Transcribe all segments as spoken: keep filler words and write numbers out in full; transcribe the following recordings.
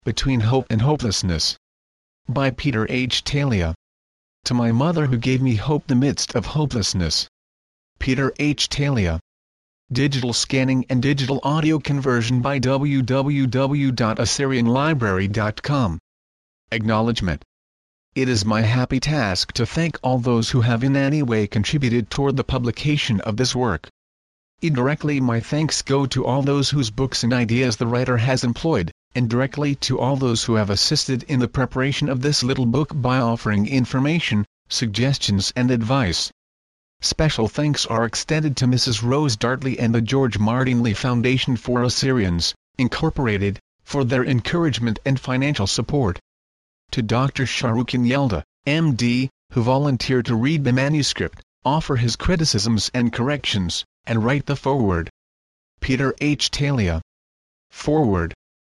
Between Hope and Hopelessness. By Peter H. Talia. To my mother who gave me hope in the midst of hopelessness. Peter H. Talia. Digital scanning and digital audio conversion by w w w dot assyrian library dot com. Acknowledgement. It is my happy task to thank all those who have in any way contributed toward the publication of this work. Indirectly, my thanks go to all those whose books and ideas the writer has employed, and directly to all those who have assisted in the preparation of this little book by offering information, suggestions and advice. Special thanks are extended to Missus Rose Dartley and the George Martin Lee Foundation for Assyrians, Incorporated, for their encouragement and financial support. To Doctor Shahrukhin Yelda, M D, who volunteered to read the manuscript, offer his criticisms and corrections, and write the foreword. Peter H. Talia. Foreword.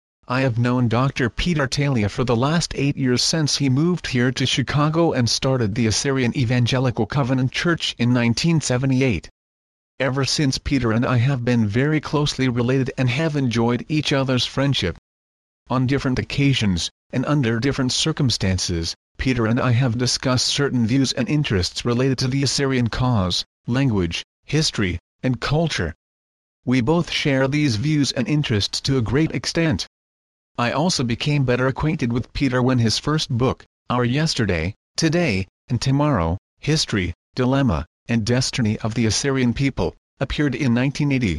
I have known Doctor Peter Talia for the last eight years since he moved here to Chicago and started the Assyrian Evangelical Covenant Church in nineteen seventy-eight. Ever since, Peter and I have been very closely related and have enjoyed each other's friendship. On different occasions, and under different circumstances, Peter and I have discussed certain views and interests related to the Assyrian cause, language, history, and culture. We both share these views and interests to a great extent. I also became better acquainted with Peter when his first book, Our Yesterday, Today, and Tomorrow, History, Dilemma, and Destiny of the Assyrian People, appeared in nineteen eighty.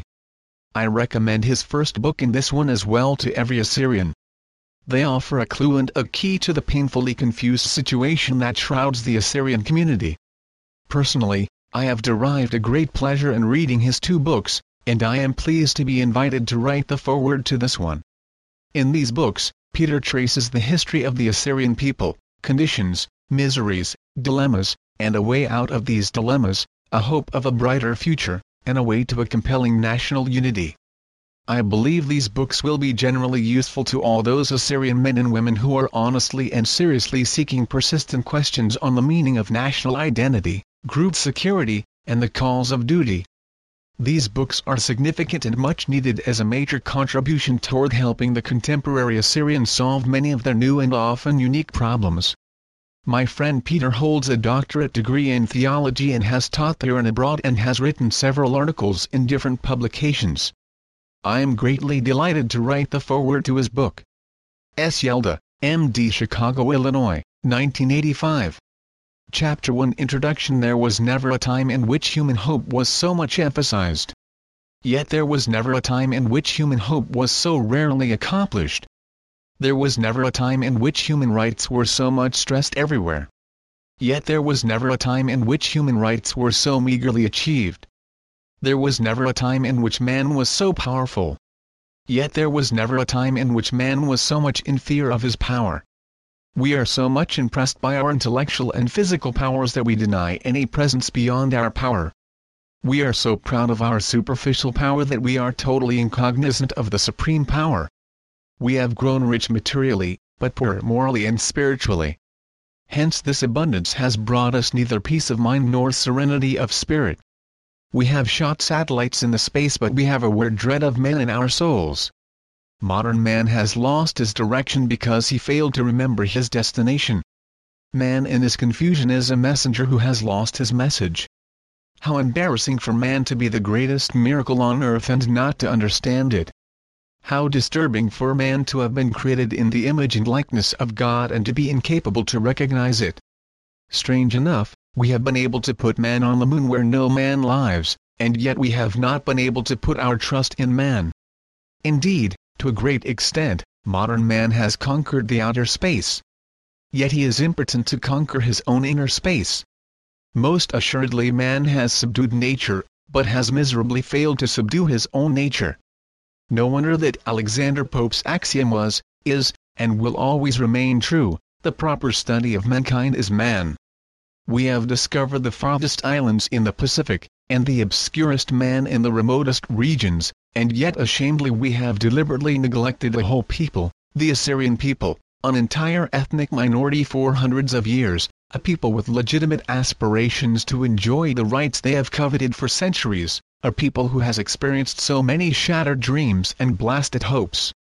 I recommend his first book and this one as well to every Assyrian. They offer a clue and a key to the painfully confused situation that shrouds the Assyrian community. Personally, I have derived a great pleasure in reading his two books, and I am pleased to be invited to write the foreword to this one. In these books, Peter traces the history of the Assyrian people, conditions, miseries, dilemmas, and a way out of these dilemmas, a hope of a brighter future, and a way to a compelling national unity. I believe these books will be generally useful to all those Assyrian men and women who are honestly and seriously seeking persistent questions on the meaning of national identity, group security, and the calls of duty. These books are significant and much needed as a major contribution toward helping the contemporary Assyrians solve many of their new and often unique problems. My friend Peter holds a doctorate degree in theology and has taught there and abroad and has written several articles in different publications. I am greatly delighted to write the foreword to his book. S. Yelda, M D, Chicago, Illinois, nineteen eighty-five. Chapter one Introduction. There was never a time in which human hope was so much emphasized. Yet there was never a time in which human hope was so rarely accomplished. There was never a time in which human rights were so much stressed everywhere. Yet there was never a time in which human rights were so meagerly achieved. There was never a time in which man was so powerful. Yet there was never a time in which man was so much in fear of his power. We are so much impressed by our intellectual and physical powers that we deny any presence beyond our power. We are so proud of our superficial power that we are totally incognizant of the supreme power. We have grown rich materially, but poor morally and spiritually. Hence this abundance has brought us neither peace of mind nor serenity of spirit. We have shot satellites in the space, but we have a weird dread of men in our souls. Modern man has lost his direction because he failed to remember his destination. Man in his confusion is a messenger who has lost his message. How embarrassing for man to be the greatest miracle on earth and not to understand it. How disturbing for man to have been created in the image and likeness of God and to be incapable to recognize it. Strange enough, we have been able to put man on the moon where no man lives, and yet we have not been able to put our trust in man. Indeed, to a great extent, modern man has conquered the outer space. Yet he is impotent to conquer his own inner space. Most assuredly man has subdued nature, but has miserably failed to subdue his own nature. No wonder that Alexander Pope's axiom was, is, and will always remain true, the proper study of mankind is man. We have discovered the farthest islands in the Pacific, and the obscurest man in the remotest regions, and yet ashamedly we have deliberately neglected a whole people, the Assyrian people, an entire ethnic minority for hundreds of years, a people with legitimate aspirations to enjoy the rights they have coveted for centuries, a people who has experienced so many shattered dreams and blasted hopes.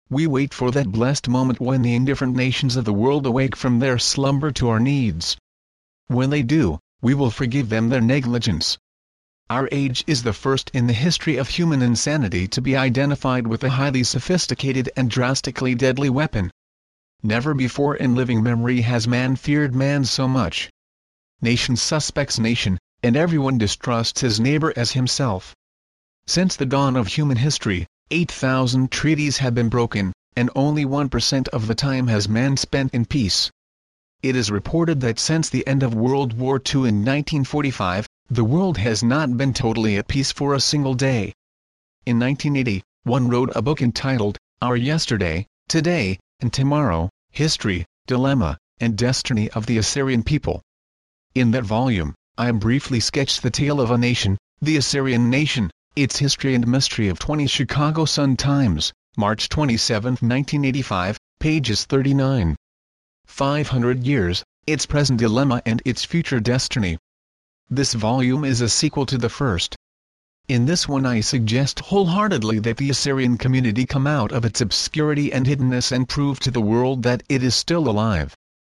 We wait for that blessed moment when the indifferent nations of the world awake from their slumber to our needs. When they do, we will forgive them their negligence. Our age is the first in the history of human insanity to be identified with a highly sophisticated and drastically deadly weapon. Never before in living memory has man feared man so much. Nation suspects nation, and everyone distrusts his neighbor as himself. Since the dawn of human history, eight thousand treaties have been broken, and only one percent of the time has man spent in peace. It is reported that since the end of World War Two in nineteen forty-five, the world has not been totally at peace for a single day. In nineteen eighty, one wrote a book entitled, Our Yesterday, Today, and Tomorrow, History, Dilemma, and Destiny of the Assyrian People. In that volume, I briefly sketched the tale of a nation, the Assyrian nation, its history and mystery of twenty Chicago Sun-Times, March twenty-seventh nineteen eighty-five, pages thirty-nine. five hundred years, its present dilemma and its future destiny. This volume is a sequel to the first. In this one I suggest wholeheartedly that the Assyrian community come out of its obscurity and hiddenness and prove to the world that it is still alive.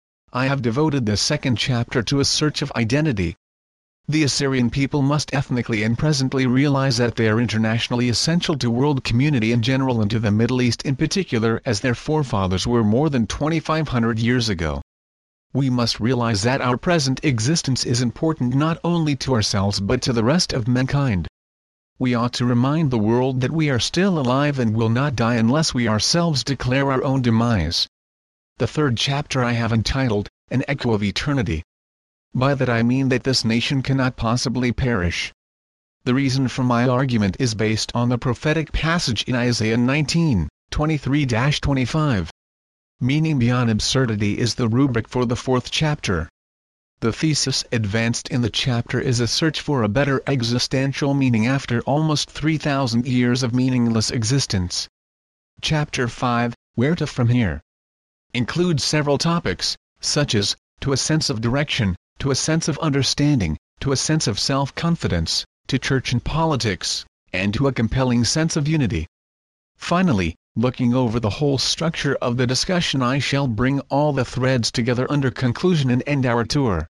I have devoted the second chapter to a search of identity. The Assyrian people must ethnically and presently realize that they are internationally essential to world community in general and to the Middle East in particular as their forefathers were more than twenty-five hundred years ago. We must realize that our present existence is important not only to ourselves but to the rest of mankind. We ought to remind the world that we are still alive and will not die unless we ourselves declare our own demise. The third chapter I have entitled, An Echo of Eternity. By that I mean that this nation cannot possibly perish. The reason for my argument is based on the prophetic passage in Isaiah nineteen, twenty-three to twenty-five. Meaning beyond absurdity is the rubric for the fourth chapter. The thesis advanced in the chapter is a search for a better existential meaning after almost three thousand years of meaningless existence. Chapter five, Where to From Here, includes several topics, such as, to a sense of direction, to a sense of understanding, to a sense of self-confidence, to church and politics, and to a compelling sense of unity. Finally, looking over the whole structure of the discussion, I shall bring all the threads together under conclusion and end our tour.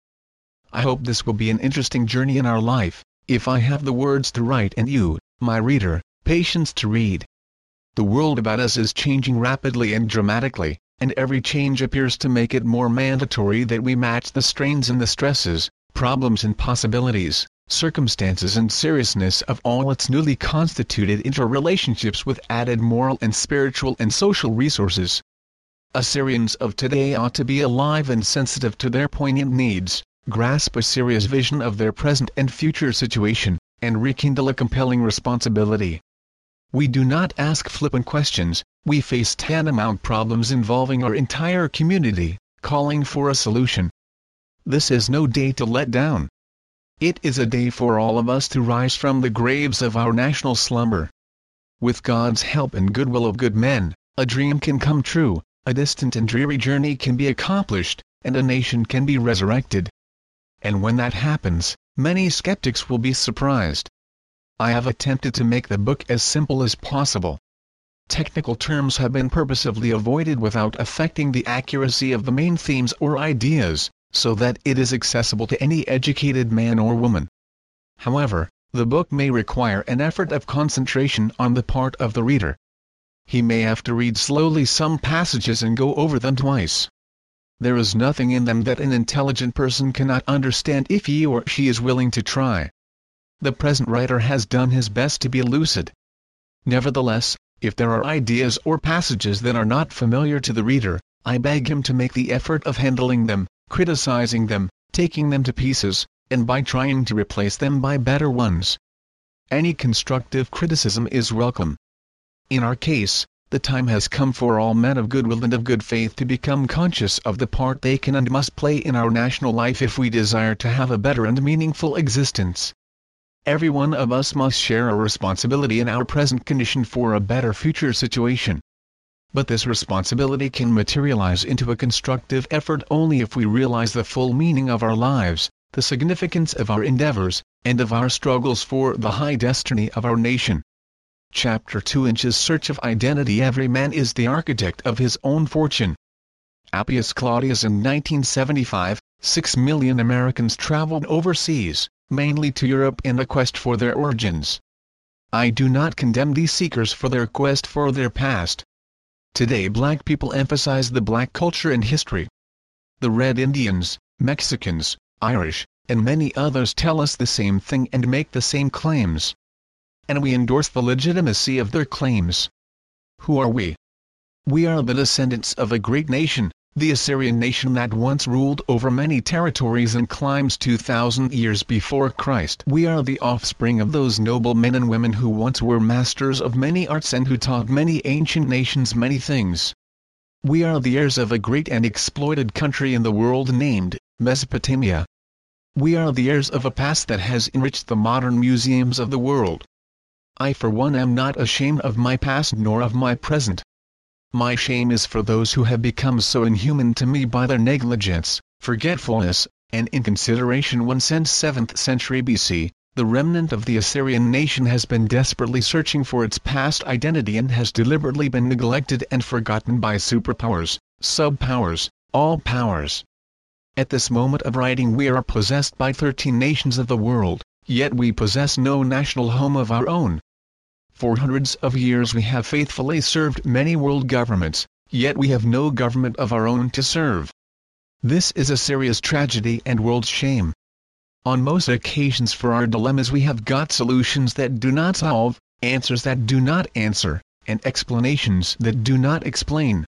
I hope this will be an interesting journey in our life, if I have the words to write and you, my reader, patience to read. The world about us is changing rapidly and dramatically, and every change appears to make it more mandatory that we match the strains and the stresses, problems and possibilities, circumstances and seriousness of all its newly constituted interrelationships with added moral and spiritual and social resources. Assyrians of today ought to be alive and sensitive to their poignant needs, grasp Assyria's vision of their present and future situation, and rekindle a compelling responsibility. We do not ask flippant questions, we face tantamount problems involving our entire community, calling for a solution. This is no day to let down. It is a day for all of us to rise from the graves of our national slumber. With God's help and goodwill of good men, a dream can come true, a distant and dreary journey can be accomplished, and a nation can be resurrected. And when that happens, many skeptics will be surprised. I have attempted to make the book as simple as possible. Technical terms have been purposefully avoided without affecting the accuracy of the main themes or ideas, so that it is accessible to any educated man or woman. However, the book may require an effort of concentration on the part of the reader. He may have to read slowly some passages and go over them twice. There is nothing in them that an intelligent person cannot understand if he or she is willing to try. The present writer has done his best to be lucid. Nevertheless, if there are ideas or passages that are not familiar to the reader, I beg him to make the effort of handling them, criticizing them, taking them to pieces, and by trying to replace them by better ones. Any constructive criticism is welcome. In our case, the time has come for all men of goodwill and of good faith to become conscious of the part they can and must play in our national life if we desire to have a better and meaningful existence. Every one of us must share a responsibility in our present condition for a better future situation. But this responsibility can materialize into a constructive effort only if we realize the full meaning of our lives, the significance of our endeavors, and of our struggles for the high destiny of our nation. Chapter two Inches Search of Identity. Every man is the architect of his own fortune. Appius Claudius. In nineteen seventy-five, six million Americans traveled overseas, mainly to Europe, in a quest for their origins. I do not condemn these seekers for their quest for their past. Today black people emphasize the black culture and history. The Red Indians, Mexicans, Irish, and many others tell us the same thing and make the same claims. And we endorse the legitimacy of their claims. Who are we? We are the descendants of a great nation, the Assyrian nation that once ruled over many territories and climes two thousand years before Christ. We are the offspring of those noble men and women who once were masters of many arts and who taught many ancient nations many things. We are the heirs of a great and exploited country in the world named Mesopotamia. We are the heirs of a past that has enriched the modern museums of the world. I for one am not ashamed of my past nor of my present. My shame is for those who have become so inhuman to me by their negligence, forgetfulness, and inconsideration. When since seventh century B C, the remnant of the Assyrian nation has been desperately searching for its past identity and has deliberately been neglected and forgotten by superpowers, subpowers, all powers. At this moment of writing we are possessed by thirteen nations of the world, yet we possess no national home of our own. For hundreds of years we have faithfully served many world governments, yet we have no government of our own to serve. This is a serious tragedy and world shame. On most occasions for our dilemmas we have got solutions that do not solve, answers that do not answer, and explanations that do not explain.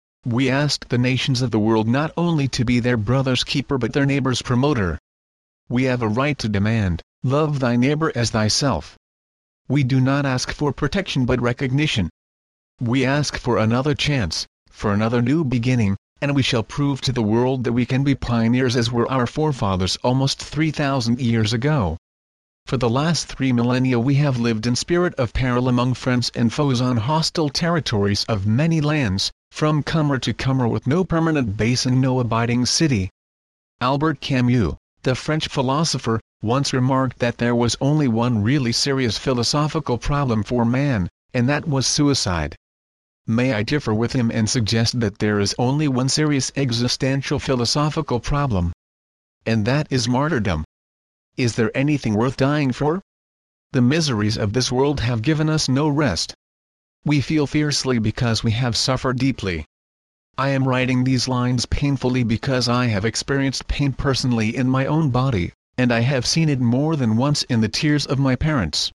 We ask the nations of the world not only to be their brother's keeper but their neighbor's promoter. We have a right to demand, love thy neighbor as thyself. We do not ask for protection but recognition. We ask for another chance, for another new beginning, and we shall prove to the world that we can be pioneers as were our forefathers almost three thousand years ago. For the last three millennia we have lived in spirit of peril among friends and foes on hostile territories of many lands, from comer to comer with no permanent base and no abiding city. Albert Camus, the French philosopher, once remarked that there was only one really serious philosophical problem for man, and that was suicide. May I differ with him and suggest that there is only one serious existential philosophical problem. And that is martyrdom. Is there anything worth dying for? The miseries of this world have given us no rest. We feel fiercely because we have suffered deeply. I am writing these lines painfully because I have experienced pain personally in my own body, and I have seen it more than once in the tears of my parents.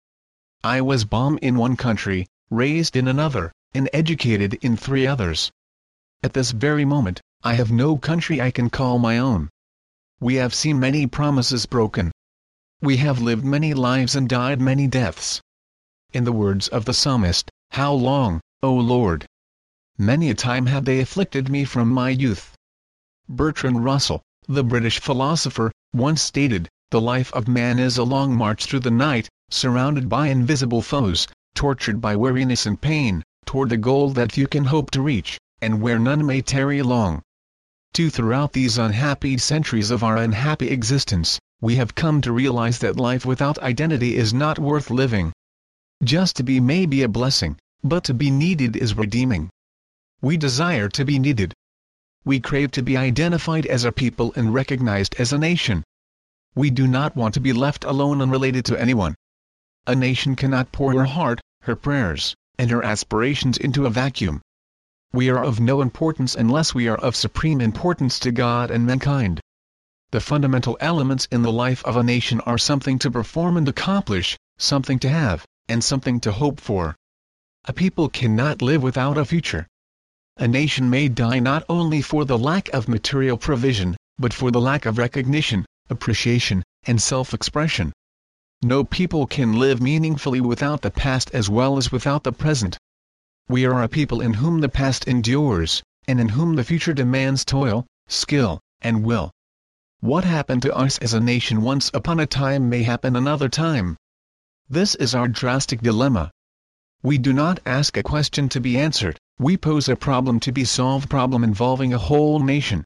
I was born in one country, raised in another, and educated in three others. At this very moment, I have no country I can call my own. We have seen many promises broken. We have lived many lives and died many deaths. In the words of the psalmist, "How long, O Lord? Many a time have they afflicted me from my youth." Bertrand Russell, the British philosopher, once stated, "The life of man is a long march through the night, surrounded by invisible foes, tortured by weariness and pain, toward the goal that few can hope to reach, and where none may tarry long." Too, throughout these unhappy centuries of our unhappy existence, we have come to realize that life without identity is not worth living. Just to be may be a blessing, but to be needed is redeeming. We desire to be needed. We crave to be identified as a people and recognized as a nation. We do not want to be left alone unrelated to anyone. A nation cannot pour her heart, her prayers, and her aspirations into a vacuum. We are of no importance unless we are of supreme importance to God and mankind. The fundamental elements in the life of a nation are something to perform and accomplish, something to have, and something to hope for. A people cannot live without a future. A nation may die not only for the lack of material provision, but for the lack of recognition, appreciation, and self-expression. No people can live meaningfully without the past as well as without the present. We are a people in whom the past endures, and in whom the future demands toil, skill, and will. What happened to us as a nation once upon a time may happen another time. This is our drastic dilemma. We do not ask a question to be answered, we pose a problem to be solved, problem involving a whole nation.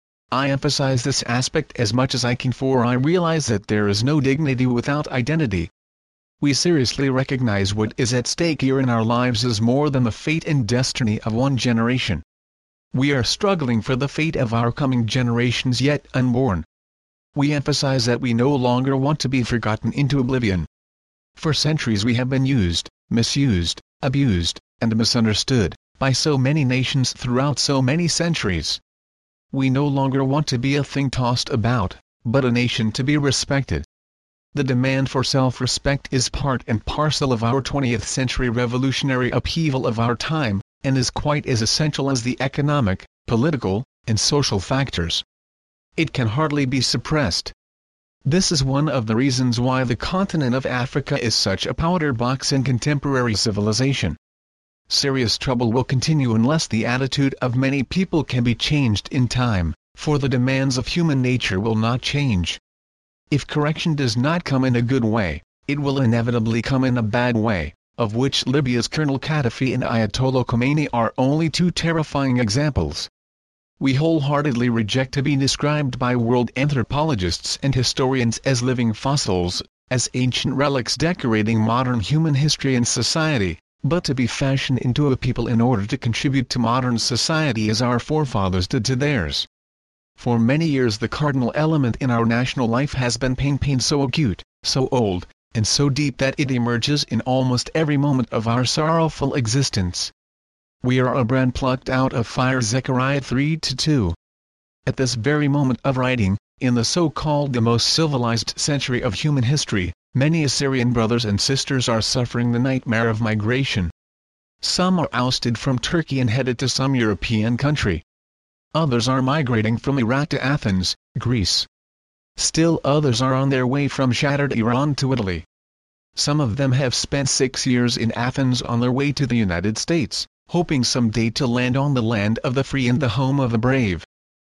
I emphasize this aspect as much as I can, for I realize that there is no dignity without identity. we seriously recognize what is at stake here in our lives is more than the fate and destiny of one generation. We are struggling for the fate of our coming generations yet unborn. We emphasize that we no longer want to be forgotten into oblivion. For centuries we have been used, misused, abused, and misunderstood by so many nations throughout so many centuries. We no longer want to be a thing tossed about, but a nation to be respected. The demand for self-respect is part and parcel of our twentieth century revolutionary upheaval of our time, and is quite as essential as the economic, political, and social factors. It can hardly be suppressed. This is one of the reasons why the continent of Africa is such a powder box in contemporary civilization. Serious trouble will continue unless the attitude of many people can be changed in time, for the demands of human nature will not change. If correction does not come in a good way, it will inevitably come in a bad way, of which Libya's Colonel Gaddafi and Ayatollah Khomeini are only two terrifying examples. We wholeheartedly reject to be described by world anthropologists and historians as living fossils, as ancient relics decorating modern human history and society, but to be fashioned into a people in order to contribute to modern society as our forefathers did to theirs. For many years the cardinal element in our national life has been pain pain so acute, so old, and so deep that it emerges in almost every moment of our sorrowful existence. We are a brand plucked out of fire, Zechariah three to two. At this very moment of writing, in the so-called the most civilized century of human history, many Assyrian brothers and sisters are suffering the nightmare of migration. Some are ousted from Turkey and headed to some European country. Others are migrating from Iraq to Athens, Greece. Still others are on their way from shattered Iran to Italy. Some of them have spent six years in Athens on their way to the United States, hoping someday to land on the land of the free and the home of the brave.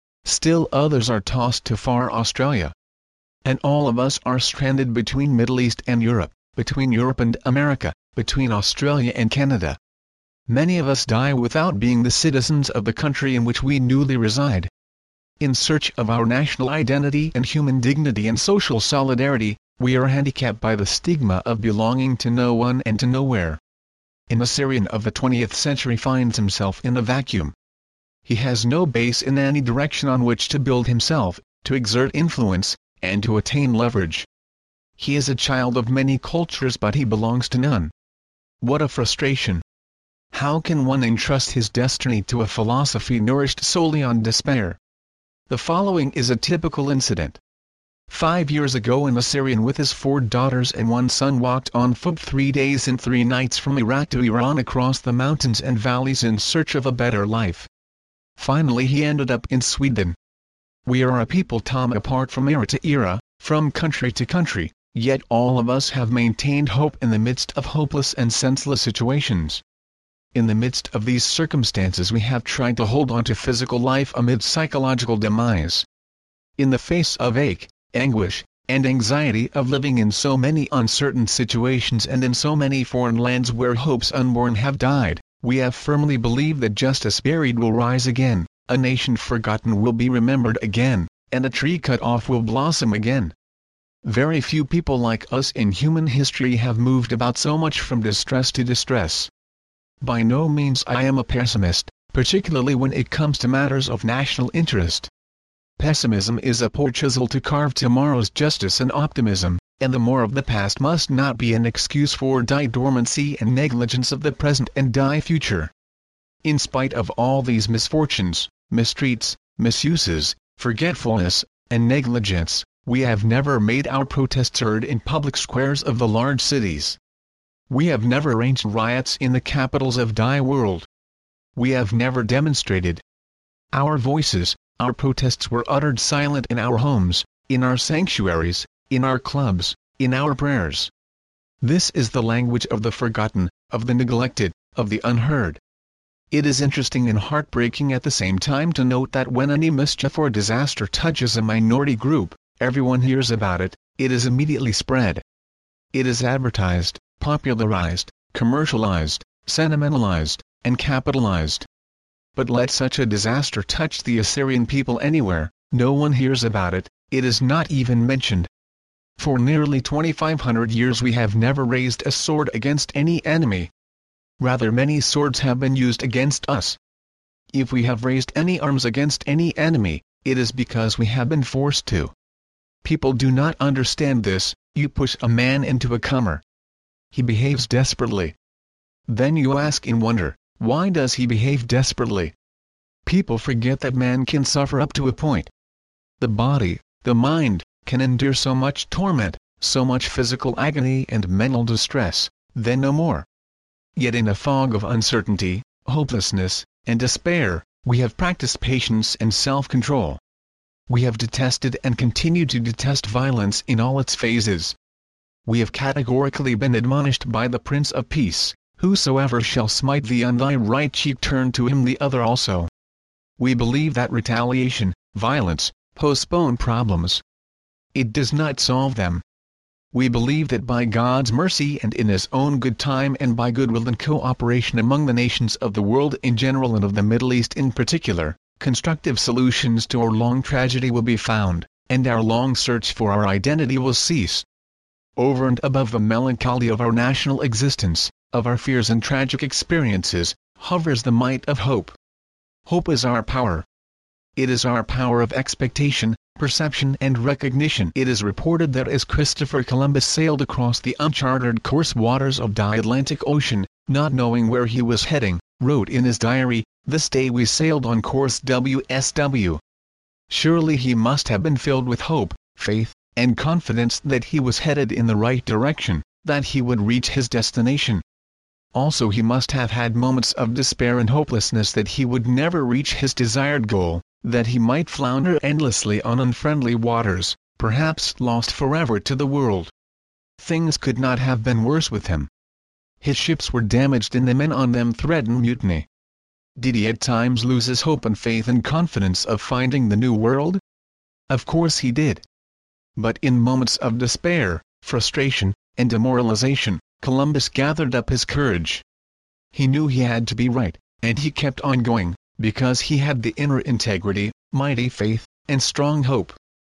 Still others are tossed to far Australia. And all of us are stranded between Middle East and Europe, between Europe and America, between Australia and Canada. Many of us die without being the citizens of the country in which we newly reside. In search of our national identity and human dignity and social solidarity, we are handicapped by the stigma of belonging to no one and to nowhere. An Assyrian of the twentieth century finds himself in a vacuum. He has no base in any direction on which to build himself, to exert influence, and to attain leverage. He is a child of many cultures but he belongs to none. What a frustration! How can one entrust his destiny to a philosophy nourished solely on despair? The following is a typical incident. Five years ago an Assyrian with his four daughters and one son walked on foot three days and three nights from Iraq to Iran across the mountains and valleys in search of a better life. Finally he ended up in Sweden. We are a people torn apart from era to era, from country to country, yet all of us have maintained hope in the midst of hopeless and senseless situations. In the midst of these circumstances we have tried to hold on to physical life amid psychological demise. In the face of ache, anguish, and anxiety of living in so many uncertain situations and in so many foreign lands where hopes unborn have died, we have firmly believed that justice buried will rise again, a nation forgotten will be remembered again, and a tree cut off will blossom again. Very few people like us in human history have moved about so much from distress to distress. By no means I am a pessimist, particularly when it comes to matters of national interest. Pessimism is a poor chisel to carve tomorrow's justice and optimism, and the more of the past must not be an excuse for die dormancy and negligence of the present and die future. In spite of all these misfortunes, mistreats, misuses, forgetfulness, and negligence, we have never made our protests heard in public squares of the large cities. We have never arranged riots in the capitals of die world. We have never demonstrated. Our voices, our protests were uttered silent in our homes, in our sanctuaries, in our clubs, in our prayers. This is the language of the forgotten, of the neglected, of the unheard. It is interesting and heartbreaking at the same time to note that when any mischief or disaster touches a minority group, everyone hears about it, it is immediately spread. It is advertised, popularized, commercialized, sentimentalized, and capitalized. But let such a disaster touch the Assyrian people anywhere, no one hears about it, it is not even mentioned. For nearly twenty-five hundred years we have never raised a sword against any enemy. Rather, many swords have been used against us. If we have raised any arms against any enemy, it is because we have been forced to. People do not understand this. You push a man into a corner. He behaves desperately. Then you ask in wonder, why does he behave desperately? People forget that man can suffer up to a point. The body, the mind, can endure so much torment, so much physical agony and mental distress, then no more. Yet in a fog of uncertainty, hopelessness, and despair, we have practiced patience and self-control. We have detested and continue to detest violence in all its phases. We have categorically been admonished by the Prince of Peace, whosoever shall smite thee on thy right cheek, turn to him the other also. We believe that retaliation, violence, postpone problems. It does not solve them. We believe that by God's mercy and in His own good time and by goodwill and cooperation among the nations of the world in general and of the Middle East in particular, constructive solutions to our long tragedy will be found, and our long search for our identity will cease. Over and above the melancholy of our national existence, of our fears and tragic experiences, hovers the might of hope. Hope is our power. It is our power of expectation, perception and recognition. It is reported that as Christopher Columbus sailed across the uncharted course waters of the Atlantic Ocean, not knowing where he was heading, wrote in his diary, "This day we sailed on course W S W." Surely he must have been filled with hope, faith, and confidence that he was headed in the right direction, that he would reach his destination. Also he must have had moments of despair and hopelessness that he would never reach his desired goal, that he might flounder endlessly on unfriendly waters, perhaps lost forever to the world. Things could not have been worse with him. His ships were damaged and the men on them threatened mutiny. Did he at times lose his hope and faith and confidence of finding the new world? Of course he did. But in moments of despair, frustration, and demoralization, Columbus gathered up his courage. He knew he had to be right, and he kept on going, because he had the inner integrity, mighty faith, and strong hope.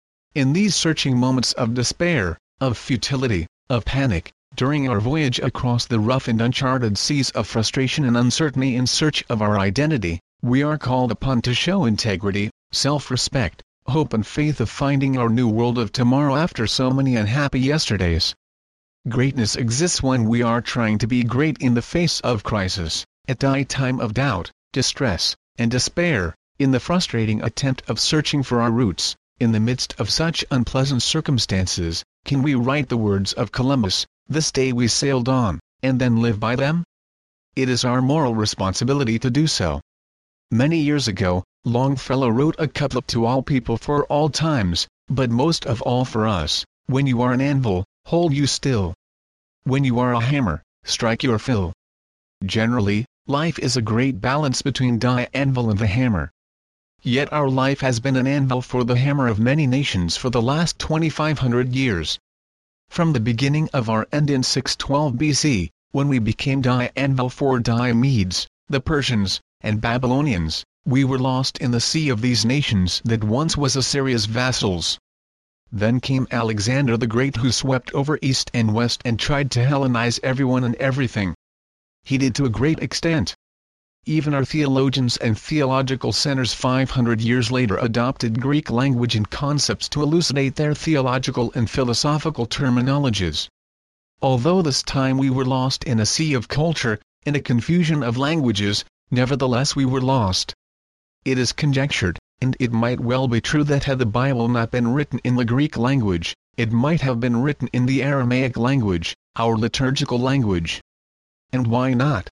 In these searching moments of despair, of futility, of panic, during our voyage across the rough and uncharted seas of frustration and uncertainty in search of our identity, we are called upon to show integrity, self-respect, hope and faith of finding our new world of tomorrow after so many unhappy yesterdays. Greatness exists when we are trying to be great in the face of crisis, at the time of doubt, distress, and despair, in the frustrating attempt of searching for our roots. In the midst of such unpleasant circumstances, can we write the words of Columbus, "This day we sailed on," and then live by them? It is our moral responsibility to do so. Many years ago, Longfellow wrote a couplet to all people for all times, but most of all for us: "When you are an anvil, hold you still. When you are a hammer, strike your fill." Generally, life is a great balance between the anvil and the hammer. Yet our life has been an anvil for the hammer of many nations for the last twenty-five hundred years. From the beginning of our end in six twelve B C, when we became the anvil for the Medes, the Persians, and Babylonians, we were lost in the sea of these nations that once was Assyria's vassals. Then came Alexander the Great, who swept over east and west and tried to Hellenize everyone and everything. He did to a great extent. Even our theologians and theological centers five hundred years later adopted Greek language and concepts to elucidate their theological and philosophical terminologies. Although this time we were lost in a sea of culture, in a confusion of languages, nevertheless we were lost. It is conjectured, and it might well be true, that had the Bible not been written in the Greek language, it might have been written in the Aramaic language, our liturgical language. And why not?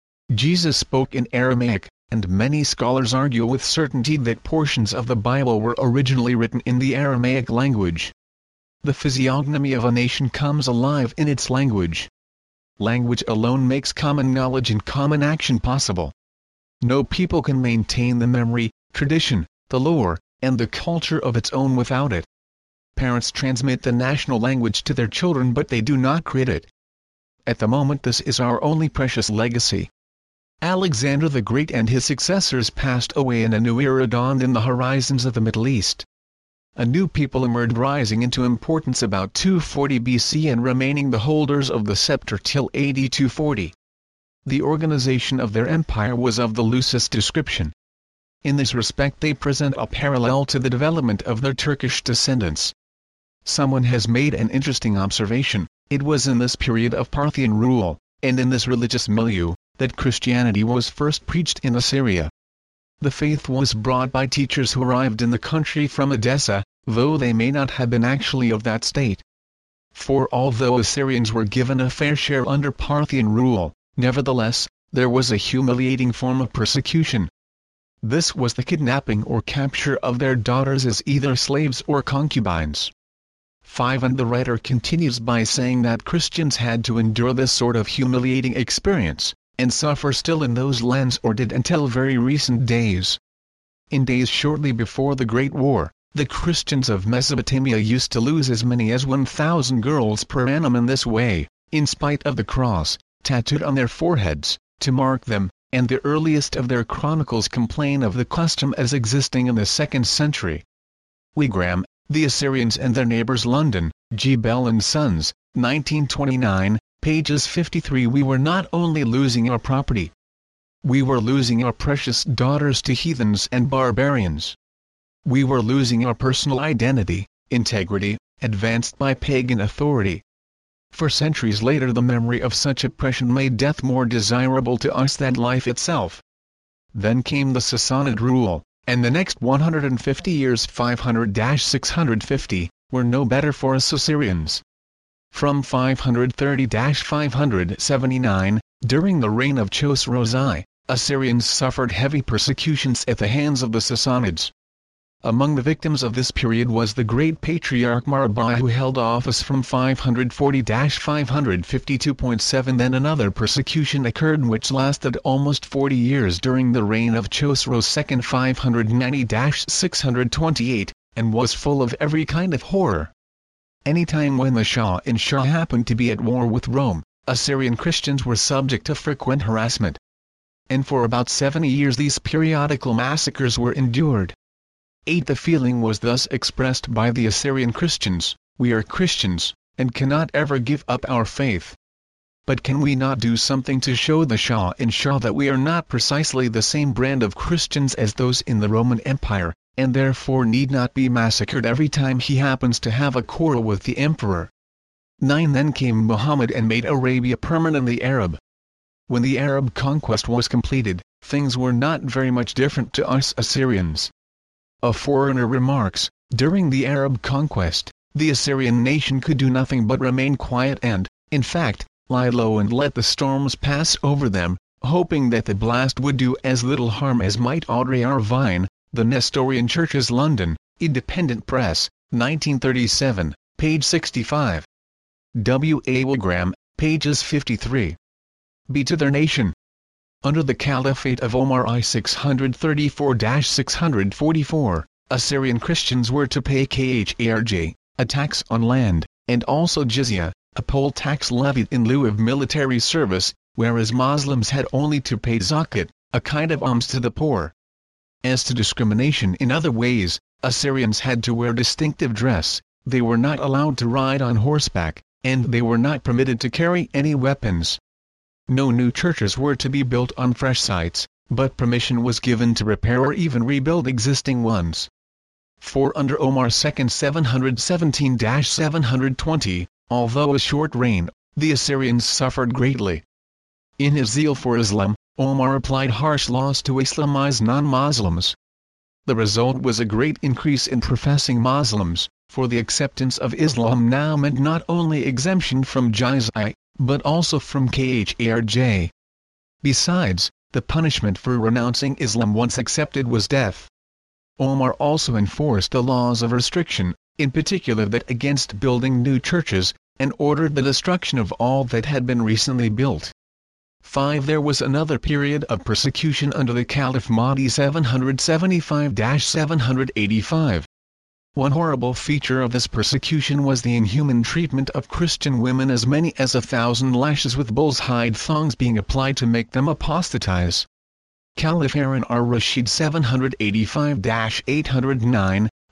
Jesus spoke in Aramaic, and many scholars argue with certainty that portions of the Bible were originally written in the Aramaic language. The physiognomy of a nation comes alive in its language. Language alone makes common knowledge and common action possible. No people can maintain the memory, tradition, the lore, and the culture of its own without it. Parents transmit the national language to their children, but they do not create it. At the moment this is our only precious legacy. Alexander the Great and his successors passed away and a new era dawned in the horizons of the Middle East. a new people emerged, rising into importance about two forty B C and remaining the holders of the scepter till A D two forty. The organization of their empire was of the loosest description. In this respect they present a parallel to the development of their Turkish descendants. Someone has made an interesting observation: it was in this period of Parthian rule, and in this religious milieu, that Christianity was first preached in Assyria. The faith was brought by teachers who arrived in the country from Edessa, though they may not have been actually of that state. For although Assyrians were given a fair share under Parthian rule, nevertheless, there was a humiliating form of persecution. This was the kidnapping or capture of their daughters as either slaves or concubines. five And the writer continues by saying that Christians had to endure this sort of humiliating experience, and suffer still in those lands, or did until very recent days. In days shortly before the Great War, the Christians of Mesopotamia used to lose as many as one thousand girls per annum in this way, in spite of the cross, tattooed on their foreheads, to mark them, and the earliest of their chronicles complain of the custom as existing in the second century. Wigram, The Assyrians and Their Neighbors, London, G. Bell and Sons, nineteen twenty-nine, pages fifty-three. We were not only losing our property. We were losing our precious daughters to heathens and barbarians. We were losing our personal identity, integrity, advanced by pagan authority. For centuries later the memory of such oppression made death more desirable to us than life itself. Then came the Sassanid rule, and the next one hundred fifty years, five hundred to six hundred fifty, were no better for us Assyrians. From five hundred thirty to five hundred seventy-nine, during the reign of Chosroes I, Assyrians suffered heavy persecutions at the hands of the Sassanids. Among the victims of this period was the great patriarch Marabai, who held office from five hundred forty to five hundred fifty-two point seven. Then another persecution occurred which lasted almost forty years during the reign of Chosroes the Second, five hundred ninety to six hundred twenty-eight, and was full of every kind of horror. Any time when the Shah in Shah happened to be at war with Rome, Assyrian Christians were subject to frequent harassment. And for about seventy years these periodical massacres were endured. eight The feeling was thus expressed by the Assyrian Christians: we are Christians, and cannot ever give up our faith. But can we not do something to show the Shah in Shah that we are not precisely the same brand of Christians as those in the Roman Empire, and therefore need not be massacred every time he happens to have a quarrel with the emperor? nine Then came Muhammad and made Arabia permanently Arab. When the Arab conquest was completed, things were not very much different to us Assyrians. A foreigner remarks, during the Arab conquest, the Assyrian nation could do nothing but remain quiet and, in fact, lie low and let the storms pass over them, hoping that the blast would do as little harm as might. Audrey Arvine, The Nestorian Churches, London, Independent Press, nineteen thirty-seven, page sixty-five. W. A. Wigram, pages fifty-three. B. To their nation. Under the Caliphate of Omar I six thirty-four to six forty-four, Assyrian Christians were to pay kharj, a tax on land, and also jizya, a poll tax levied in lieu of military service, whereas Muslims had only to pay zakat, a kind of alms to the poor. As to discrimination in other ways, Assyrians had to wear distinctive dress, they were not allowed to ride on horseback, and they were not permitted to carry any weapons. No new churches were to be built on fresh sites, but permission was given to repair or even rebuild existing ones. For under Omar the Second seven seventeen to seven twenty, although a short reign, the Assyrians suffered greatly. In his zeal for Islam, Omar applied harsh laws to Islamize non-Muslims. The result was a great increase in professing Muslims, for the acceptance of Islam now meant not only exemption from jizya, but also from kharj. Besides, the punishment for renouncing Islam once accepted was death. Omar also enforced the laws of restriction, in particular that against building new churches, and ordered the destruction of all that had been recently built. five There was another period of persecution under the Caliph Mahdi seven seventy-five to seven eighty-five. One horrible feature of this persecution was the inhuman treatment of Christian women, as many as a thousand lashes with bull's hide thongs being applied to make them apostatize. Caliph Harun ar-Rashid seven eighty-five to eight oh nine,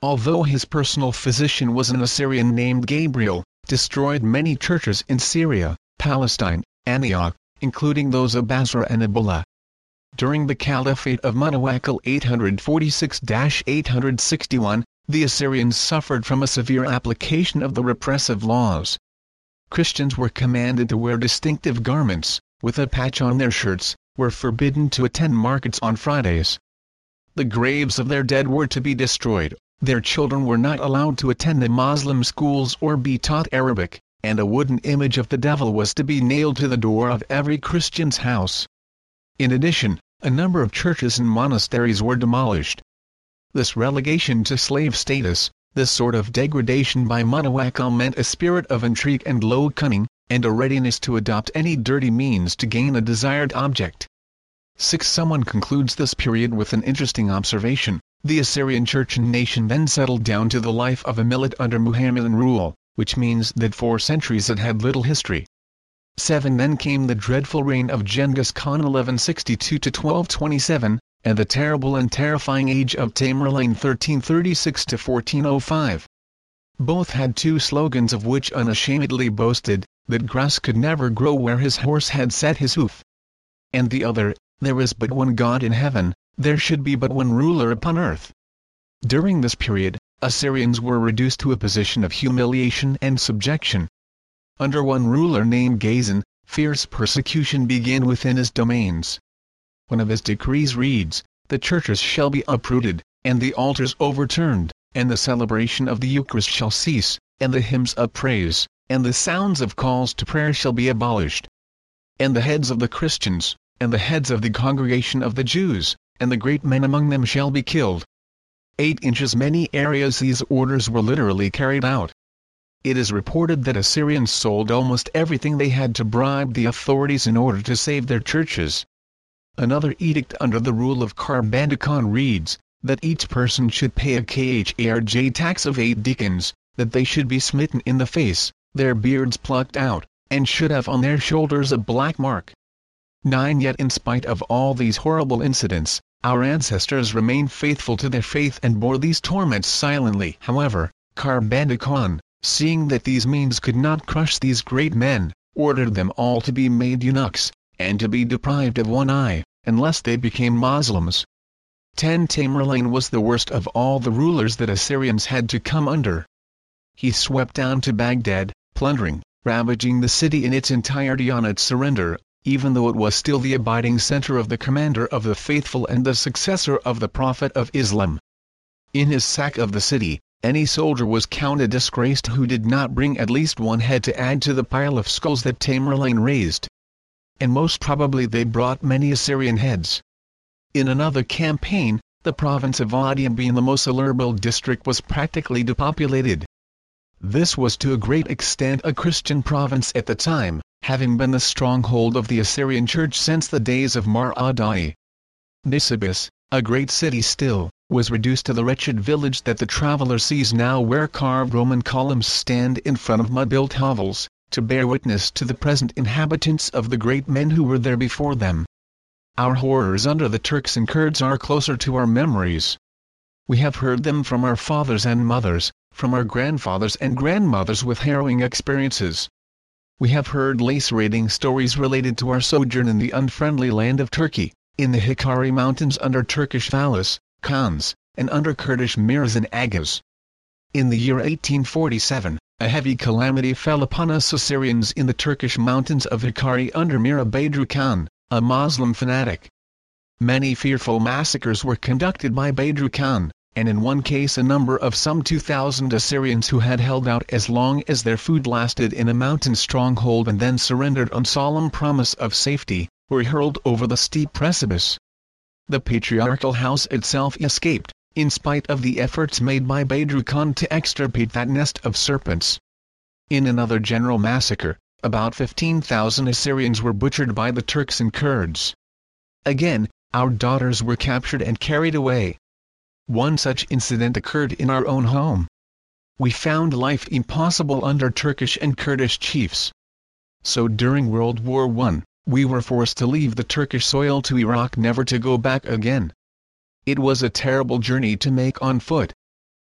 although his personal physician was an Assyrian named Gabriel, destroyed many churches in Syria, Palestine, Antioch, including those of Basra and Ebola. During the Caliphate of Mutawakkil eight forty-six to eight sixty-one, the Assyrians suffered from a severe application of the repressive laws. Christians were commanded to wear distinctive garments, with a patch on their shirts, were forbidden to attend markets on Fridays. The graves of their dead were to be destroyed, their children were not allowed to attend the Muslim schools or be taught Arabic, and a wooden image of the devil was to be nailed to the door of every Christian's house. In addition, a number of churches and monasteries were demolished. This relegation to slave status, this sort of degradation by Mutawakkil meant a spirit of intrigue and low cunning, and a readiness to adopt any dirty means to gain a desired object. six Someone concludes this period with an interesting observation: the Assyrian church and nation then settled down to the life of a millet under Muhammadan rule, which means that for centuries it had little history. seven Then came the dreadful reign of Genghis Khan eleven sixty-two to twelve twenty-seven, and the terrible and terrifying age of Tamerlane thirteen thirty-six to fourteen oh five. Both had two slogans of which unashamedly boasted, that grass could never grow where his horse had set his hoof. And the other, there is but one God in heaven, there should be but one ruler upon earth. During this period, Assyrians were reduced to a position of humiliation and subjection. Under one ruler named Ghazan, fierce persecution began within his domains. One of his decrees reads, "The churches shall be uprooted, and the altars overturned, and the celebration of the Eucharist shall cease, and the hymns of praise, and the sounds of calls to prayer shall be abolished. And the heads of the Christians, and the heads of the congregation of the Jews, and the great men among them shall be killed." Eight inches many areas these orders were literally carried out. It is reported that Assyrians sold almost everything they had to bribe the authorities in order to save their churches. Another edict under the rule of Kharbanda Khan reads, that each person should pay a kharj tax of eight deacons, that they should be smitten in the face, their beards plucked out, and should have on their shoulders a black mark. nine Yet in spite of all these horrible incidents, our ancestors remained faithful to their faith and bore these torments silently. However, Kharbanda Khan, seeing that these means could not crush these great men, ordered them all to be made eunuchs, and to be deprived of one eye, unless they became Muslims. ten Tamerlane was the worst of all the rulers that Assyrians had to come under. He swept down to Baghdad, plundering, ravaging the city in its entirety on its surrender, even though it was still the abiding center of the commander of the faithful and the successor of the Prophet of Islam. In his sack of the city, any soldier was counted disgraced who did not bring at least one head to add to the pile of skulls that Tamerlane raised. And most probably they brought many Assyrian heads. In another campaign, the province of Adia, being the most salubrious district, was practically depopulated. This was to a great extent a Christian province at the time, having been the stronghold of the Assyrian Church since the days of Mar Adai. Nisibis, a great city still, was reduced to the wretched village that the traveler sees now, where carved Roman columns stand in front of mud-built hovels, to bear witness to the present inhabitants of the great men who were there before them. Our horrors under the Turks and Kurds are closer to our memories. We have heard them from our fathers and mothers, from our grandfathers and grandmothers with harrowing experiences. We have heard lacerating stories related to our sojourn in the unfriendly land of Turkey, in the Hikari Mountains under Turkish Valis, Khans, and under Kurdish Mirs and Agas. In the year eighteen forty-seven, a heavy calamity fell upon us Assyrians in the Turkish mountains of Hikari under Mir Badru Khan, a Muslim fanatic. Many fearful massacres were conducted by Badru Khan, and in one case a number of some two thousand Assyrians who had held out as long as their food lasted in a mountain stronghold and then surrendered on solemn promise of safety, were hurled over the steep precipice. The patriarchal house itself escaped, in spite of the efforts made by Badru Khan to extirpate that nest of serpents. In another general massacre, about fifteen thousand Assyrians were butchered by the Turks and Kurds. Again, our daughters were captured and carried away. One such incident occurred in our own home. We found life impossible under Turkish and Kurdish chiefs. So during World War One, we were forced to leave the Turkish soil to Iraq, never to go back again. It was a terrible journey to make on foot.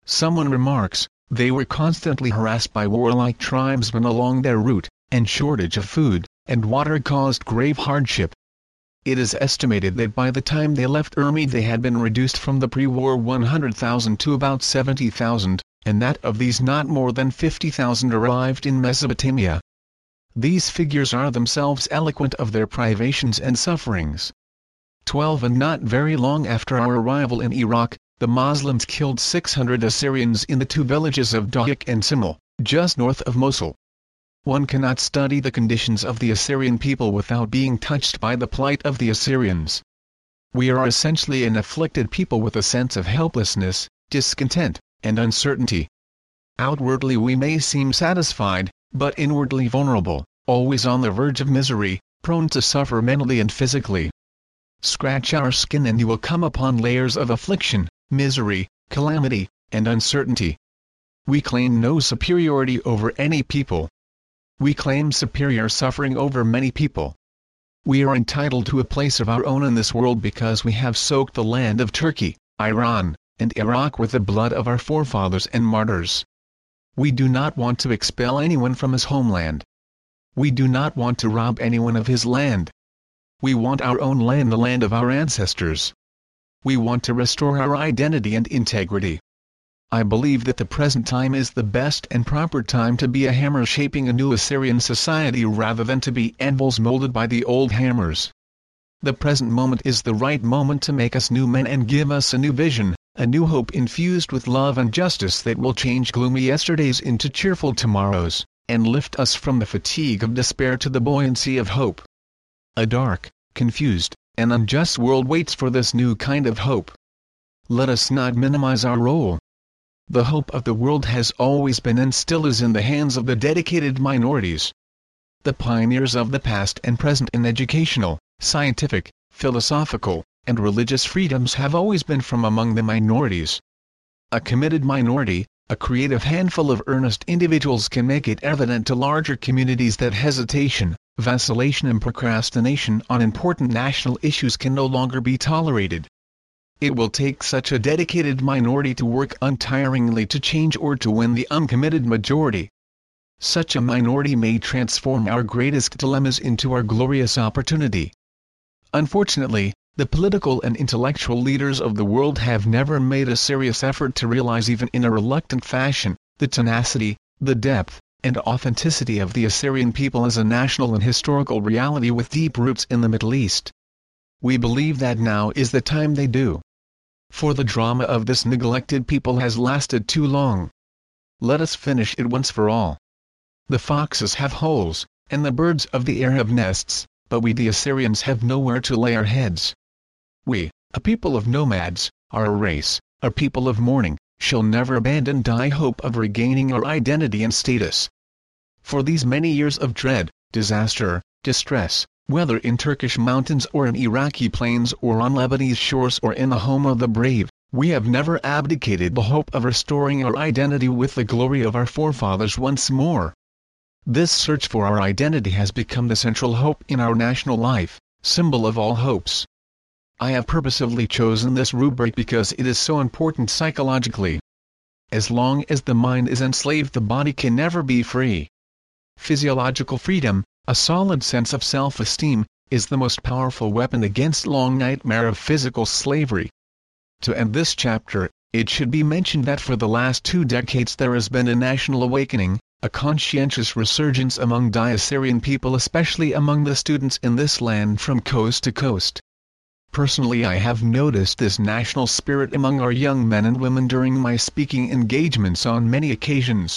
Someone remarks, they were constantly harassed by warlike tribesmen along their route, and shortage of food and water caused grave hardship. It is estimated that by the time they left Urmi they had been reduced from the pre-war one hundred thousand to about seventy thousand, and that of these not more than fifty thousand arrived in Mesopotamia. These figures are themselves eloquent of their privations and sufferings. Twelve and not very long after our arrival in Iraq, the Muslims killed six hundred Assyrians in the two villages of Dahyak and Simil, just north of Mosul. One cannot study the conditions of the Assyrian people without being touched by the plight of the Assyrians. We are essentially an afflicted people with a sense of helplessness, discontent, and uncertainty. Outwardly we may seem satisfied, but inwardly vulnerable, always on the verge of misery, prone to suffer mentally and physically. Scratch our skin and you will come upon layers of affliction, misery, calamity, and uncertainty. We claim no superiority over any people. We claim superior suffering over many people. We are entitled to a place of our own in this world because we have soaked the land of Turkey, Iran, and Iraq with the blood of our forefathers and martyrs. We do not want to expel anyone from his homeland. We do not want to rob anyone of his land. We want our own land, the land of our ancestors. We want to restore our identity and integrity. I believe that the present time is the best and proper time to be a hammer shaping a new Assyrian society rather than to be anvils molded by the old hammers. The present moment is the right moment to make us new men and give us a new vision, a new hope infused with love and justice that will change gloomy yesterdays into cheerful tomorrows, and lift us from the fatigue of despair to the buoyancy of hope. A dark, confused, and unjust world waits for this new kind of hope. Let us not minimize our role. The hope of the world has always been and still is in the hands of the dedicated minorities. The pioneers of the past and present in educational, scientific, philosophical, and religious freedoms have always been from among the minorities. A committed minority, a creative handful of earnest individuals can make it evident to larger communities that hesitation, vacillation and procrastination on important national issues can no longer be tolerated. It will take such a dedicated minority to work untiringly to change or to win the uncommitted majority. Such a minority may transform our greatest dilemmas into our glorious opportunity. Unfortunately, the political and intellectual leaders of the world have never made a serious effort to realize, even in a reluctant fashion, the tenacity, the depth, and authenticity of the Assyrian people as a national and historical reality with deep roots in the Middle East. We believe that now is the time they do. For the drama of this neglected people has lasted too long. Let us finish it once for all. The foxes have holes, and the birds of the air have nests, but we the Assyrians have nowhere to lay our heads. We, a people of nomads, are a race, a people of mourning, shall never abandon die hope of regaining our identity and status. For these many years of dread, disaster, distress, whether in Turkish mountains or in Iraqi plains or on Lebanese shores or in the home of the brave, we have never abdicated the hope of restoring our identity with the glory of our forefathers once more. This search for our identity has become the central hope in our national life, symbol of all hopes. I have purposefully chosen this rubric because it is so important psychologically. As long as the mind is enslaved, the body can never be free. Physiological freedom, a solid sense of self-esteem, is the most powerful weapon against long nightmare of physical slavery. To end this chapter, it should be mentioned that for the last two decades there has been a national awakening, a conscientious resurgence among the Assyrian people, especially among the students in this land from coast to coast. Personally, I have noticed this national spirit among our young men and women during my speaking engagements on many occasions.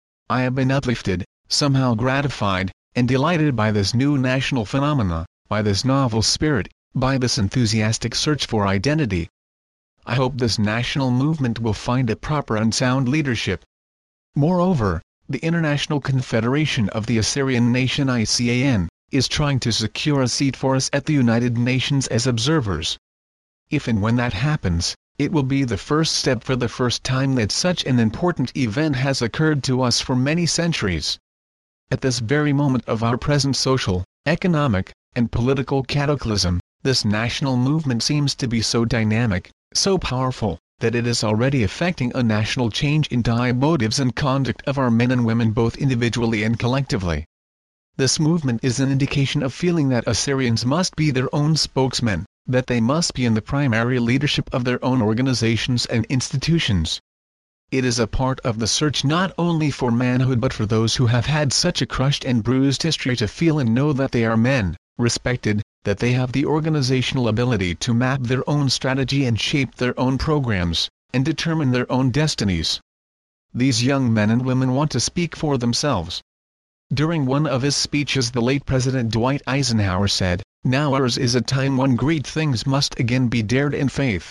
I have been uplifted, somehow gratified, and delighted by this new national phenomena, by this novel spirit, by this enthusiastic search for identity. I hope this national movement will find a proper and sound leadership. Moreover, the International Confederation of the Assyrian Nation I C A N, is trying to secure a seat for us at the United Nations as observers. If and when that happens, it will be the first step for the first time that such an important event has occurred to us for many centuries. At this very moment of our present social, economic, and political cataclysm, this national movement seems to be so dynamic, so powerful, that it is already affecting a national change in dire motives and conduct of our men and women both individually and collectively. This movement is an indication of feeling that Assyrians must be their own spokesmen, that they must be in the primary leadership of their own organizations and institutions. It is a part of the search not only for manhood but for those who have had such a crushed and bruised history to feel and know that they are men, respected, that they have the organizational ability to map their own strategy and shape their own programs, and determine their own destinies. These young men and women want to speak for themselves. During one of his speeches the late President Dwight Eisenhower said, "Now ours is a time when great things must again be dared in faith."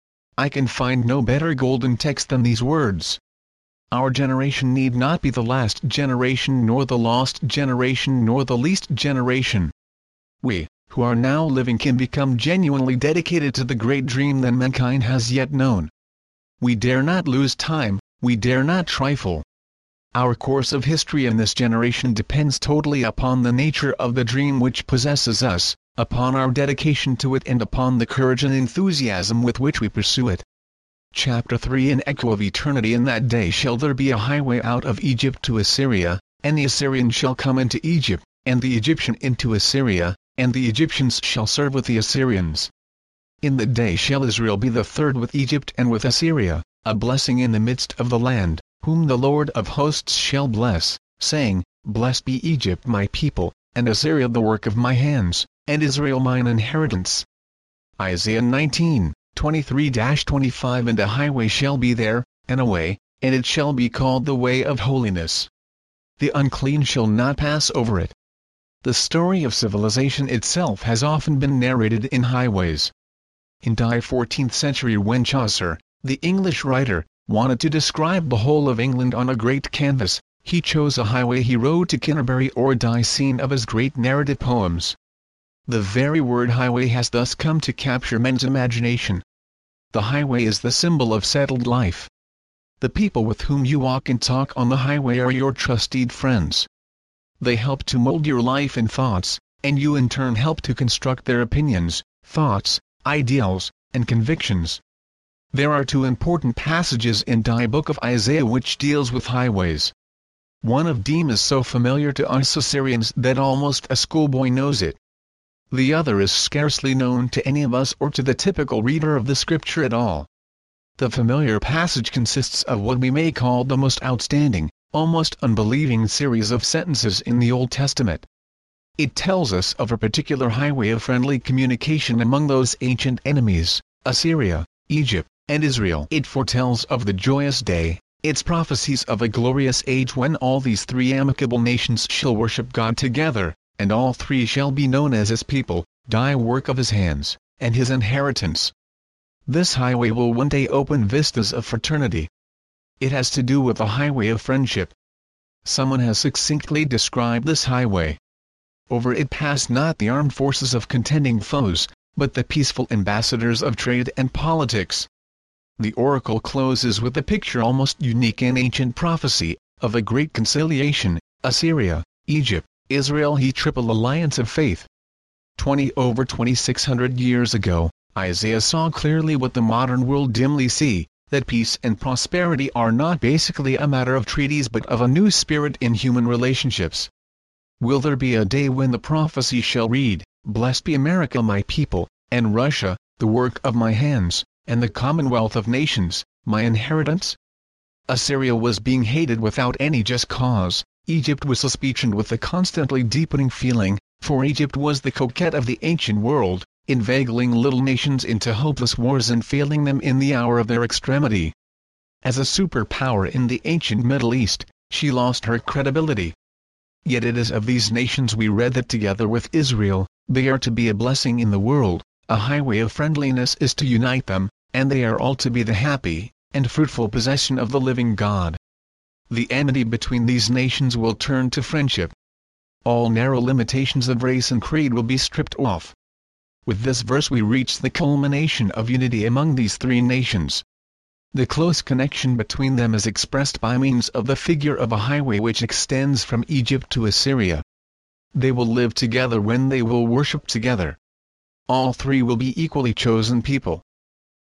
I can find no better golden text than these words. Our generation need not be the last generation nor the lost generation nor the least generation. We, who are now living, can become genuinely dedicated to the great dream that mankind has yet known. We dare not lose time, we dare not trifle. Our course of history in this generation depends totally upon the nature of the dream which possesses us, upon our dedication to it and upon the courage and enthusiasm with which we pursue it. Chapter three An echo of eternity. In that day shall there be a highway out of Egypt to Assyria, and the Assyrian shall come into Egypt, and the Egyptian into Assyria, and the Egyptians shall serve with the Assyrians. In the day shall Israel be the third with Egypt and with Assyria, a blessing in the midst of the land, whom the Lord of hosts shall bless, saying, Blessed be Egypt my people, and Assyria the work of my hands, and Israel mine inheritance. Isaiah nineteen, twenty-three to twenty-five And a highway shall be there, and a way, and it shall be called the way of holiness. The unclean shall not pass over it. The story of civilization itself has often been narrated in highways. In the fourteenth century, when Chaucer, the English writer, wanted to describe the whole of England on a great canvas, he chose a highway he rode to Canterbury or die scene of his great narrative poems. The very word highway has thus come to capture men's imagination. The highway is the symbol of settled life. The people with whom you walk and talk on the highway are your trusted friends. They help to mold your life and thoughts, and you in turn help to construct their opinions, thoughts, ideals, and convictions. There are two important passages in the book of Isaiah which deals with highways. One of them is so familiar to us Assyrians that almost a schoolboy knows it. The other is scarcely known to any of us or to the typical reader of the scripture at all. The familiar passage consists of what we may call the most outstanding, almost unbelieving series of sentences in the Old Testament. It tells us of a particular highway of friendly communication among those ancient enemies, Assyria, Egypt, and Israel. It foretells of the joyous day, its prophecies of a glorious age when all these three amicable nations shall worship God together, and all three shall be known as His people, the work of His hands, and His inheritance. This highway will one day open vistas of fraternity. It has to do with a highway of friendship. Someone has succinctly described this highway. Over it pass not the armed forces of contending foes, but the peaceful ambassadors of trade and politics. The oracle closes with a picture almost unique in ancient prophecy, of a great conciliation, Assyria, Egypt, Israel, he triple alliance of faith. Twenty over twenty-six hundred years ago, Isaiah saw clearly what the modern world dimly see, that peace and prosperity are not basically a matter of treaties but of a new spirit in human relationships. Will there be a day when the prophecy shall read, Blessed be America my people, and Russia, the work of my hands, and the commonwealth of nations, my inheritance? Assyria was being hated without any just cause, Egypt was suspicioned with a constantly deepening feeling, for Egypt was the coquette of the ancient world, inveigling little nations into hopeless wars and failing them in the hour of their extremity. As a superpower in the ancient Middle East, she lost her credibility. Yet it is of these nations we read that together with Israel, they are to be a blessing in the world, a highway of friendliness is to unite them, and they are all to be the happy and fruitful possession of the living God. The enmity between these nations will turn to friendship. All narrow limitations of race and creed will be stripped off. With this verse we reach the culmination of unity among these three nations. The close connection between them is expressed by means of the figure of a highway which extends from Egypt to Assyria. They will live together when they will worship together. All three will be equally chosen people.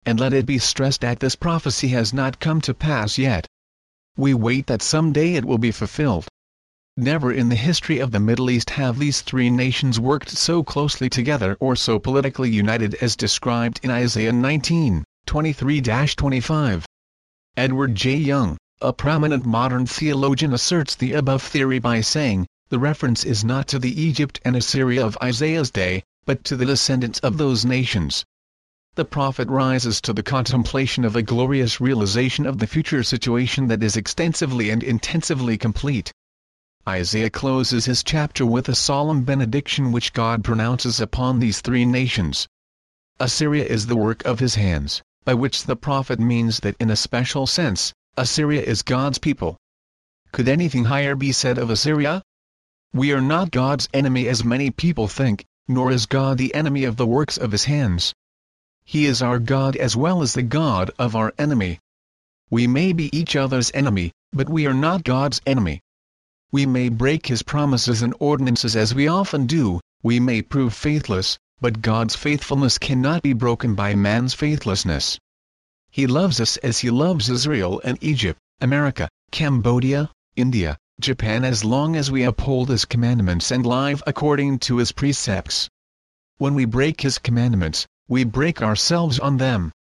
and let it be stressed that this prophecy has not come to pass yet. We wait that someday it will be fulfilled. Never in the history of the Middle East have these three nations worked so closely together or so politically united as described in Isaiah nineteen, twenty-three to twenty-five. Edward J. Young, a prominent modern theologian, asserts the above theory by saying, the reference is not to the Egypt and Assyria of Isaiah's day, but to the descendants of those nations. The prophet rises to the contemplation of a glorious realization of the future situation that is extensively and intensively complete. Isaiah closes his chapter with a solemn benediction which God pronounces upon these three nations. Assyria is the work of his hands, by which the prophet means that in a special sense, Assyria is God's people. Could anything higher be said of Assyria? We are not God's enemy as many people think, nor is God the enemy of the works of his hands. He is our God as well as the God of our enemy. We may be each other's enemy, but we are not God's enemy. We may break his promises and ordinances as we often do, we may prove faithless, but God's faithfulness cannot be broken by man's faithlessness. He loves us as he loves Israel and Egypt, America, Cambodia, India, Japan, as long as we uphold his commandments and live according to his precepts. When we break his commandments, we break ourselves on them.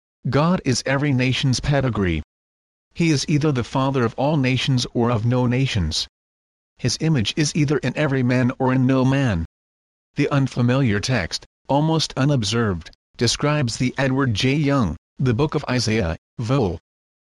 God is every nation's pedigree. He is either the father of all nations or of no nations. His image is either in every man or in no man. The unfamiliar text, almost unobserved, describes the Edward J. Young, The Book of Isaiah, Vol.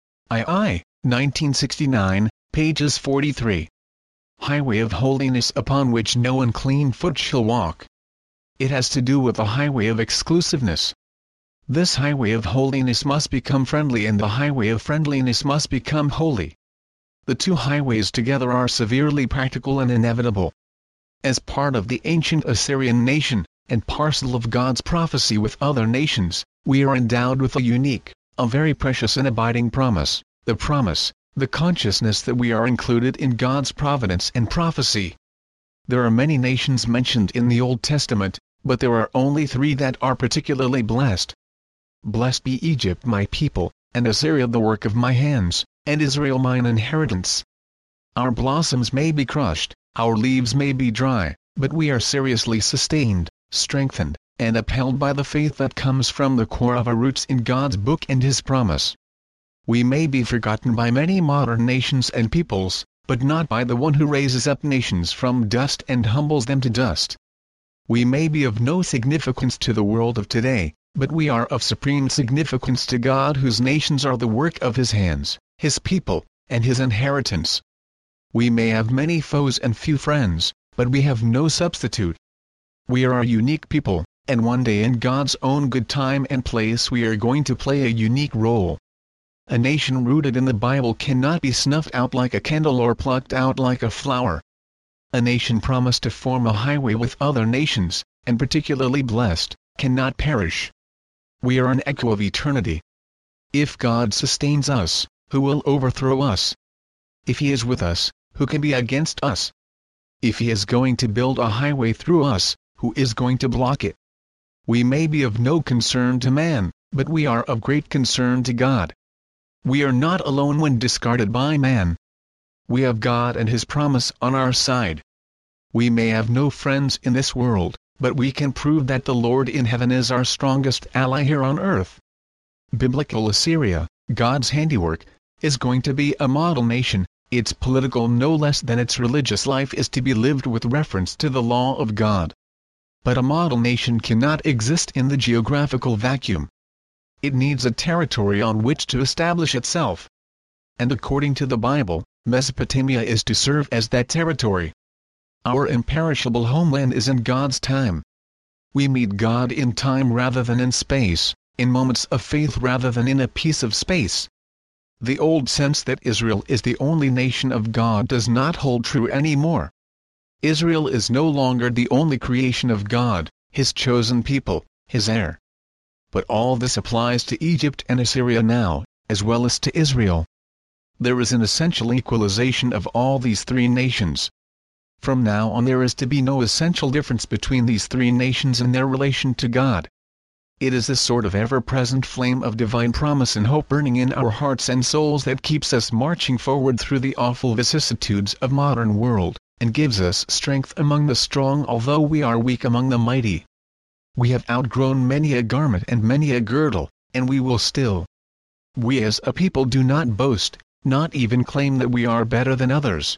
two, nineteen sixty-nine, pages forty-three. Highway of holiness upon which no unclean foot shall walk. It has to do with the highway of exclusiveness. This highway of holiness must become friendly and the highway of friendliness must become holy. The two highways together are severely practical and inevitable. As part of the ancient Assyrian nation, and parcel of God's prophecy with other nations, we are endowed with a unique, a very precious and abiding promise, the promise, the consciousness that we are included in God's providence and prophecy. There are many nations mentioned in the Old Testament, but there are only three that are particularly blessed. Blessed be Egypt my people, and Assyria the work of my hands, and Israel mine inheritance. Our blossoms may be crushed, our leaves may be dry, but we are seriously sustained, strengthened, and upheld by the faith that comes from the core of our roots in God's book and his promise. We may be forgotten by many modern nations and peoples, but not by the one who raises up nations from dust and humbles them to dust. We may be of no significance to the world of today, but we are of supreme significance to God, whose nations are the work of his hands, his people, and his inheritance. We may have many foes and few friends, but we have no substitute. We are a unique people, and one day in God's own good time and place we are going to play a unique role. A nation rooted in the Bible cannot be snuffed out like a candle or plucked out like a flower. A nation promised to form a highway with other nations, and particularly blessed, cannot perish. We are an echo of eternity. If God sustains us, who will overthrow us? If he is with us, who can be against us? If he is going to build a highway through us, who is going to block it? We may be of no concern to man, but we are of great concern to God. We are not alone when discarded by man. We have God and his promise on our side. We may have no friends in this world, but we can prove that the Lord in heaven is our strongest ally here on earth. Biblical Assyria, God's handiwork, is going to be a model nation. Its political no less than its religious life is to be lived with reference to the law of God. But a model nation cannot exist in the geographical vacuum. It needs a territory on which to establish itself. And according to the Bible, Mesopotamia is to serve as that territory. Our imperishable homeland is in God's time. We meet God in time rather than in space, in moments of faith rather than in a piece of space. The old sense that Israel is the only nation of God does not hold true anymore. Israel is no longer the only creation of God, his chosen people, his heir. But all this applies to Egypt and Assyria now, as well as to Israel. There is an essential equalization of all these three nations. From now on there is to be no essential difference between these three nations in their relation to God. It is this sort of ever-present flame of divine promise and hope burning in our hearts and souls that keeps us marching forward through the awful vicissitudes of modern world, and gives us strength among the strong although we are weak among the mighty. We have outgrown many a garment and many a girdle, and we will still. We as a people do not boast, not even claim that we are better than others.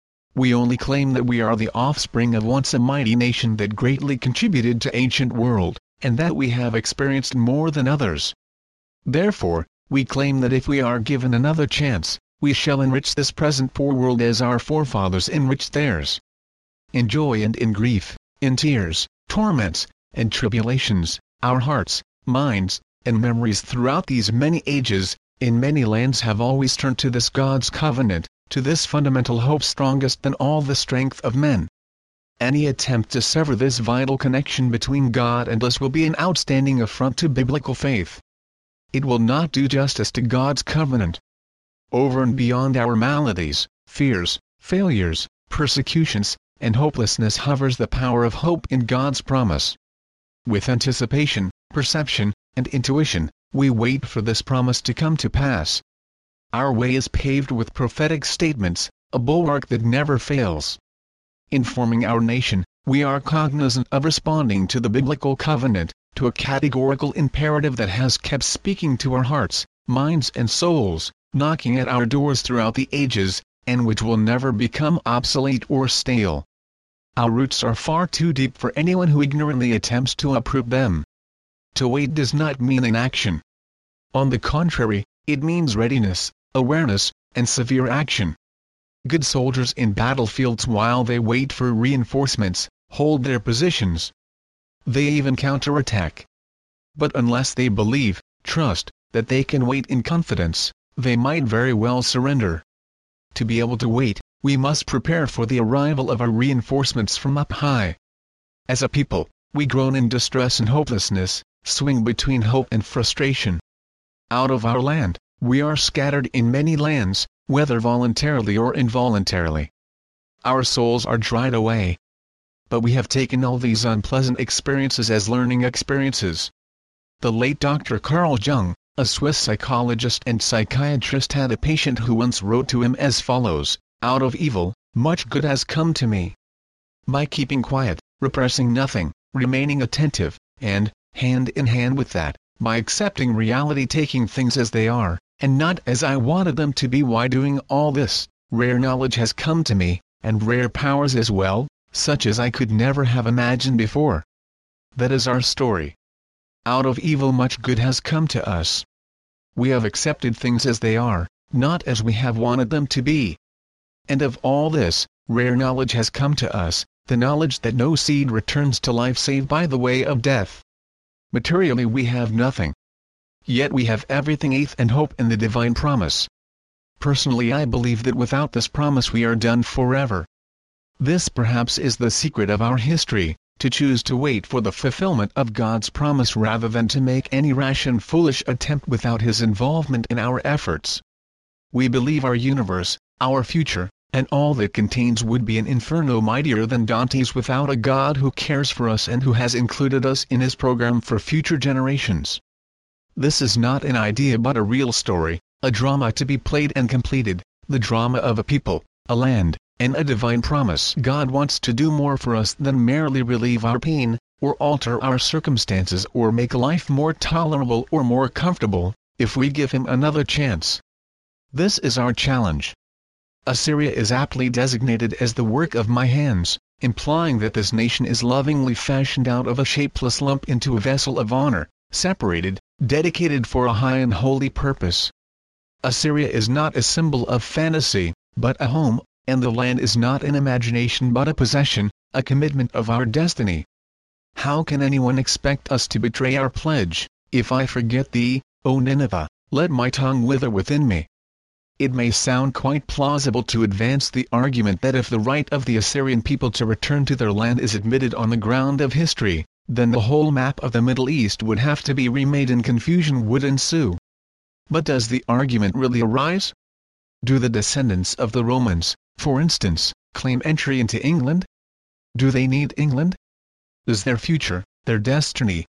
We only claim that we are the offspring of once a mighty nation that greatly contributed to ancient world, and that we have experienced more than others. Therefore, we claim that if we are given another chance, we shall enrich this present poor world as our forefathers enriched theirs. In joy and in grief, in tears, torments, and tribulations, our hearts, minds, and memories throughout these many ages, in many lands have always turned to this God's covenant, to this fundamental hope strongest than all the strength of men. Any attempt to sever this vital connection between God and us will be an outstanding affront to biblical faith. It will not do justice to God's covenant. Over and beyond our maladies, fears, failures, persecutions, and hopelessness hovers the power of hope in God's promise. With anticipation, perception, and intuition, we wait for this promise to come to pass. Our way is paved with prophetic statements, a bulwark that never fails. In forming our nation, we are cognizant of responding to the biblical covenant, to a categorical imperative that has kept speaking to our hearts, minds and souls, knocking at our doors throughout the ages, and which will never become obsolete or stale. Our roots are far too deep for anyone who ignorantly attempts to uproot them. To wait does not mean inaction. On the contrary, it means readiness, awareness, and severe action. Good soldiers in battlefields while they wait for reinforcements, hold their positions. They even counterattack. But unless they believe, trust, that they can wait in confidence, they might very well surrender. To be able to wait, we must prepare for the arrival of our reinforcements from up high. As a people, we groan in distress and hopelessness, swing between hope and frustration. Out of our land, we are scattered in many lands, whether voluntarily or involuntarily. Our souls are dried away. But we have taken all these unpleasant experiences as learning experiences. The late Doctor Carl Jung, a Swiss psychologist and psychiatrist, had a patient who once wrote to him as follows: "Out of evil, much good has come to me. By keeping quiet, repressing nothing, remaining attentive, and, hand in hand with that, by accepting reality, taking things as they are, and not as I wanted them to be, why doing all this, rare knowledge has come to me, and rare powers as well, such as I could never have imagined before." That is our story. Out of evil much good has come to us. We have accepted things as they are, not as we have wanted them to be. And of all this, rare knowledge has come to us, the knowledge that no seed returns to life save by the way of death. Materially we have nothing. Yet we have everything, faith and hope in the divine promise. Personally, I believe that without this promise we are done forever. This perhaps is the secret of our history, to choose to wait for the fulfillment of God's promise rather than to make any rash and foolish attempt without His involvement in our efforts. We believe our universe, our future, and all that contains would be an inferno mightier than Dante's without a God who cares for us and who has included us in His program for future generations. This is not an idea but a real story, a drama to be played and completed, the drama of a people, a land, and a divine promise. God wants to do more for us than merely relieve our pain, or alter our circumstances, or make life more tolerable or more comfortable, if we give Him another chance. This is our challenge. Assyria is aptly designated as the work of my hands, implying that this nation is lovingly fashioned out of a shapeless lump into a vessel of honor, separated, dedicated for a high and holy purpose. Assyria is not a symbol of fantasy, but a home, and the land is not an imagination but a possession, a commitment of our destiny. How can anyone expect us to betray our pledge? If I forget thee, O Nineveh, let my tongue wither within me. It may sound quite plausible to advance the argument that if the right of the Assyrian people to return to their land is admitted on the ground of history, then the whole map of the Middle East would have to be remade and confusion would ensue. But does the argument really arise? Do the descendants of the Romans, for instance, claim entry into England? Do they need England? Does their future, their destiny,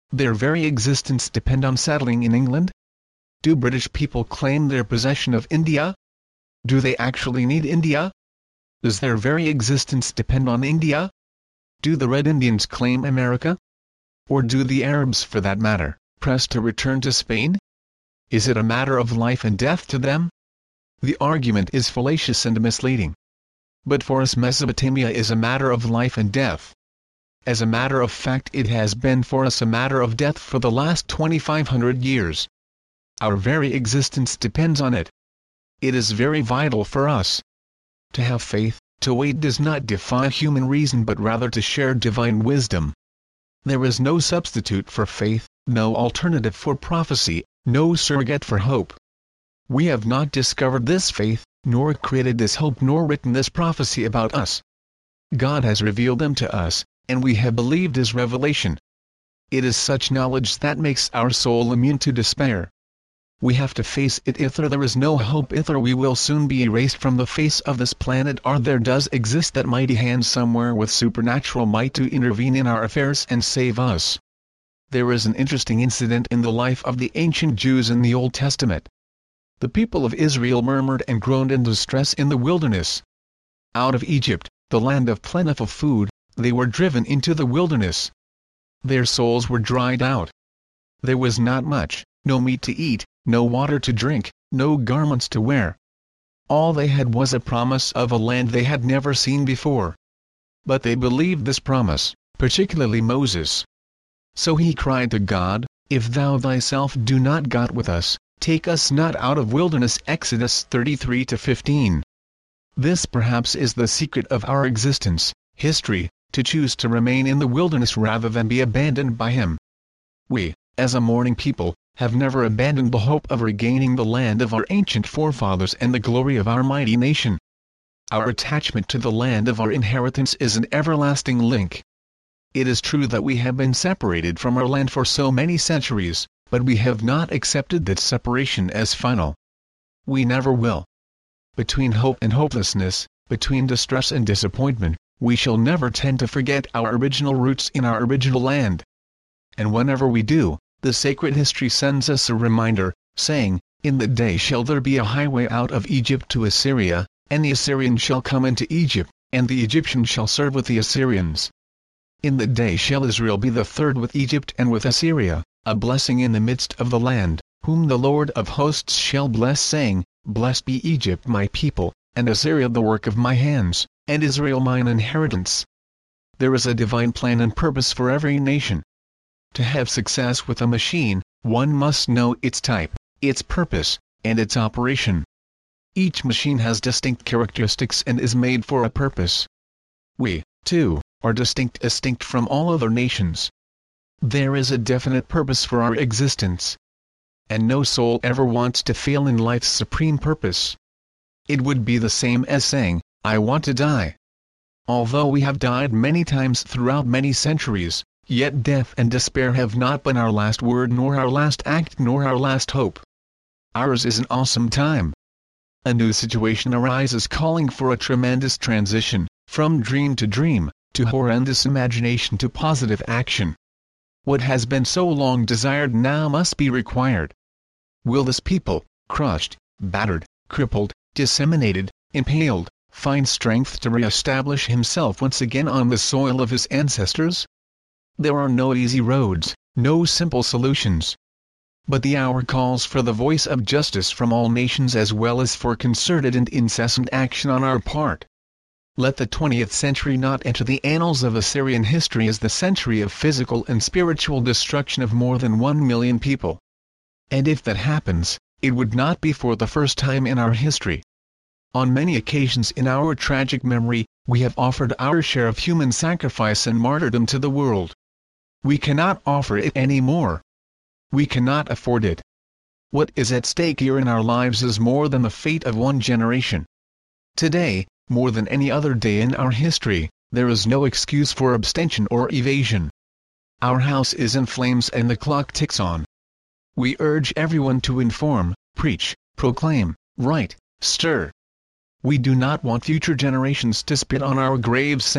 their very existence depend on settling in England? Do British people claim their possession of India? Do they actually need India? Does their very existence depend on India? Do the Red Indians claim America? Or do the Arabs, for that matter, press to return to Spain? Is it a matter of life and death to them? The argument is fallacious and misleading. But for us, Mesopotamia is a matter of life and death. As a matter of fact, it has been for us a matter of death for the last twenty-five hundred years. Our very existence depends on it. It is very vital for us. To have faith, to wait, does not defy human reason but rather to share divine wisdom. There is no substitute for faith, no alternative for prophecy, no surrogate for hope. We have not discovered this faith, nor created this hope, nor written this prophecy about us. God has revealed them to us, and we have believed His revelation. It is such knowledge that makes our soul immune to despair. We have to face it. If there is no hope, if we will soon be erased from the face of this planet, or there does exist that mighty hand somewhere with supernatural might to intervene in our affairs and save us. There is an interesting incident in the life of the ancient Jews in the Old Testament. The people of Israel murmured and groaned in distress in the wilderness. Out of Egypt, the land of plentiful food, they were driven into the wilderness. Their souls were dried out. There was not much, no meat to eat, no water to drink, no garments to wear. All they had was a promise of a land they had never seen before. But they believed this promise, particularly Moses. So he cried to God, "If thou thyself do not go with us, take us not out of wilderness." Exodus thirty-three to fifteen. This perhaps is the secret of our existence, history, to choose to remain in the wilderness rather than be abandoned by Him. We, as a mourning people, have never abandoned the hope of regaining the land of our ancient forefathers and the glory of our mighty nation. Our attachment to the land of our inheritance is an everlasting link. It is true that we have been separated from our land for so many centuries, but we have not accepted that separation as final. We never will. Between hope and hopelessness, between distress and disappointment, we shall never tend to forget our original roots in our original land. And whenever we do, the sacred history sends us a reminder, saying, "In the day shall there be a highway out of Egypt to Assyria, and the Assyrian shall come into Egypt, and the Egyptian shall serve with the Assyrians. In the day shall Israel be the third with Egypt and with Assyria, a blessing in the midst of the land, whom the Lord of hosts shall bless, saying, Blessed be Egypt my people, and Assyria the work of my hands, and Israel mine inheritance." There is a divine plan and purpose for every nation. To have success with a machine, one must know its type, its purpose, and its operation. Each machine has distinct characteristics and is made for a purpose. We, too, are distinct distinct from all other nations. There is a definite purpose for our existence. And no soul ever wants to fail in life's supreme purpose. It would be the same as saying, "I want to die." Although we have died many times throughout many centuries, yet death and despair have not been our last word, nor our last act, nor our last hope. Ours is an awesome time. A new situation arises calling for a tremendous transition, from dream to dream, to horrendous imagination to positive action. What has been so long desired now must be required. Will this people, crushed, battered, crippled, disseminated, impaled, find strength to re-establish himself once again on the soil of his ancestors? There are no easy roads, no simple solutions. But the hour calls for the voice of justice from all nations as well as for concerted and incessant action on our part. Let the twentieth century not enter the annals of Assyrian history as the century of physical and spiritual destruction of more than one million people. And if that happens, it would not be for the first time in our history. On many occasions in our tragic memory, we have offered our share of human sacrifice and martyrdom to the world. We cannot offer it any more. We cannot afford it. What is at stake here in our lives is more than the fate of one generation. Today, more than any other day in our history, there is no excuse for abstention or evasion. Our house is in flames and the clock ticks on. We urge everyone to inform, preach, proclaim, write, stir. We do not want future generations to spit on our graves saying,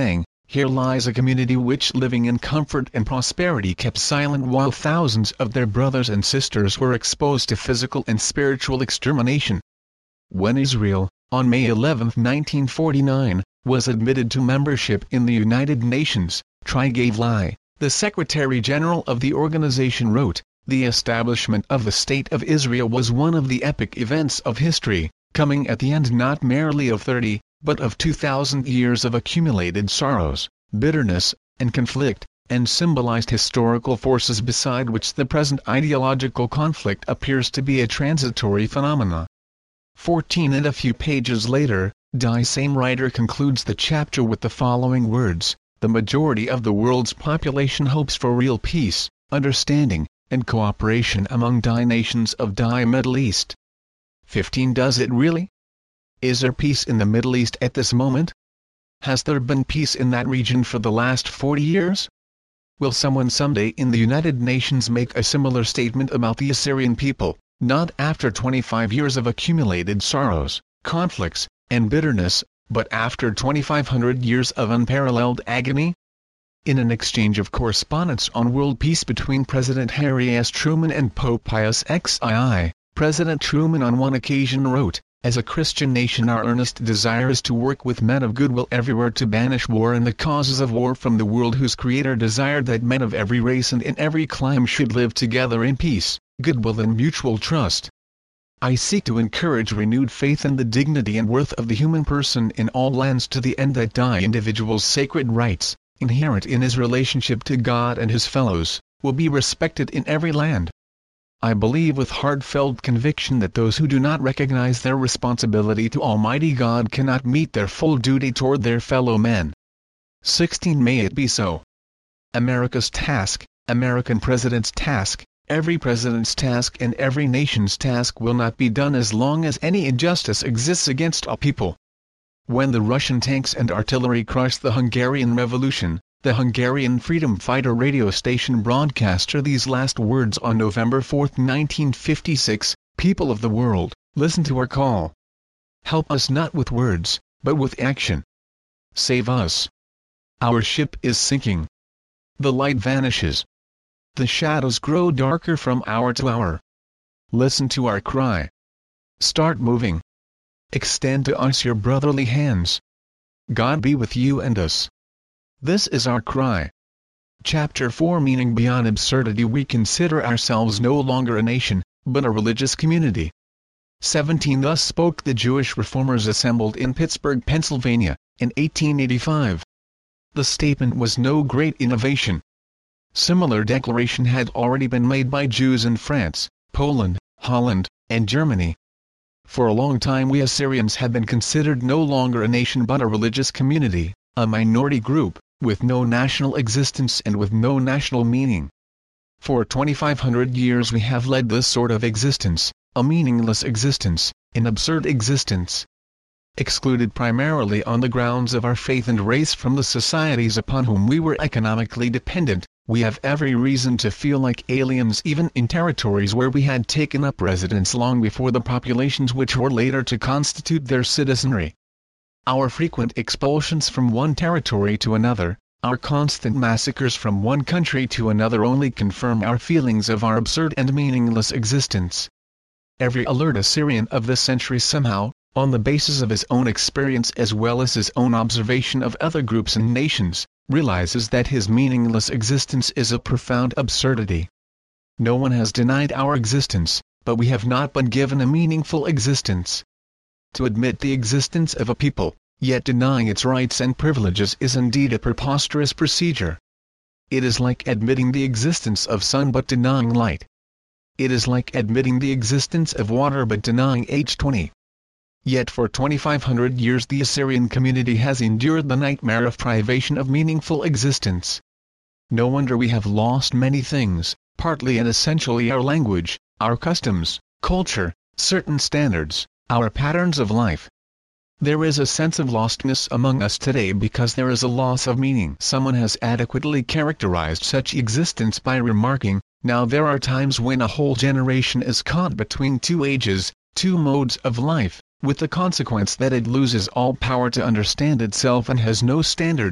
Here lies a community which, living in comfort and prosperity, kept silent while thousands of their brothers and sisters were exposed to physical and spiritual extermination. When Israel, on May eleventh nineteen forty-nine, was admitted to membership in the United Nations, Trygve Lie, the Secretary-General of the organization, wrote, "The establishment of the State of Israel was one of the epic events of history, coming at the end not merely of thirty, but of two thousand years of accumulated sorrows, bitterness, and conflict, and symbolized historical forces beside which the present ideological conflict appears to be a transitory phenomena." Fourteen and a few pages later, Die same writer concludes the chapter with the following words: "The majority of the world's population hopes for real peace, understanding, and cooperation among die nations of die Middle East." fifteen Does it really? Is there peace in the Middle East at this moment? Has there been peace in that region for the last forty years? Will someone someday in the United Nations make a similar statement about the Assyrian people, not after twenty-five years of accumulated sorrows, conflicts, and bitterness, but after twenty-five hundred years of unparalleled agony? In an exchange of correspondence on world peace between President Harry S. Truman and Pope Pius the sixth, President Truman on one occasion wrote, "As a Christian nation, our earnest desire is to work with men of goodwill everywhere to banish war and the causes of war from the world, whose Creator desired that men of every race and in every clime should live together in peace, goodwill and mutual trust. I seek to encourage renewed faith in the dignity and worth of the human person in all lands, to the end that die individual's sacred rights, inherent in his relationship to God and his fellows, will be respected in every land. I believe with heartfelt conviction that those who do not recognize their responsibility to Almighty God cannot meet their full duty toward their fellow men." sixteen May it be so. America's task, American president's task, every president's task and every nation's task will not be done as long as any injustice exists against a people. When the Russian tanks and artillery crushed the Hungarian Revolution, the Hungarian freedom fighter radio station broadcaster these last words on November fourth nineteen fifty-six, "People of the world, listen to our call. Help us not with words, but with action. Save us. Our ship is sinking. The light vanishes. The shadows grow darker from hour to hour. Listen to our cry. Start moving. Extend to us your brotherly hands. God be with you and us. This is our cry." Chapter four Meaning beyond absurdity. We consider ourselves no longer a nation, but a religious community. seventeen Thus spoke the Jewish reformers assembled in Pittsburgh, Pennsylvania, in eighteen eighty-five. The statement was no great innovation. Similar declaration had already been made by Jews in France, Poland, Holland, and Germany. For a long time we Assyrians had been considered no longer a nation but a religious community, a minority group, with no national existence and with no national meaning. For twenty-five hundred years we have led this sort of existence, a meaningless existence, an absurd existence. Excluded primarily on the grounds of our faith and race from the societies upon whom we were economically dependent, we have every reason to feel like aliens even in territories where we had taken up residence long before the populations which were later to constitute their citizenry. Our frequent expulsions from one territory to another, our constant massacres from one country to another only confirm our feelings of our absurd and meaningless existence. Every alert Assyrian of this century somehow, on the basis of his own experience as well as his own observation of other groups and nations, realizes that his meaningless existence is a profound absurdity. No one has denied our existence, but we have not been given a meaningful existence. To admit the existence of a people, yet denying its rights and privileges is indeed a preposterous procedure. It is like admitting the existence of sun but denying light. It is like admitting the existence of water but denying H twenty. Yet for twenty-five hundred years the Assyrian community has endured the nightmare of privation of meaningful existence. No wonder we have lost many things, partly and essentially our language, our customs, culture, certain standards, our patterns of life. There is a sense of lostness among us today because there is a loss of meaning. Someone has adequately characterized such existence by remarking, "Now there are times when a whole generation is caught between two ages, two modes of life, with the consequence that it loses all power to understand itself and has no standards,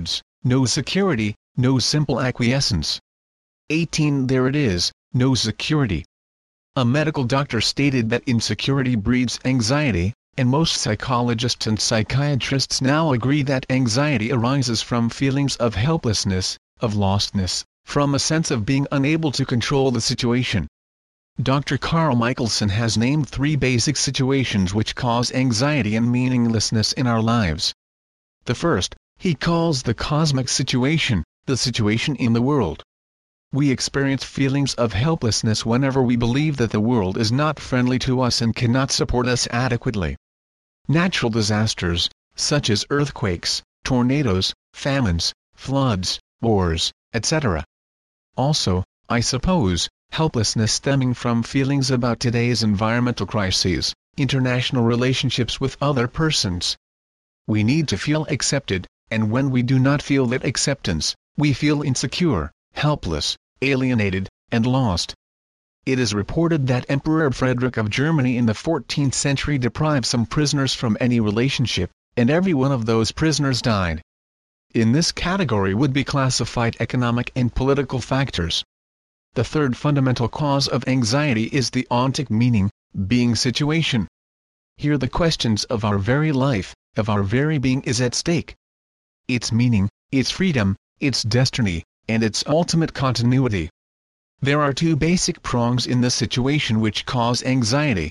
no security, no simple acquiescence. eighteen There it is, no security. A medical doctor stated that insecurity breeds anxiety, and most psychologists and psychiatrists now agree that anxiety arises from feelings of helplessness, of lostness, from a sense of being unable to control the situation. Doctor Carl Michelson has named three basic situations which cause anxiety and meaninglessness in our lives. The first, he calls the cosmic situation, the situation in the world. We experience feelings of helplessness whenever we believe that the world is not friendly to us and cannot support us adequately. Natural disasters, such as earthquakes, tornadoes, famines, floods, wars, et cetera. Also, I suppose, helplessness stemming from feelings about today's environmental crises, international relationships with other persons. We need to feel accepted, and when we do not feel that acceptance, we feel insecure, helpless, alienated, and lost. It is reported that Emperor Frederick of Germany in the fourteenth century deprived some prisoners from any relationship, and every one of those prisoners died. In this category would be classified economic and political factors. The third fundamental cause of anxiety is the ontic meaning, being situation. Here the questions of our very life, of our very being is at stake. Its meaning, its freedom, its destiny, and its ultimate continuity. There are two basic prongs in this situation which cause anxiety.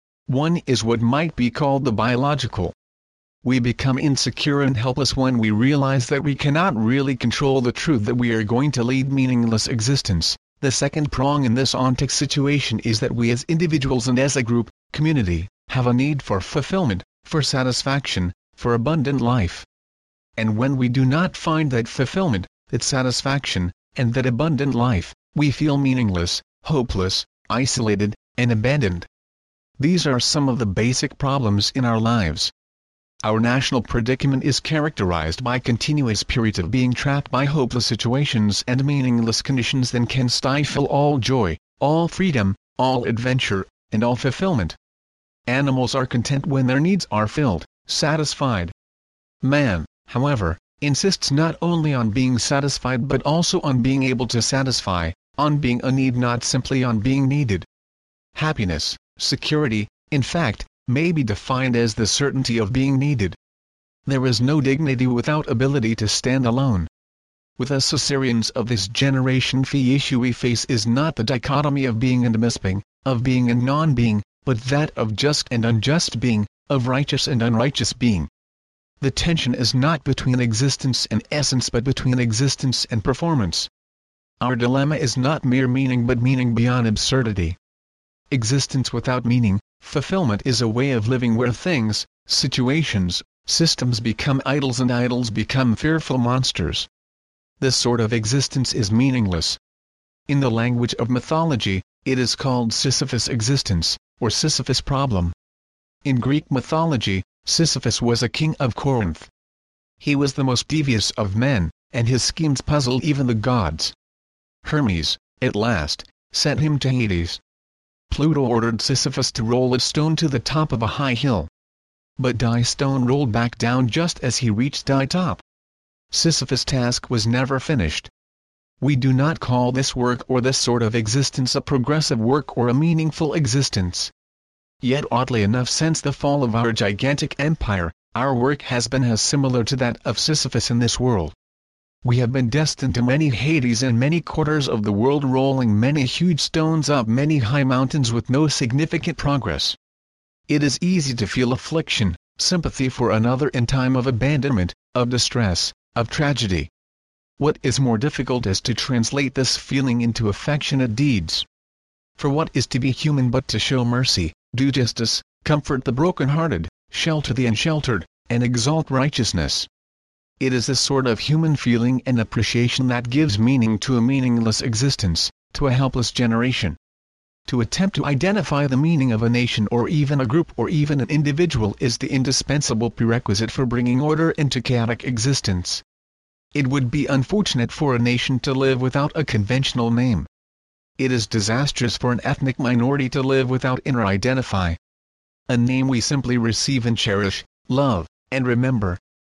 One is what might be called the biological. We become insecure and helpless when we realize that we cannot really control the truth that we are going to lead meaningless existence. The second prong in this ontic situation is that we as individuals and as a group, community, have a need for fulfillment, for satisfaction, for abundant life. And when we do not find that fulfillment, that satisfaction, and that abundant life, we feel meaningless, hopeless, isolated, and abandoned. These are some of the basic problems in our lives. Our national predicament is characterized by continuous periods of being trapped by hopeless situations and meaningless conditions that can stifle all joy, all freedom, all adventure, and all fulfillment. Animals are content when their needs are filled, satisfied. Man, however, insists not only on being satisfied but also on being able to satisfy, on being a need, not simply on being needed. Happiness, security, in fact, may be defined as the certainty of being needed. There is no dignity without ability to stand alone. With us Caesareans of this generation, the issue we face is not the dichotomy of being and misbeing, of being and non-being, but that of just and unjust being, of righteous and unrighteous being. The tension is not between existence and essence but between existence and performance. Our dilemma is not mere meaning but meaning beyond absurdity. Existence without meaning, fulfillment, is a way of living where things, situations, systems become idols and idols become fearful monsters. This sort of existence is meaningless. In the language of mythology, it is called Sisyphus existence, or Sisyphus problem. In Greek mythology, Sisyphus was a king of Corinth. He was the most devious of men, and his schemes puzzled even the gods. Hermes, at last, sent him to Hades. Pluto ordered Sisyphus to roll a stone to the top of a high hill. But the stone rolled back down just as he reached the top. Sisyphus' task was never finished. We do not call this work or this sort of existence a progressive work or a meaningful existence. Yet oddly enough, since the fall of our gigantic empire, our work has been as similar to that of Sisyphus in this world. We have been destined to many Hades in many quarters of the world, rolling many huge stones up many high mountains with no significant progress. It is easy to feel affliction, sympathy for another in time of abandonment, of distress, of tragedy. What is more difficult is to translate this feeling into affectionate deeds. For what is to be human but to show mercy, do justice, comfort the broken-hearted, shelter the unsheltered, and exalt righteousness? It is this sort of human feeling and appreciation that gives meaning to a meaningless existence, to a helpless generation. To attempt to identify the meaning of a nation or even a group or even an individual is the indispensable prerequisite for bringing order into chaotic existence. It would be unfortunate for a nation to live without a conventional name. It is disastrous for an ethnic minority to live without inner identify. A name we simply receive and cherish, love, and remember.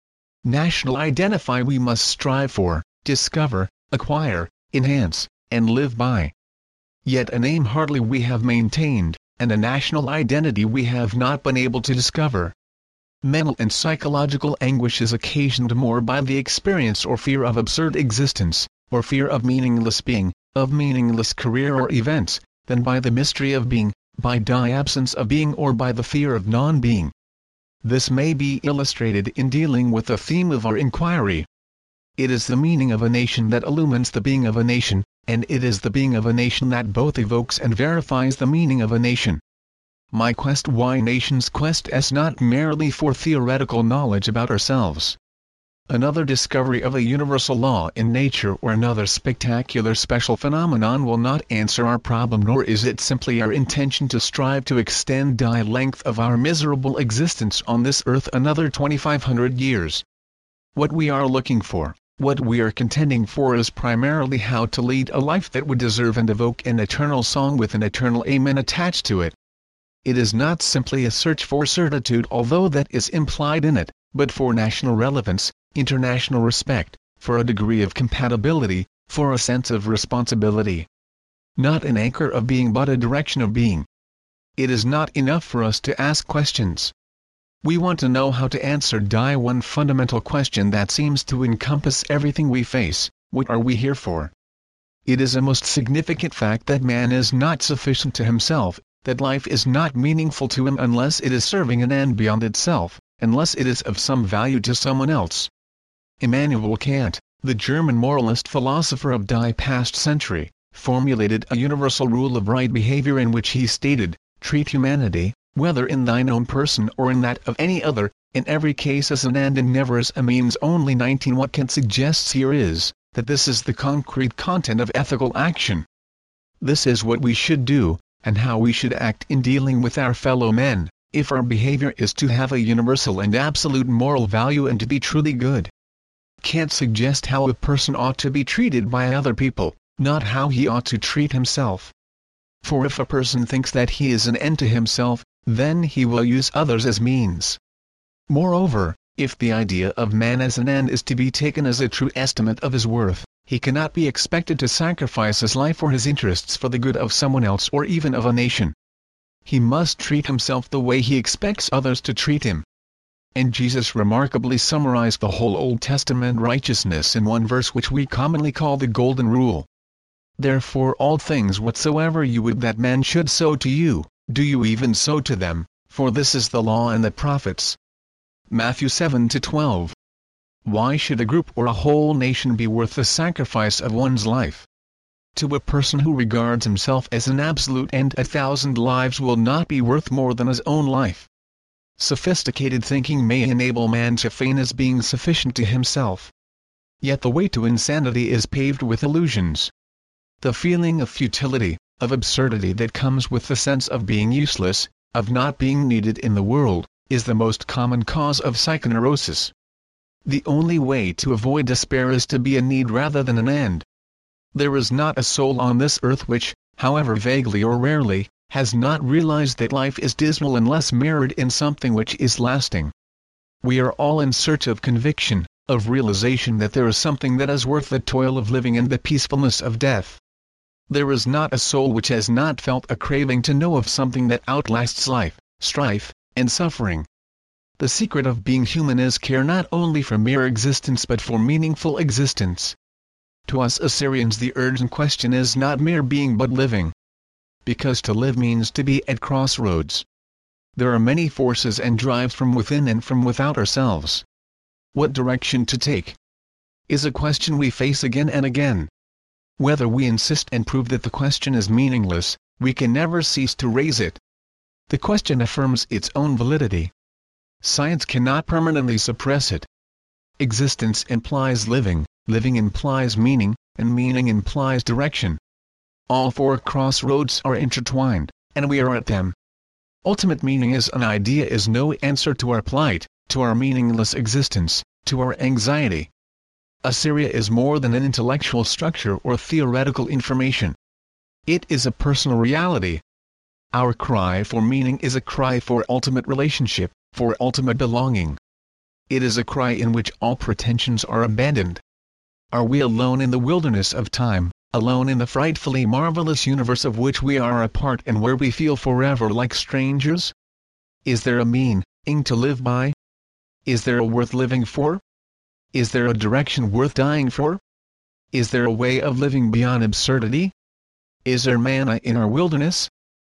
national identity we must strive for, discover, acquire, enhance, and live by. Yet a name hardly we have maintained, and a national identity we have not been able to discover. Mental and psychological anguish is occasioned more by the experience or fear of absurd existence, or fear of meaningless being, of meaningless career or events, than by the mystery of being, by the absence of being or by the fear of non-being. This may be illustrated in dealing with the theme of our inquiry. It is the meaning of a nation that illumines the being of a nation, and it is the being of a nation that both evokes and verifies the meaning of a nation. My quest why nations quest is not merely for theoretical knowledge about ourselves. Another discovery of a universal law in nature or another spectacular special phenomenon will not answer our problem, nor is it simply our intention to strive to extend the length of our miserable existence on this earth another twenty-five hundred years. What we are looking for, what we are contending for is primarily how to lead a life that would deserve and evoke an eternal song with an eternal amen attached to it. It is not simply a search for certitude, although that is implied in it, but for national relevance, international respect, for a degree of compatibility, for a sense of responsibility. Not an anchor of being but a direction of being. It is not enough for us to ask questions. We want to know how to answer the one fundamental question that seems to encompass everything we face: what are we here for? It is a most significant fact that man is not sufficient to himself, that life is not meaningful to him unless it is serving an end beyond itself, unless it is of some value to someone else. Immanuel Kant, the German moralist philosopher of the past century, formulated a universal rule of right behavior in which he stated, "Treat humanity, whether in thine own person or in that of any other, in every case as an end and never as a means only." nineteen What Kant suggests here is, that this is the concrete content of ethical action. This is what we should do, and how we should act in dealing with our fellow men, if our behavior is to have a universal and absolute moral value and to be truly good. Kant suggests how a person ought to be treated by other people, not how he ought to treat himself. For if a person thinks that he is an end to himself, then he will use others as means. Moreover, if the idea of man as an end is to be taken as a true estimate of his worth, he cannot be expected to sacrifice his life or his interests for the good of someone else or even of a nation. He must treat himself the way he expects others to treat him. And Jesus remarkably summarized the whole Old Testament righteousness in one verse which we commonly call the Golden Rule. Therefore all things whatsoever you would that men should sow to you, do you even sow to them, for this is the law and the prophets. Matthew seven to twelve. Why should a group or a whole nation be worth the sacrifice of one's life? To a person who regards himself as an absolute end, a thousand lives will not be worth more than his own life. Sophisticated thinking may enable man to feign as being sufficient to himself. Yet the way to insanity is paved with illusions. The feeling of futility, of absurdity that comes with the sense of being useless, of not being needed in the world, is the most common cause of psychoneurosis. The only way to avoid despair is to be a need rather than an end. There is not a soul on this earth which, however vaguely or rarely, has not realized that life is dismal unless mirrored in something which is lasting. We are all in search of conviction, of realization that there is something that is worth the toil of living and the peacefulness of death. There is not a soul which has not felt a craving to know of something that outlasts life, strife, and suffering. The secret of being human is care not only for mere existence but for meaningful existence. To us Assyrians the urgent question is not mere being but living. Because to live means to be at crossroads. There are many forces and drives from within and from without ourselves. What direction to take is a question we face again and again. Whether we insist and prove that the question is meaningless, we can never cease to raise it. The question affirms its own validity. Science cannot permanently suppress it. Existence implies living, living implies meaning, and meaning implies direction. All four crossroads are intertwined, and we are at them. Ultimate meaning as an idea is no answer to our plight, to our meaningless existence, to our anxiety. Assyria is more than an intellectual structure or theoretical information. It is a personal reality. Our cry for meaning is a cry for ultimate relationship, for ultimate belonging. It is a cry in which all pretensions are abandoned. Are we alone in the wilderness of time, alone in the frightfully marvelous universe of which we are a part and where we feel forever like strangers? Is there a meaning to live by? Is there a worth living for? Is there a direction worth dying for? Is there a way of living beyond absurdity? Is there manna in our wilderness?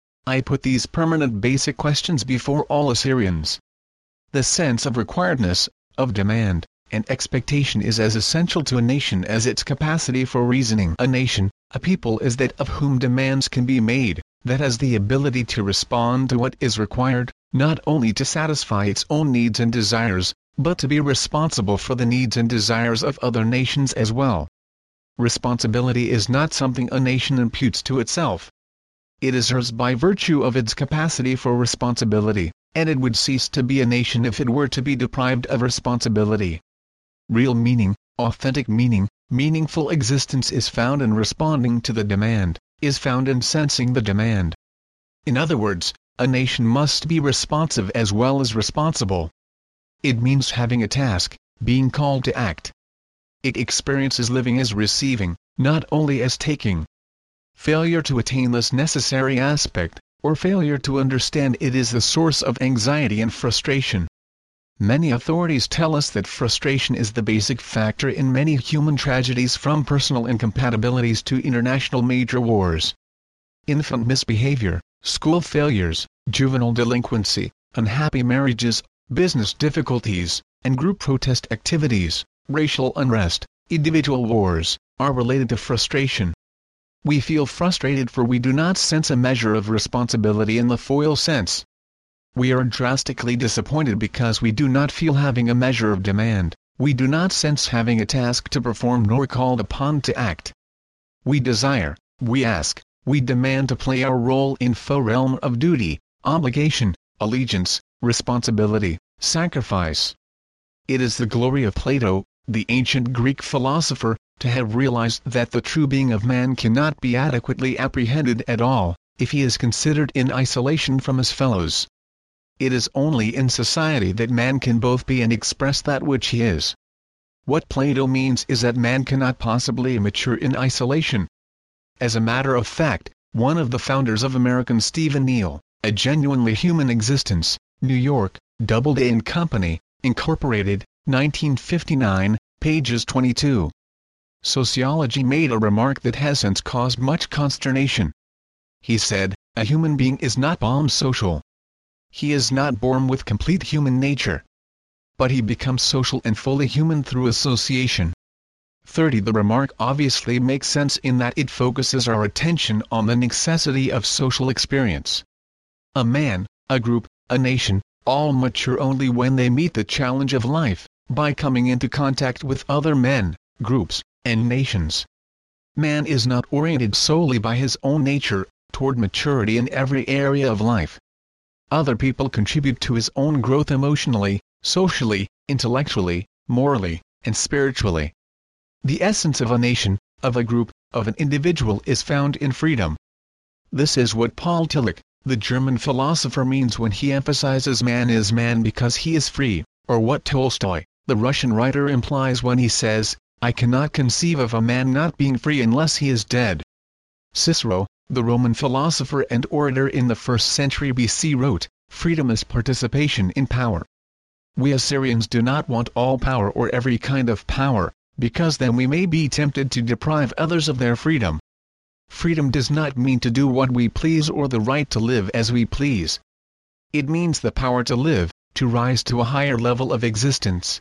I put these permanent basic questions before all Assyrians. The sense of requiredness, of demand, and expectation is as essential to a nation as its capacity for reasoning. A nation, a people is that of whom demands can be made, that has the ability to respond to what is required, not only to satisfy its own needs and desires, but to be responsible for the needs and desires of other nations as well. Responsibility is not something a nation imputes to itself. It is hers by virtue of its capacity for responsibility, and it would cease to be a nation if it were to be deprived of responsibility. Real meaning, authentic meaning, meaningful existence is found in responding to the demand, is found in sensing the demand. In other words, a nation must be responsive as well as responsible. It means having a task, being called to act. It experiences living as receiving, not only as taking. Failure to attain this necessary aspect, or failure to understand it, is the source of anxiety and frustration. Many authorities tell us that frustration is the basic factor in many human tragedies, from personal incompatibilities to international major wars. Infant misbehavior, school failures, juvenile delinquency, unhappy marriages, business difficulties, and group protest activities, racial unrest, individual wars, are related to frustration. We feel frustrated for we do not sense a measure of responsibility in the full sense. We are drastically disappointed because we do not feel having a measure of demand, we do not sense having a task to perform nor called upon to act. We desire, we ask, we demand to play our role in full realm of duty, obligation, allegiance, responsibility, sacrifice. It is the glory of Plato, the ancient Greek philosopher, to have realized that the true being of man cannot be adequately apprehended at all, if he is considered in isolation from his fellows. It is only in society that man can both be and express that which he is. What Plato means is that man cannot possibly mature in isolation. As a matter of fact, one of the founders of American Stephen Neal, A Genuinely Human Existence, New York, Doubleday and Company, Incorporated, nineteen fifty-nine, pages twenty-two. Sociology made a remark that has since caused much consternation. He said, "A human being is not born social. He is not born with complete human nature. But he becomes social and fully human through association." thirty The remark obviously makes sense in that it focuses our attention on the necessity of social experience. A man, a group, a nation, all mature only when they meet the challenge of life, by coming into contact with other men, groups, and nations. Man is not oriented solely by his own nature, toward maturity in every area of life. Other people contribute to his own growth emotionally, socially, intellectually, morally, and spiritually. The essence of a nation, of a group, of an individual is found in freedom. This is what Paul Tillich, the German philosopher, means when he emphasizes man is man because he is free, or what Tolstoy, the Russian writer, implies when he says, "I cannot conceive of a man not being free unless he is dead." Cicero, the Roman philosopher and orator in the first century B C, wrote, "Freedom is participation in power." We Assyrians do not want all power or every kind of power, because then we may be tempted to deprive others of their freedom. Freedom does not mean to do what we please or the right to live as we please. It means the power to live, to rise to a higher level of existence.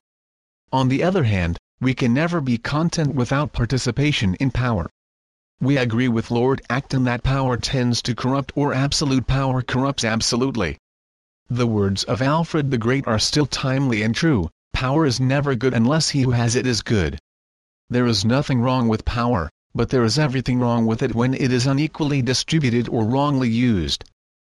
On the other hand, we can never be content without participation in power. We agree with Lord Acton that power tends to corrupt, or absolute power corrupts absolutely. The words of Alfred the Great are still timely and true: power is never good unless he who has it is good. There is nothing wrong with power, but there is everything wrong with it when it is unequally distributed or wrongly used.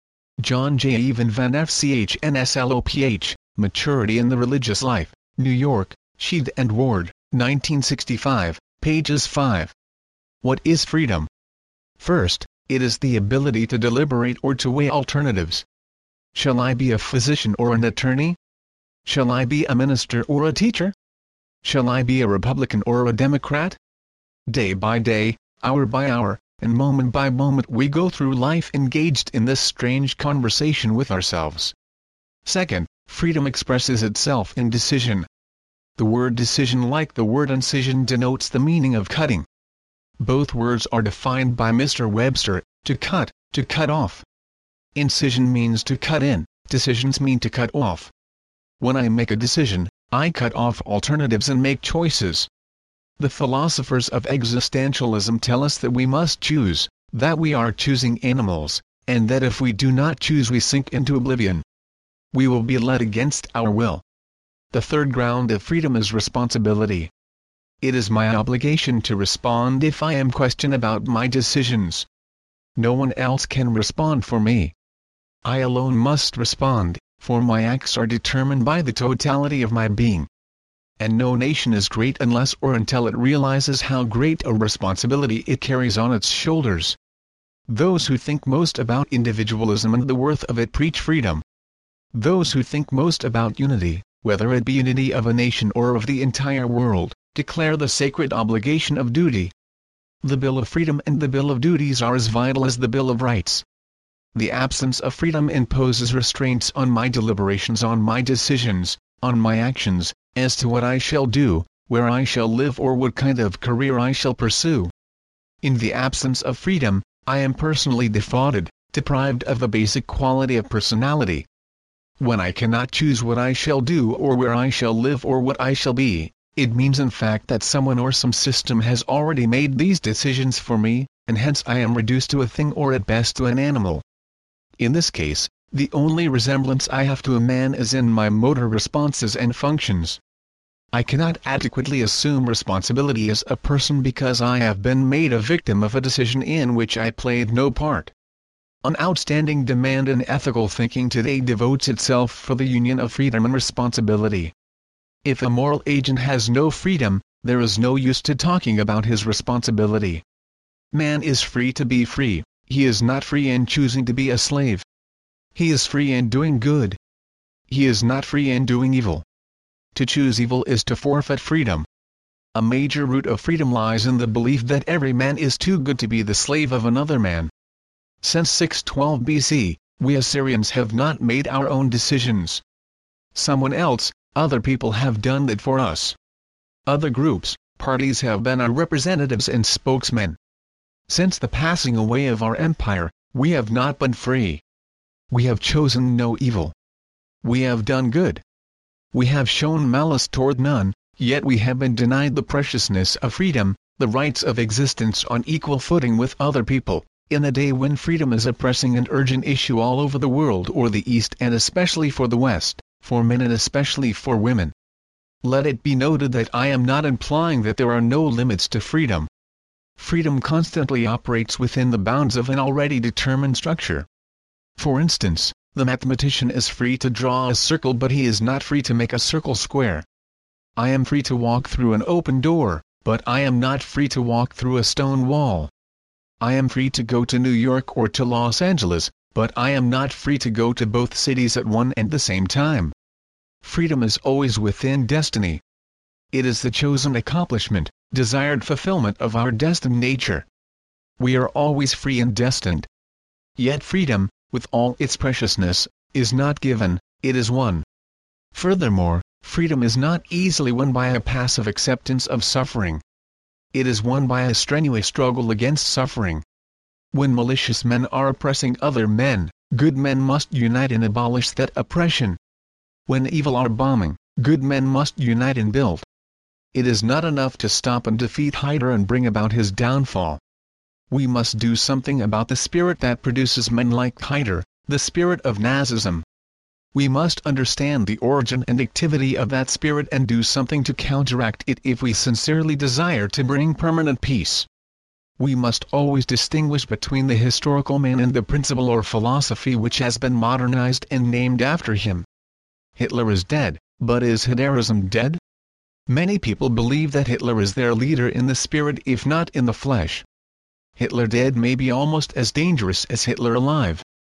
John J. Evan Van F C H N S L O P H, Maturity in the Religious Life, New York, Sheed and Ward, nineteen sixty-five, pages five. What is freedom? First, it is the ability to deliberate or to weigh alternatives. Shall I be a physician or an attorney? Shall I be a minister or a teacher? Shall I be a Republican or a Democrat? Day by day, hour by hour, and moment by moment we go through life engaged in this strange conversation with ourselves. Second, freedom expresses itself in decision. The word decision, like the word incision, denotes the meaning of cutting. Both words are defined by Mister Webster: to cut, to cut off. Incision means to cut in, decisions mean to cut off. When I make a decision, I cut off alternatives and make choices. The philosophers of existentialism tell us that we must choose, that we are choosing animals, and that if we do not choose we sink into oblivion. We will be led against our will. The third ground of freedom is responsibility. It is my obligation to respond if I am questioned about my decisions. No one else can respond for me. I alone must respond, for my acts are determined by the totality of my being. And no nation is great unless or until it realizes how great a responsibility it carries on its shoulders. Those who think most about individualism and the worth of it preach freedom. Those who think most about unity, whether it be unity of a nation or of the entire world, declare the sacred obligation of duty. The Bill of Freedom and the Bill of Duties are as vital as the Bill of Rights. The absence of freedom imposes restraints on my deliberations, on my decisions, on my actions, as to what I shall do, where I shall live, or what kind of career I shall pursue. In the absence of freedom, I am personally defrauded, deprived of the basic quality of personality. When I cannot choose what I shall do or where I shall live or what I shall be, it means in fact that someone or some system has already made these decisions for me, and hence I am reduced to a thing, or at best to an animal. In this case, the only resemblance I have to a man is in my motor responses and functions. I cannot adequately assume responsibility as a person because I have been made a victim of a decision in which I played no part. An outstanding demand in ethical thinking today devotes itself for the union of freedom and responsibility. If a moral agent has no freedom, there is no use to talking about his responsibility. Man is free to be free, he is not free in choosing to be a slave. He is free in doing good. He is not free in doing evil. To choose evil is to forfeit freedom. A major root of freedom lies in the belief that every man is too good to be the slave of another man. Since six twelve B C, we Assyrians have not made our own decisions. Someone else, other people have done that for us. Other groups, parties have been our representatives and spokesmen. Since the passing away of our empire, we have not been free. We have chosen no evil. We have done good. We have shown malice toward none, yet we have been denied the preciousness of freedom, the rights of existence on equal footing with other people, in a day when freedom is a pressing and urgent issue all over the world, or the East, and especially for the West, for men and especially for women. Let it be noted that I am not implying that there are no limits to freedom. Freedom constantly operates within the bounds of an already determined structure. For instance, the mathematician is free to draw a circle, but he is not free to make a circle square. I am free to walk through an open door, but I am not free to walk through a stone wall. I am free to go to New York or to Los Angeles, but I am not free to go to both cities at one and the same time. Freedom is always within destiny. It is the chosen accomplishment, desired fulfillment of our destined nature. We are always free and destined. Yet freedom, with all its preciousness, is not given, it is won. Furthermore, freedom is not easily won by a passive acceptance of suffering. It is won by a strenuous struggle against suffering. When malicious men are oppressing other men, good men must unite and abolish that oppression. When evil are bombing, good men must unite and build. It is not enough to stop and defeat Hitler and bring about his downfall. We must do something about the spirit that produces men like Hitler, the spirit of Nazism. We must understand the origin and activity of that spirit and do something to counteract it if we sincerely desire to bring permanent peace. We must always distinguish between the historical man and the principle or philosophy which has been modernized and named after him. Hitler is dead, but is Hitlerism dead? Many people believe that Hitler is their leader in the spirit if not in the flesh. Hitler dead may be almost as dangerous as Hitler alive.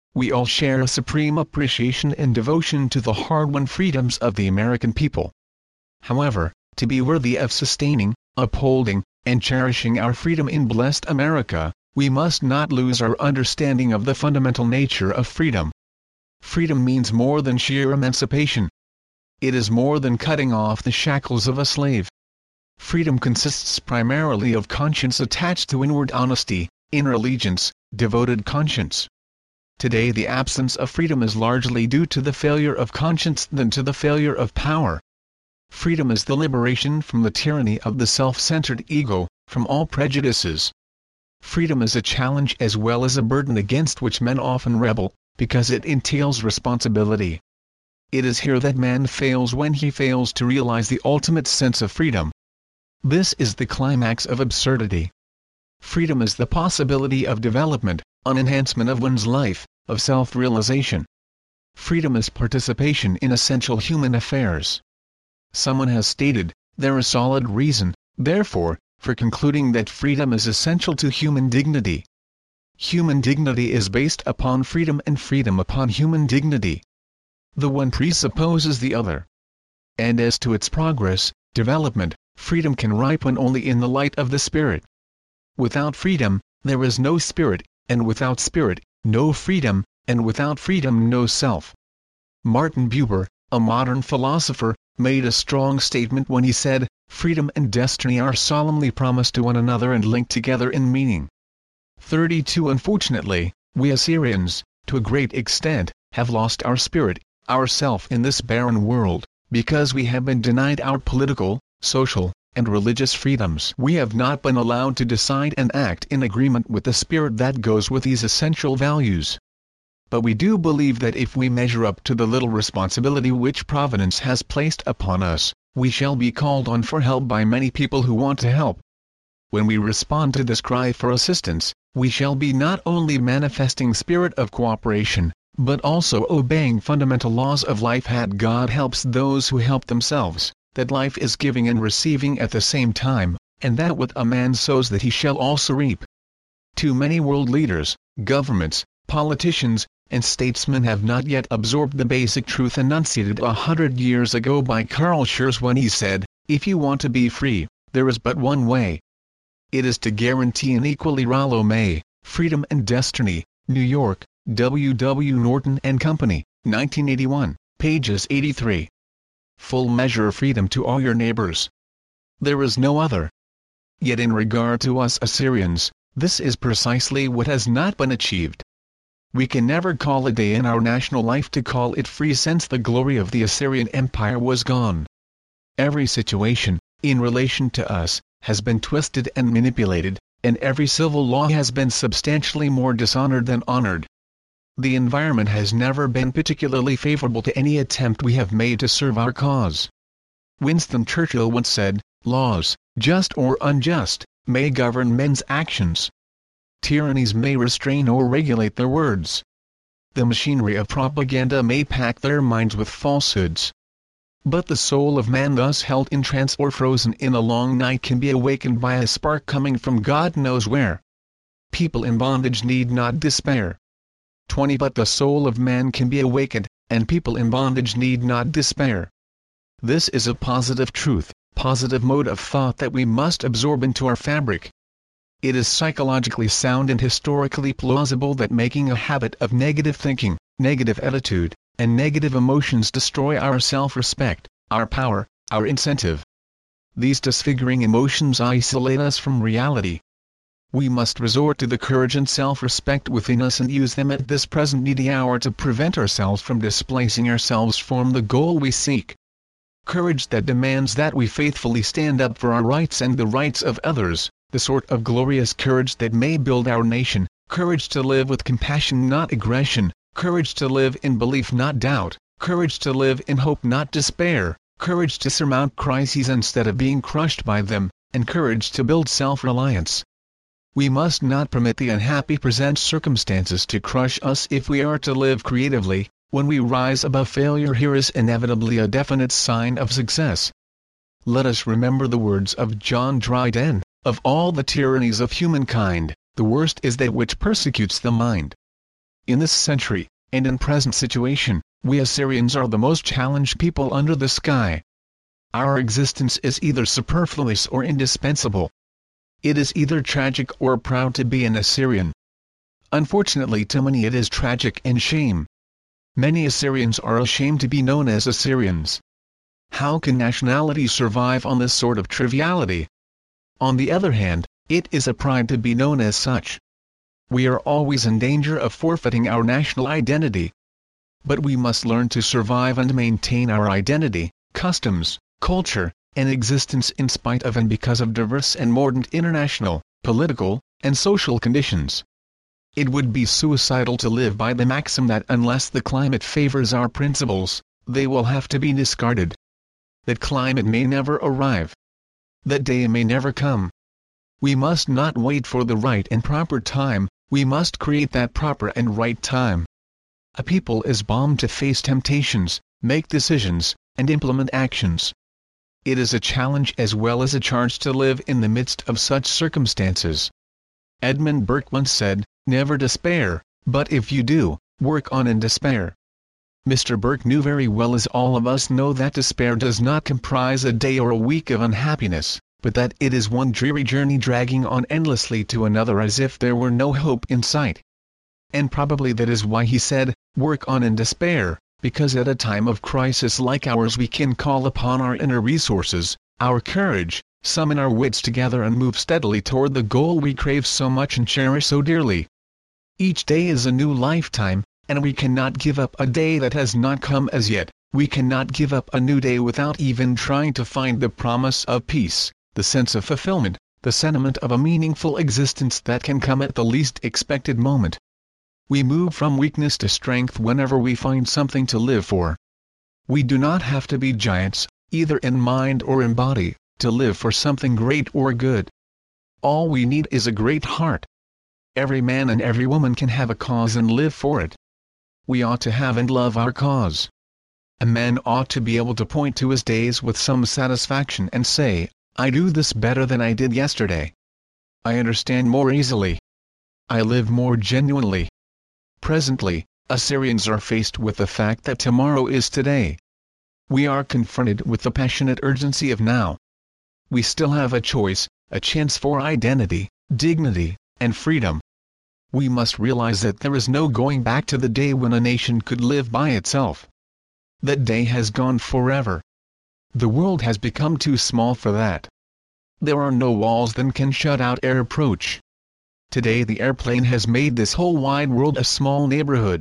We all share a supreme appreciation and devotion to the hard-won freedoms of the American people. However, to be worthy of sustaining, upholding, and cherishing our freedom in blessed America, we must not lose our understanding of the fundamental nature of freedom. Freedom means more than sheer emancipation. It is more than cutting off the shackles of a slave. Freedom consists primarily of conscience attached to inward honesty, inner allegiance, devoted conscience. Today the absence of freedom is largely due to the failure of conscience than to the failure of power. Freedom is the liberation from the tyranny of the self-centered ego, from all prejudices. Freedom is a challenge as well as a burden against which men often rebel, because it entails responsibility. It is here that man fails when he fails to realize the ultimate sense of freedom. This is the climax of absurdity. Freedom is the possibility of development, an enhancement of one's life, of self-realization. Freedom is participation in essential human affairs. Someone has stated, there is solid reason, therefore, for concluding that freedom is essential to human dignity. Human dignity is based upon freedom and freedom upon human dignity. The one presupposes the other. And as to its progress, development, freedom can ripen only in the light of the Spirit. Without freedom, there is no spirit, and without spirit, no freedom, and without freedom no self. Martin Buber, a modern philosopher, made a strong statement when he said, freedom and destiny are solemnly promised to one another and linked together in meaning. thirty-two Unfortunately, we Assyrians, to a great extent, have lost our spirit, our self in this barren world, because we have been denied our political, social, and religious freedoms. We have not been allowed to decide and act in agreement with the spirit that goes with these essential values. But we do believe that if we measure up to the little responsibility which Providence has placed upon us, we shall be called on for help by many people who want to help. When we respond to this cry for assistance, we shall be not only manifesting spirit of cooperation, but also obeying fundamental laws of life. Had God helps those who help themselves, that life is giving and receiving at the same time, and that what a man sows that he shall also reap. Too many world leaders, governments, politicians, and statesmen have not yet absorbed the basic truth enunciated a hundred years ago by Carl Schurz when he said, if you want to be free, there is but one way. It is to guarantee an equally Rollo May, Freedom and Destiny, New York, W. W. Norton and Company, nineteen eighty-one, pages eighty-three. Full measure of freedom to all your neighbors. There is no other. Yet in regard to us Assyrians, this is precisely what has not been achieved. We can never call a day in our national life to call it free since the glory of the Assyrian Empire was gone. Every situation, in relation to us, has been twisted and manipulated, and every civil law has been substantially more dishonored than honored. The environment has never been particularly favorable to any attempt we have made to serve our cause. Winston Churchill once said, laws, just or unjust, may govern men's actions. Tyrannies may restrain or regulate their words. The machinery of propaganda may pack their minds with falsehoods. But the soul of man thus held in trance or frozen in a long night can be awakened by a spark coming from God knows where. People in bondage need not despair. twenty But the soul of man can be awakened, and people in bondage need not despair. This is a positive truth, positive mode of thought that we must absorb into our fabric. It is psychologically sound and historically plausible that making a habit of negative thinking, negative attitude, and negative emotions destroy our self-respect, our power, our incentive. These disfiguring emotions isolate us from reality. We must resort to the courage and self-respect within us and use them at this present needy hour to prevent ourselves from displacing ourselves from the goal we seek. Courage that demands that we faithfully stand up for our rights and the rights of others, the sort of glorious courage that may build our nation, courage to live with compassion not aggression, courage to live in belief not doubt, courage to live in hope not despair, courage to surmount crises instead of being crushed by them, and courage to build self-reliance. We must not permit the unhappy present circumstances to crush us if we are to live creatively. When we rise above failure, here is inevitably a definite sign of success. Let us remember the words of John Dryden, of all the tyrannies of humankind, the worst is that which persecutes the mind. In this century, and in present situation, we Assyrians are the most challenged people under the sky. Our existence is either superfluous or indispensable. It is either tragic or proud to be an Assyrian. Unfortunately to many it is tragic and shame. Many Assyrians are ashamed to be known as Assyrians. How can nationality survive on this sort of triviality? On the other hand, it is a pride to be known as such. We are always in danger of forfeiting our national identity. But we must learn to survive and maintain our identity, customs, culture, and existence in spite of and because of diverse and modern international, political, and social conditions. It would be suicidal to live by the maxim that unless the climate favors our principles, they will have to be discarded. That climate may never arrive. That day may never come. We must not wait for the right and proper time, we must create that proper and right time. A people is bound to face temptations, make decisions, and implement actions. It is a challenge as well as a charge to live in the midst of such circumstances. Edmund Burke once said, "Never despair, but if you do, work on in despair." Mister Burke knew very well, as all of us know, that despair does not comprise a day or a week of unhappiness, but that it is one dreary journey dragging on endlessly to another as if there were no hope in sight. And probably that is why he said, "Work on in despair," because at a time of crisis like ours we can call upon our inner resources, our courage, summon our wits together and move steadily toward the goal we crave so much and cherish so dearly. Each day is a new lifetime, and we cannot give up a day that has not come as yet. We cannot give up a new day without even trying to find the promise of peace, the sense of fulfillment, the sentiment of a meaningful existence that can come at the least expected moment. We move from weakness to strength whenever we find something to live for. We do not have to be giants, either in mind or in body, to live for something great or good. All we need is a great heart. Every man and every woman can have a cause and live for it. We ought to have and love our cause. A man ought to be able to point to his days with some satisfaction and say, "I do this better than I did yesterday. I understand more easily. I live more genuinely." Presently, Assyrians are faced with the fact that tomorrow is today. We are confronted with the passionate urgency of now. We still have a choice, a chance for identity, dignity, and freedom. We must realize that there is no going back to the day when a nation could live by itself. That day has gone forever. The world has become too small for that. There are no walls that can shut out air approach. Today the airplane has made this whole wide world a small neighborhood.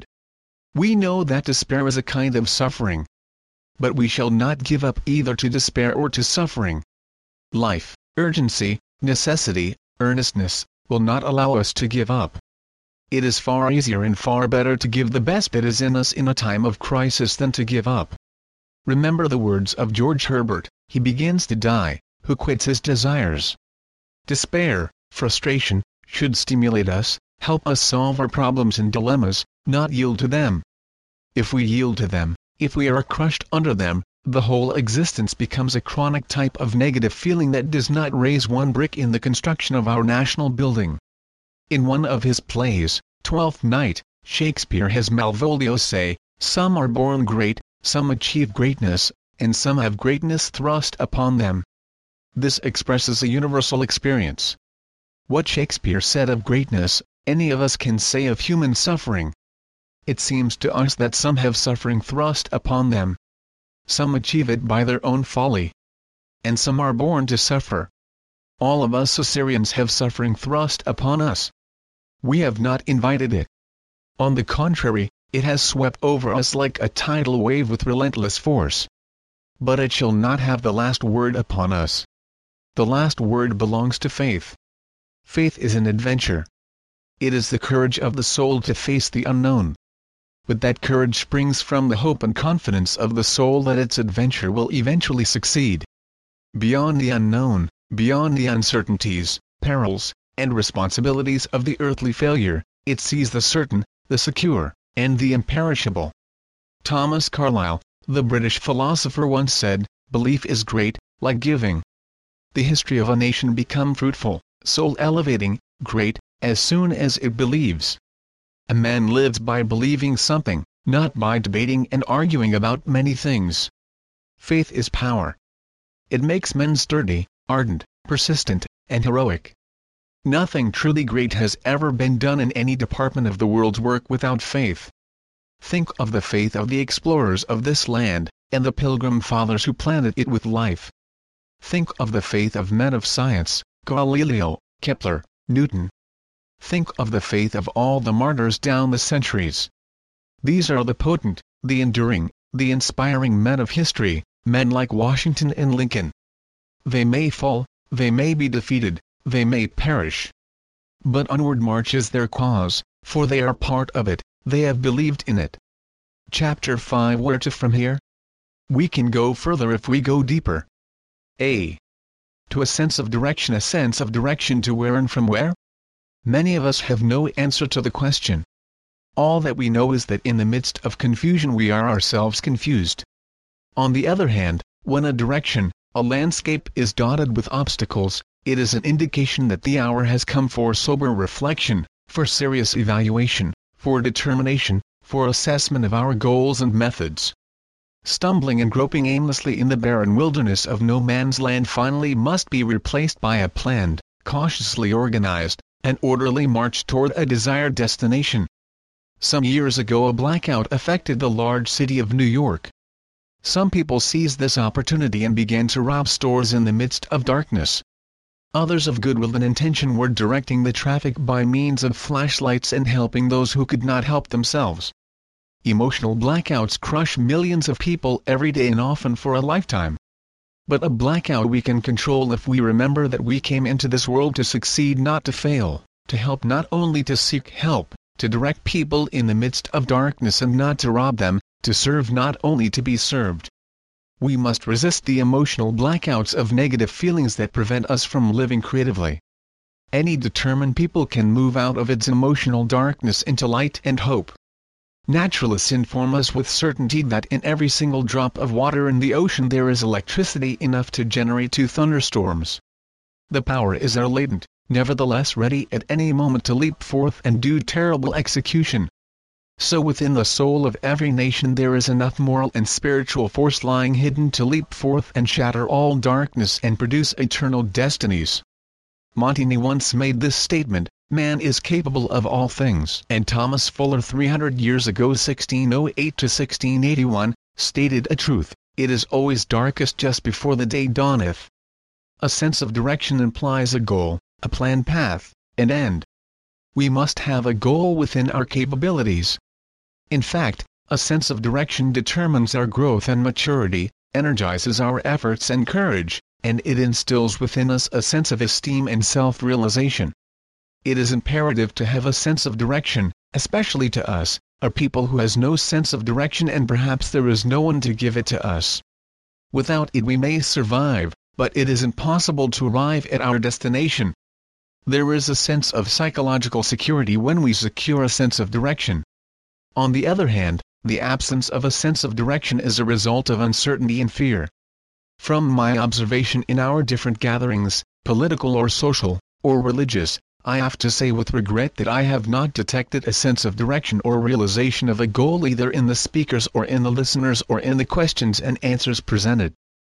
We know that despair is a kind of suffering. But we shall not give up either to despair or to suffering. Life, urgency, necessity, earnestness, will not allow us to give up. It is far easier and far better to give the best that is in us in a time of crisis than to give up. Remember the words of George Herbert, "He begins to die, who quits his desires." Despair, frustration, should stimulate us, help us solve our problems and dilemmas, not yield to them. If we yield to them, if we are crushed under them, the whole existence becomes a chronic type of negative feeling that does not raise one brick in the construction of our national building. In one of his plays, Twelfth Night, Shakespeare has Malvolio say, "Some are born great, some achieve greatness, and some have greatness thrust upon them." This expresses a universal experience. What Shakespeare said of greatness, any of us can say of human suffering. It seems to us that some have suffering thrust upon them. Some achieve it by their own folly. And some are born to suffer. All of us Assyrians have suffering thrust upon us. We have not invited it. On the contrary, it has swept over us like a tidal wave with relentless force. But it shall not have the last word upon us. The last word belongs to faith. Faith is an adventure. It is the courage of the soul to face the unknown. But that courage springs from the hope and confidence of the soul that its adventure will eventually succeed. Beyond the unknown, beyond the uncertainties, perils, and responsibilities of the earthly failure, it sees the certain, the secure, and the imperishable. Thomas Carlyle, the British philosopher, once said, "Belief is great, like giving. The history of a nation become fruitful, soul elevating, great, as soon as it believes." A man lives by believing something, not by debating and arguing about many things. Faith is power. It makes men sturdy, ardent, persistent, and heroic. Nothing truly great has ever been done in any department of the world's work without faith. Think of the faith of the explorers of this land, and the Pilgrim Fathers who planted it with life. Think of the faith of men of science, Galileo, Kepler, Newton. Think of the faith of all the martyrs down the centuries. These are the potent, the enduring, the inspiring men of history, men like Washington and Lincoln. They may fall, they may be defeated, they may perish. But onward marches their cause, for they are part of it, they have believed in it. Chapter five. Where to from here? We can go further if we go deeper. A. To a sense of direction. A sense of direction to where and from where? Many of us have no answer to the question. All that we know is that in the midst of confusion we are ourselves confused. On the other hand, when a direction, a landscape is dotted with obstacles, it is an indication that the hour has come for sober reflection, for serious evaluation, for determination, for assessment of our goals and methods. Stumbling and groping aimlessly in the barren wilderness of no man's land finally must be replaced by a planned, cautiously organized, and orderly march toward a desired destination. Some years ago a blackout affected the large city of New York. Some people seized this opportunity and began to rob stores in the midst of darkness. Others of goodwill and intention were directing the traffic by means of flashlights and helping those who could not help themselves. Emotional blackouts crush millions of people every day and often for a lifetime. But a blackout we can control if we remember that we came into this world to succeed, not to fail, to help, not only to seek help, to direct people in the midst of darkness and not to rob them, to serve not only to be served. We must resist the emotional blackouts of negative feelings that prevent us from living creatively. Any determined people can move out of its emotional darkness into light and hope. Naturalists inform us with certainty that in every single drop of water in the ocean there is electricity enough to generate two thunderstorms. The power is there latent, nevertheless ready at any moment to leap forth and do terrible execution. So within the soul of every nation there is enough moral and spiritual force lying hidden to leap forth and shatter all darkness and produce eternal destinies. Montaigne once made this statement, "Man is capable of all things." And Thomas Fuller three hundred years ago, sixteen oh eight to sixteen eighty-one, stated a truth, "It is always darkest just before the day dawneth." A sense of direction implies a goal, a planned path, an end. We must have a goal within our capabilities. In fact, a sense of direction determines our growth and maturity, energizes our efforts and courage, and it instills within us a sense of esteem and self-realization. It is imperative to have a sense of direction, especially to us, a people who has no sense of direction, and perhaps there is no one to give it to us. Without it we may survive, but it is impossible to arrive at our destination. There is a sense of psychological security when we secure a sense of direction. On the other hand, the absence of a sense of direction is a result of uncertainty and fear. From my observation in our different gatherings, political or social, or religious, I have to say with regret that I have not detected a sense of direction or realization of a goal either in the speakers or in the listeners or in the questions and answers presented.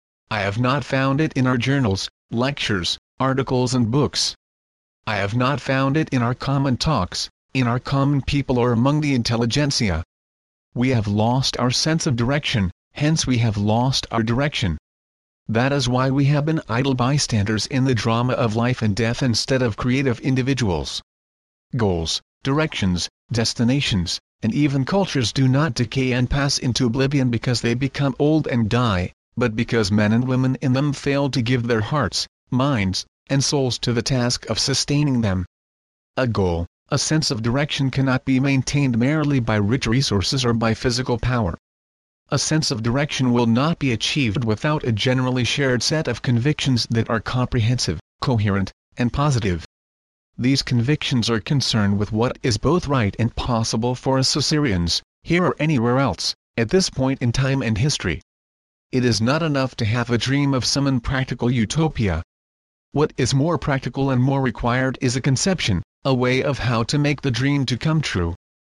I have not found it in our journals, lectures, articles and books. I have not found it in our common talks, in our common people or among the intelligentsia. We have lost our sense of direction, hence we have lost our direction. That is why we have been idle bystanders in the drama of life and death instead of creative individuals. Goals, directions, destinations, and even cultures do not decay and pass into oblivion because they become old and die, but because men and women in them fail to give their hearts, minds, and souls to the task of sustaining them. A goal, a sense of direction cannot be maintained merely by rich resources or by physical power. A sense of direction will not be achieved without a generally shared set of convictions that are comprehensive, coherent, and positive. These convictions are concerned with what is both right and possible for us Assyrians, here or anywhere else, at this point in time and history. It is not enough to have a dream of some impractical utopia. What is more practical and more required is a conception, a way of how to make the dream to come true.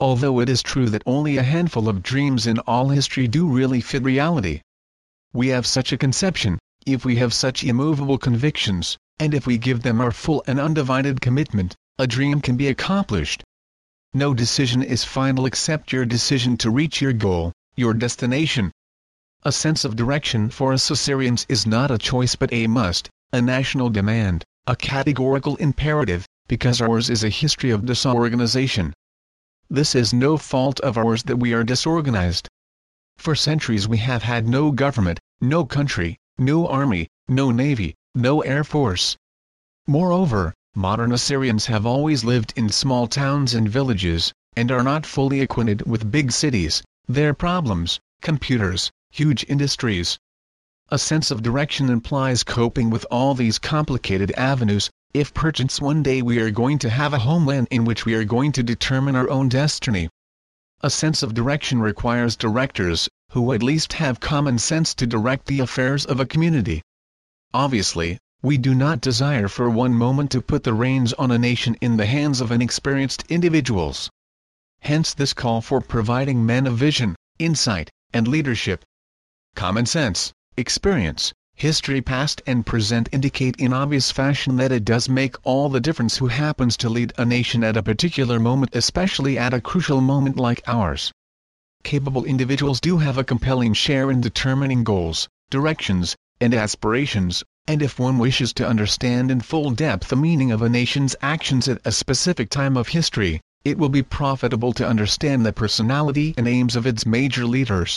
although it is true that only a handful of dreams in all history do really fit reality. We have such a conception, if we have such immovable convictions, and if we give them our full and undivided commitment, a dream can be accomplished. No decision is final except your decision to reach your goal, your destination. A sense of direction for us Caesareans is not a choice but a must, a national demand, a categorical imperative, because ours is a history of disorganization. This is no fault of ours that we are disorganized. For centuries we have had no government, no country, no army, no navy, no air force. Moreover, modern Assyrians have always lived in small towns and villages, and are not fully acquainted with big cities, their problems, computers, huge industries. A sense of direction implies coping with all these complicated avenues, if perchance one day we are going to have a homeland in which we are going to determine our own destiny. A sense of direction requires directors, who at least have common sense to direct the affairs of a community. Obviously, we do not desire for one moment to put the reins on a nation in the hands of inexperienced individuals. Hence this call for providing men of vision, insight, and leadership. Common sense, experience, history past and present indicate in obvious fashion that it does make all the difference who happens to lead a nation at a particular moment, especially at a crucial moment like ours. Capable individuals do have a compelling share in determining goals, directions, and aspirations, and if one wishes to understand in full depth the meaning of a nation's actions at a specific time of history, it will be profitable to understand the personality and aims of its major leaders.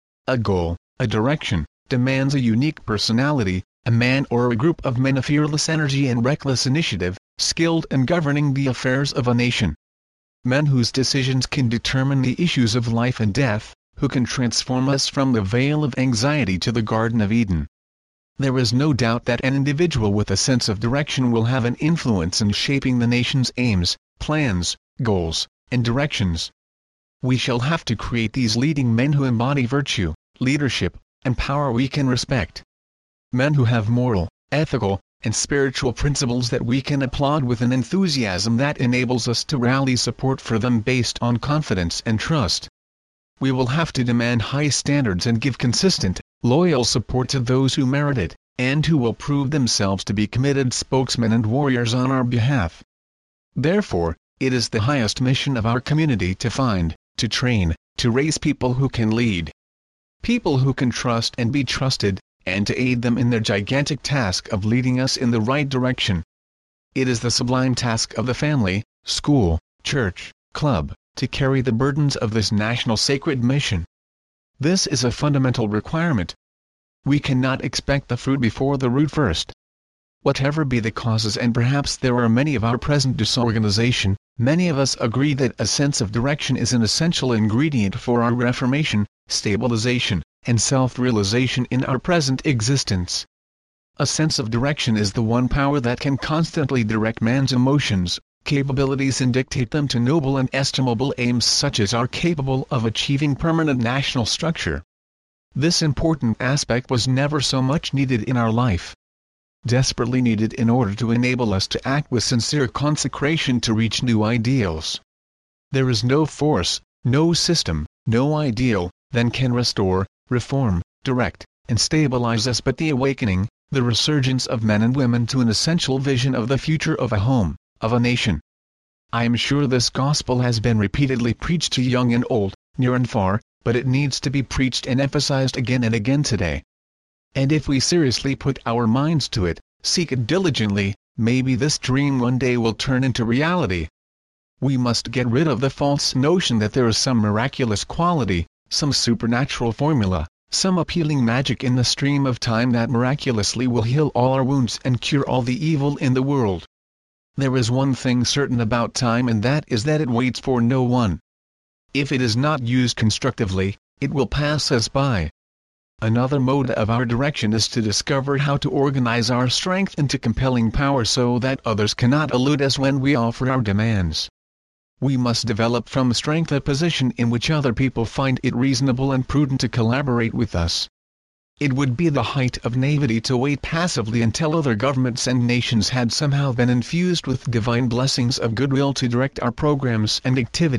A goal, a direction, demands a unique personality, a man or a group of men of fearless energy and reckless initiative, skilled in governing the affairs of a nation. Men whose decisions can determine the issues of life and death, who can transform us from the vale of anxiety to the Garden of Eden. There is no doubt that an individual with a sense of direction will have an influence in shaping the nation's aims, plans, goals, and directions. We shall have to create these leading men who embody virtue, leadership, and power we can respect. Men who have moral, ethical, and spiritual principles that we can applaud with an enthusiasm that enables us to rally support for them based on confidence and trust. We will have to demand high standards and give consistent, loyal support to those who merit it, and who will prove themselves to be committed spokesmen and warriors on our behalf. Therefore, it is the highest mission of our community to find, to train, to raise people who can lead. People who can trust and be trusted, and to aid them in their gigantic task of leading us in the right direction. It is the sublime task of the family, school, church, club, to carry the burdens of this national sacred mission. This is a fundamental requirement. We cannot expect the fruit before the root first. Whatever be the causes, and perhaps there are many of our present disorganization, many of us agree that a sense of direction is an essential ingredient for our reformation, stabilization, and self-realization in our present existence. A sense of direction is the one power that can constantly direct man's emotions, capabilities and dictate them to noble and estimable aims such as are capable of achieving permanent national structure. This important aspect was never so much needed in our life. Desperately needed in order to enable us to act with sincere consecration to reach new ideals. There is no force, no system, no ideal, that can restore, reform, direct, and stabilize us but the awakening, the resurgence of men and women to an essential vision of the future of a home, of a nation. I am sure this gospel has been repeatedly preached to young and old, near and far, but it needs to be preached and emphasized again and again today. And if we seriously put our minds to it, seek it diligently, maybe this dream one day will turn into reality. We must get rid of the false notion that there is some miraculous quality, some supernatural formula, some appealing magic in the stream of time that miraculously will heal all our wounds and cure all the evil in the world. There is one thing certain about time, and that is that it waits for no one. If it is not used constructively, it will pass us by. Another mode of our direction is to discover how to organize our strength into compelling power so that others cannot elude us when we offer our demands. We must develop from strength a position in which other people find it reasonable and prudent to collaborate with us. It would be the height of naivety to wait passively until other governments and nations had somehow been infused with divine blessings of goodwill to direct our programs and activities,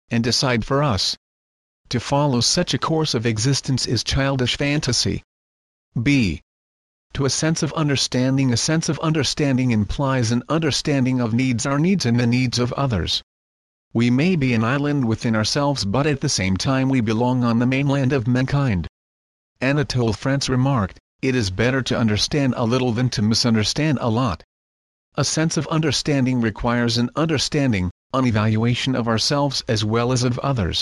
and decide for us. To follow such a course of existence is childish fantasy. B. To a sense of understanding. A sense of understanding implies an understanding of needs, our needs and the needs of others. We may be an island within ourselves, but at the same time we belong on the mainland of mankind. Anatole France remarked, "It is better to understand a little than to misunderstand a lot." A sense of understanding requires an understanding, an evaluation of ourselves as well as of others.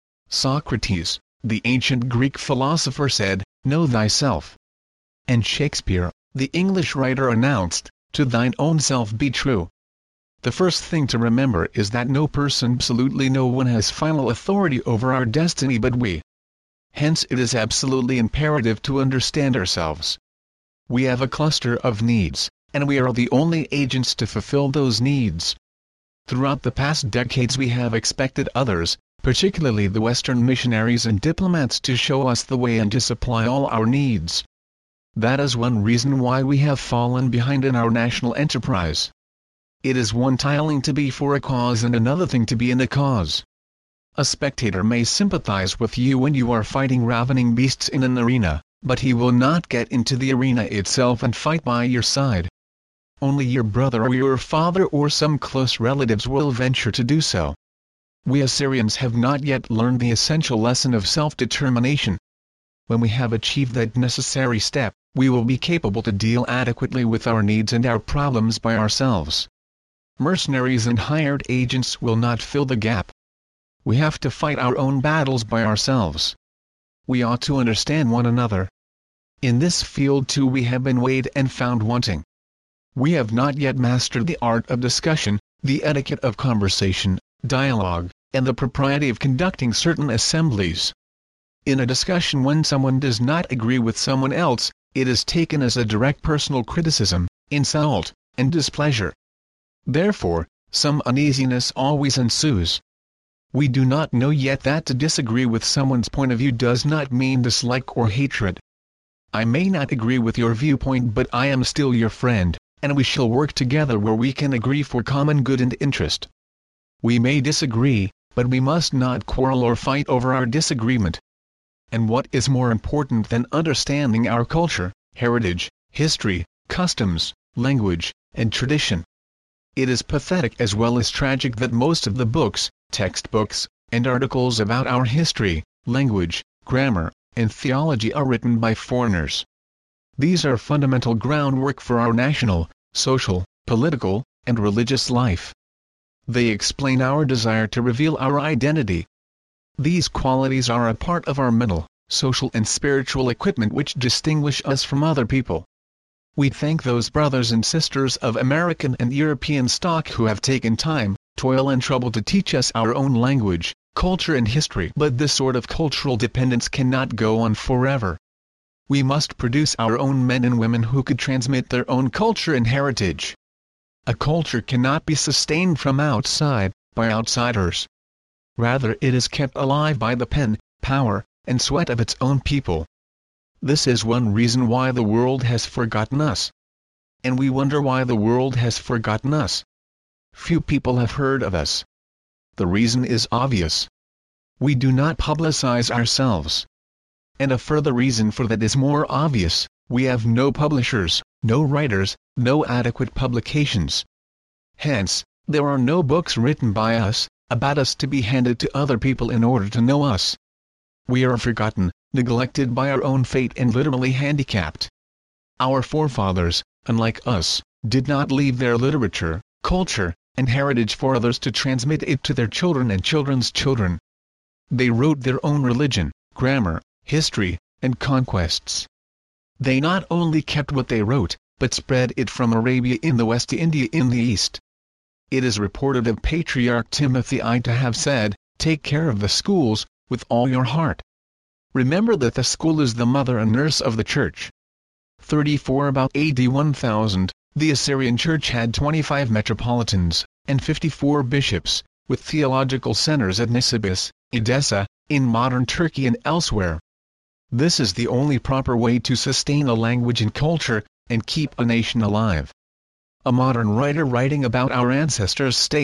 Socrates, the ancient Greek philosopher, said, "Know thyself." And Shakespeare, the English writer, announced, "To thine own self be true." The first thing to remember is that no person, absolutely no one, has final authority over our destiny but we. Hence it is absolutely imperative to understand ourselves. We have a cluster of needs, and we are the only agents to fulfill those needs. Throughout the past decades we have expected others, particularly the Western missionaries and diplomats, to show us the way and to supply all our needs. That is one reason why we have fallen behind in our national enterprise. It is one thing to be for a cause and another thing to be in a cause. A spectator may sympathize with you when you are fighting ravening beasts in an arena, but he will not get into the arena itself and fight by your side. Only your brother or your father or some close relatives will venture to do so. We Assyrians have not yet learned the essential lesson of self-determination. When we have achieved that necessary step, we will be capable to deal adequately with our needs and our problems by ourselves. Mercenaries and hired agents will not fill the gap. We have to fight our own battles by ourselves. We ought to understand one another. In this field too we have been weighed and found wanting. We have not yet mastered the art of discussion, the etiquette of conversation, dialogue, and the propriety of conducting certain assemblies. In a discussion, when someone does not agree with someone else, it is taken as a direct personal criticism, insult, and displeasure. Therefore, some uneasiness always ensues. We do not know yet that to disagree with someone's point of view does not mean dislike or hatred. I may not agree with your viewpoint, but I am still your friend, and we shall work together where we can agree for common good and interest. We may disagree, but we must not quarrel or fight over our disagreement. And what is more important than understanding our culture, heritage, history, customs, language, and tradition? It is pathetic as well as tragic that most of the books, textbooks, and articles about our history, language, grammar, and theology are written by foreigners. These are fundamental groundwork for our national, social, political, and religious life. They explain our desire to reveal our identity. These qualities are a part of our mental, social and spiritual equipment which distinguish us from other people. We thank those brothers and sisters of American and European stock who have taken time, toil and trouble to teach us our own language, culture and history. But this sort of cultural dependence cannot go on forever. We must produce our own men and women who could transmit their own culture and heritage. A culture cannot be sustained from outside, by outsiders. Rather, it is kept alive by the pen, power, and sweat of its own people. This is one reason why the world has forgotten us. And we wonder why the world has forgotten us. Few people have heard of us. The reason is obvious. We do not publicize ourselves. And a further reason for that is more obvious: we have no publishers, no writers, no adequate publications. Hence, there are no books written by us, about us to be handed to other people in order to know us. We are forgotten, neglected by our own fate and literally handicapped. Our forefathers, unlike us, did not leave their literature, culture, and heritage for others to transmit it to their children and children's children. They wrote their own religion, grammar, history, and conquests. They not only kept what they wrote, but spread it from Arabia in the west to India in the east. It is reported of Patriarch Timothy I to have said, "Take care of the schools, with all your heart. Remember that the school is the mother and nurse of the church." thirty-four About A D one thousand, the Assyrian Church had twenty-five metropolitans, and fifty-four bishops, with theological centers at Nisibis, Edessa, in modern Turkey and elsewhere. This is the only proper way to sustain a language and culture, and keep a nation alive. A modern writer writing about our ancestors states,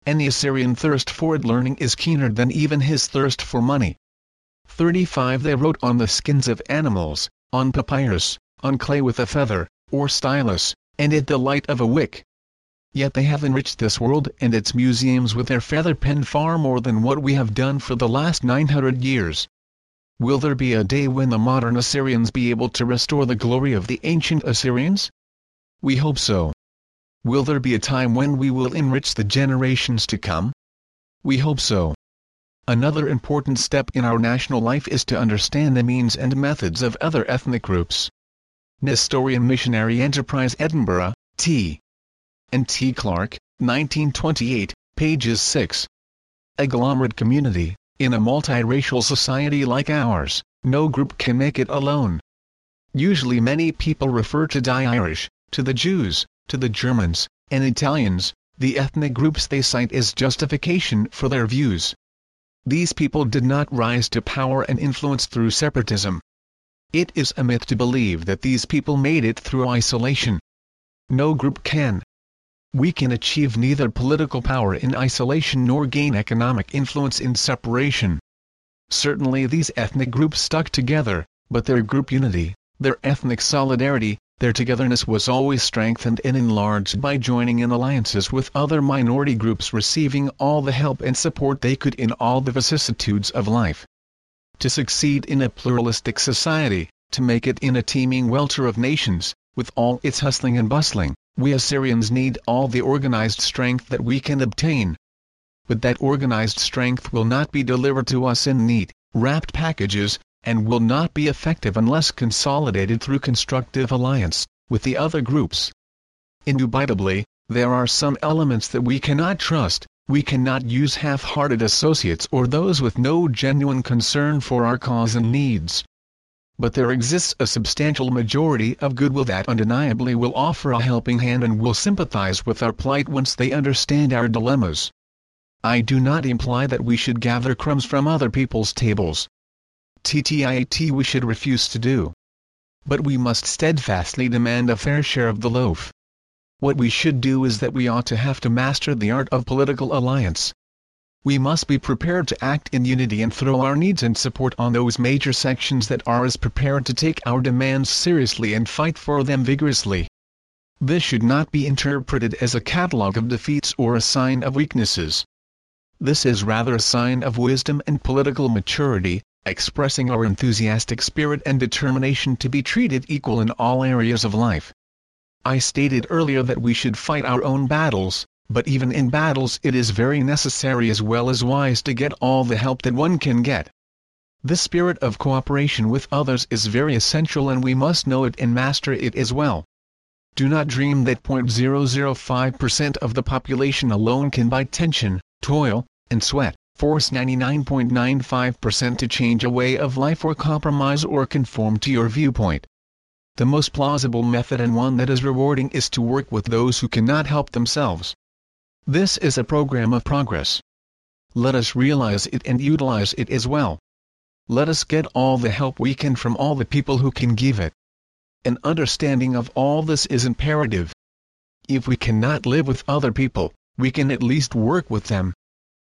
and the Assyrian thirst for learning is keener than even his thirst for money. thirty-five They wrote on the skins of animals, on papyrus, on clay with a feather, or stylus, and at the light of a wick. Yet they have enriched this world and its museums with their feather pen far more than what we have done for the last nine hundred years. Will there be a day when the modern Assyrians be able to restore the glory of the ancient Assyrians? We hope so. Will there be a time when we will enrich the generations to come? We hope so. Another important step in our national life is to understand the means and methods of other ethnic groups. Nestorian Missionary Enterprise Edinburgh, T. and T. Clark, nineteen twenty-eight, pages six. Agglomerate community. In a multiracial society like ours, no group can make it alone. Usually many people refer to the Irish, to the Jews, to the Germans, and Italians, the ethnic groups they cite as justification for their views. These people did not rise to power and influence through separatism. It is a myth to believe that these people made it through isolation. No group can. We can achieve neither political power in isolation nor gain economic influence in separation. Certainly these ethnic groups stuck together, but their group unity, their ethnic solidarity, their togetherness was always strengthened and enlarged by joining in alliances with other minority groups, receiving all the help and support they could in all the vicissitudes of life. To succeed in a pluralistic society, to make it in a teeming welter of nations, with all its hustling and bustling, we Assyrians need all the organized strength that we can obtain. But that organized strength will not be delivered to us in neat, wrapped packages, and will not be effective unless consolidated through constructive alliance with the other groups. Indubitably, there are some elements that we cannot trust. We cannot use half-hearted associates or those with no genuine concern for our cause and needs. But there exists a substantial majority of goodwill that undeniably will offer a helping hand and will sympathize with our plight once they understand our dilemmas. I do not imply that we should gather crumbs from other people's tables. That we should refuse to do. But we must steadfastly demand a fair share of the loaf. What we should do is that we ought to have to master the art of political alliance. We must be prepared to act in unity and throw our needs and support on those major sections that are as prepared to take our demands seriously and fight for them vigorously. This should not be interpreted as a catalogue of defeats or a sign of weaknesses. This is rather a sign of wisdom and political maturity, expressing our enthusiastic spirit and determination to be treated equal in all areas of life. I stated earlier that we should fight our own battles, but even in battles it is very necessary as well as wise to get all the help that one can get. This spirit of cooperation with others is very essential and we must know it and master it as well. Do not dream that zero point zero zero five percent of the population alone can by tension, toil, and sweat, force ninety-nine point nine five percent to change a way of life or compromise or conform to your viewpoint. The most plausible method and one that is rewarding is to work with those who cannot help themselves. This is a program of progress. Let us realize it and utilize it as well. Let us get all the help we can from all the people who can give it. An understanding of all this is imperative. If we cannot live with other people, we can at least work with them.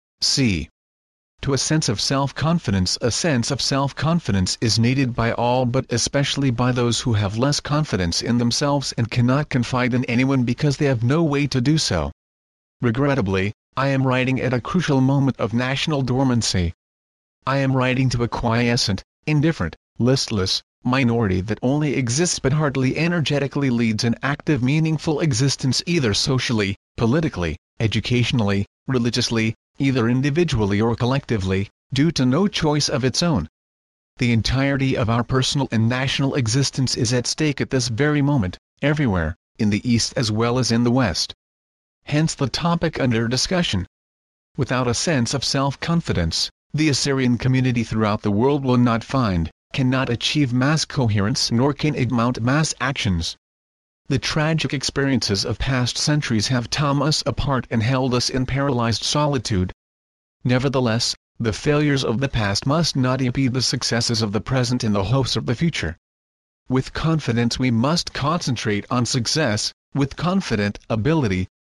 C. To a sense of self-confidence. A sense of self-confidence is needed by all but especially by those who have less confidence in themselves and cannot confide in anyone because they have no way to do so. Regrettably, I am writing at a crucial moment of national dormancy. I am writing to a quiescent, indifferent, listless, minority that only exists but hardly energetically leads an active meaningful existence either socially, politically, educationally, religiously, either individually or collectively, due to no choice of its own. The entirety of our personal and national existence is at stake at this very moment, everywhere, in the East as well as in the West. Hence the topic under discussion. Without a sense of self-confidence, the Assyrian community throughout the world will not find, cannot achieve mass coherence nor can it mount mass actions. The tragic experiences of past centuries have torn us apart and held us in paralyzed solitude. Nevertheless, the failures of the past must not impede the successes of the present and the hopes of the future. With confidence we must concentrate on success, with confident ability,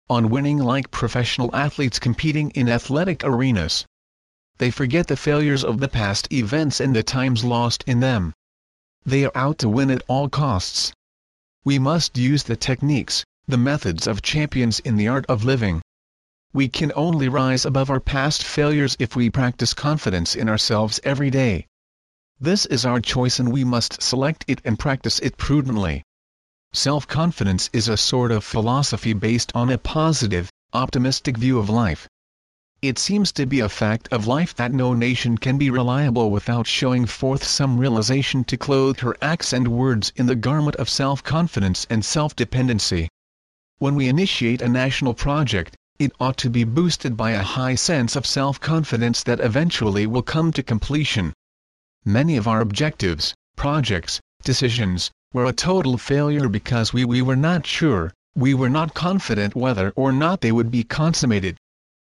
on winning like professional athletes competing in athletic arenas. They forget the failures of the past events and the times lost in them. They are out to win at all costs. We must use the techniques, the methods of champions in the art of living. We can only rise above our past failures if we practice confidence in ourselves every day. This is our choice and we must select it and practice it prudently. Self-confidence is a sort of philosophy based on a positive, optimistic view of life. It seems to be a fact of life that no nation can be reliable without showing forth some realization to clothe her acts and words in the garment of self-confidence and self-dependency. When we initiate a national project, it ought to be boosted by a high sense of self-confidence that eventually will come to completion. Many of our objectives, projects, decisions, were a total failure because we, we were not sure, we were not confident whether or not they would be consummated.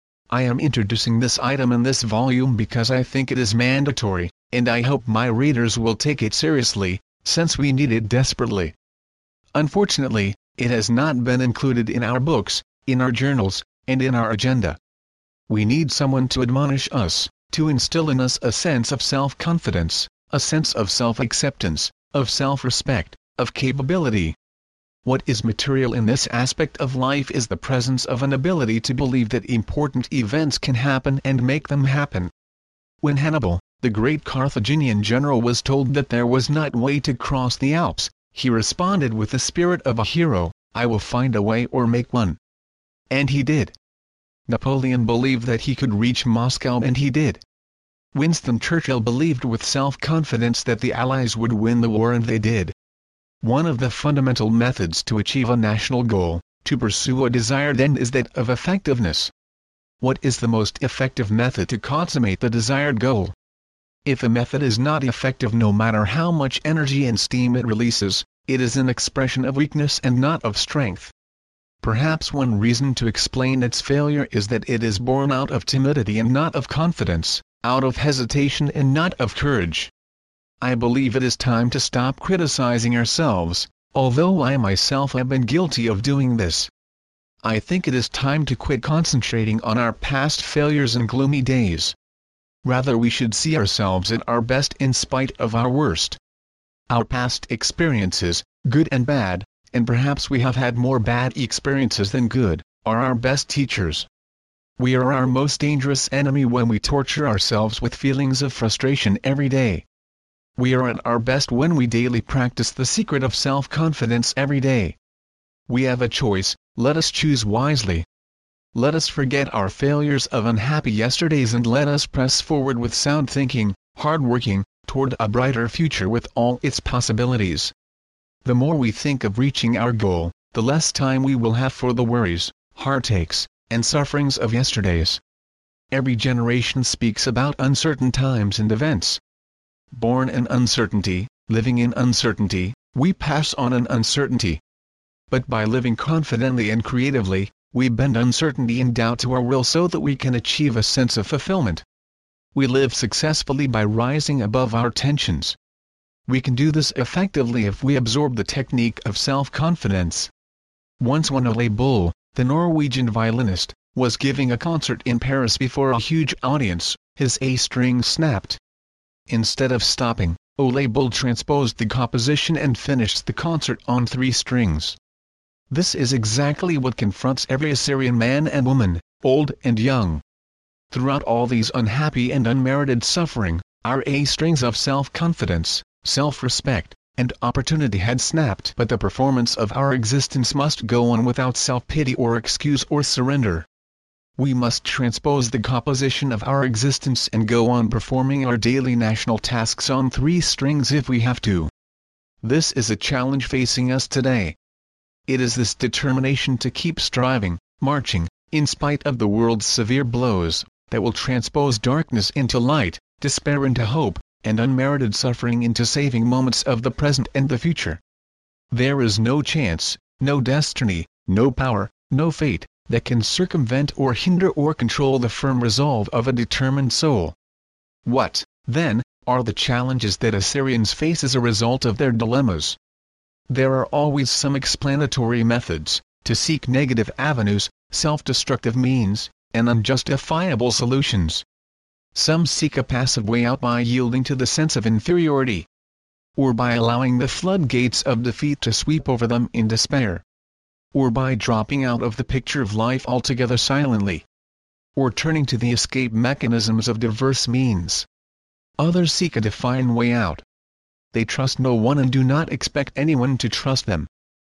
I am introducing this item in this volume because I think it is mandatory, and I hope my readers will take it seriously, since we need it desperately. Unfortunately, it has not been included in our books, in our journals, and in our agenda. We need someone to admonish us, to instill in us a sense of self-confidence, a sense of self-acceptance, of self-respect, of capability. What is material in this aspect of life is the presence of an ability to believe that important events can happen and make them happen. When Hannibal, the great Carthaginian general, was told that there was not way to cross the Alps, he responded with the spirit of a hero, "I will find a way or make one." And he did. Napoleon believed that he could reach Moscow and he did. Winston Churchill believed with self-confidence that the Allies would win the war and they did. One of the fundamental methods to achieve a national goal, to pursue a desired end, is that of effectiveness. What is the most effective method to consummate the desired goal? If a method is not effective, no matter how much energy and steam it releases, it is an expression of weakness and not of strength. Perhaps one reason to explain its failure is that it is born out of timidity and not of confidence, out of hesitation and not of courage. I believe it is time to stop criticizing ourselves, although I myself have been guilty of doing this. I think it is time to quit concentrating on our past failures and gloomy days. Rather, we should see ourselves at our best in spite of our worst. Our past experiences, good and bad, and perhaps we have had more bad experiences than good, are our best teachers. We are our most dangerous enemy when we torture ourselves with feelings of frustration every day. We are at our best when we daily practice the secret of self-confidence every day. We have a choice, let us choose wisely. Let us forget our failures of unhappy yesterdays and let us press forward with sound thinking, hard working, toward a brighter future with all its possibilities. The more we think of reaching our goal, the less time we will have for the worries, heartaches, and sufferings of yesterdays. Every generation speaks about uncertain times and events. Born in uncertainty, living in uncertainty, we pass on an uncertainty. But by living confidently and creatively, we bend uncertainty and doubt to our will so that we can achieve a sense of fulfillment. We live successfully by rising above our tensions. We can do this effectively if we absorb the technique of self-confidence. Once when Ole Bull, the Norwegian violinist, was giving a concert in Paris before a huge audience, his A string snapped. Instead of stopping, Ole Bull transposed the composition and finished the concert on three strings. This is exactly what confronts every Assyrian man and woman, old and young. Throughout all these unhappy and unmerited suffering, our A strings of self-confidence, self-respect, and opportunity had snapped. But the performance of our existence must go on without self-pity or excuse or surrender. We must transpose the composition of our existence and go on performing our daily national tasks on three strings if we have to. This is a challenge facing us today. It is this determination to keep striving, marching, in spite of the world's severe blows, that will transpose darkness into light, despair into hope, and unmerited suffering into saving moments of the present and the future. There is no chance, no destiny, no power, no fate, that can circumvent or hinder or control the firm resolve of a determined soul. What, then, are the challenges that Assyrians face as a result of their dilemmas? There are always some explanatory methods, to seek negative avenues, self-destructive means, and unjustifiable solutions. Some seek a passive way out by yielding to the sense of inferiority, or by allowing the floodgates of defeat to sweep over them in despair, or by dropping out of the picture of life altogether silently, or turning to the escape mechanisms of diverse means. Others seek a defined way out. They trust no one and do not expect anyone to trust them.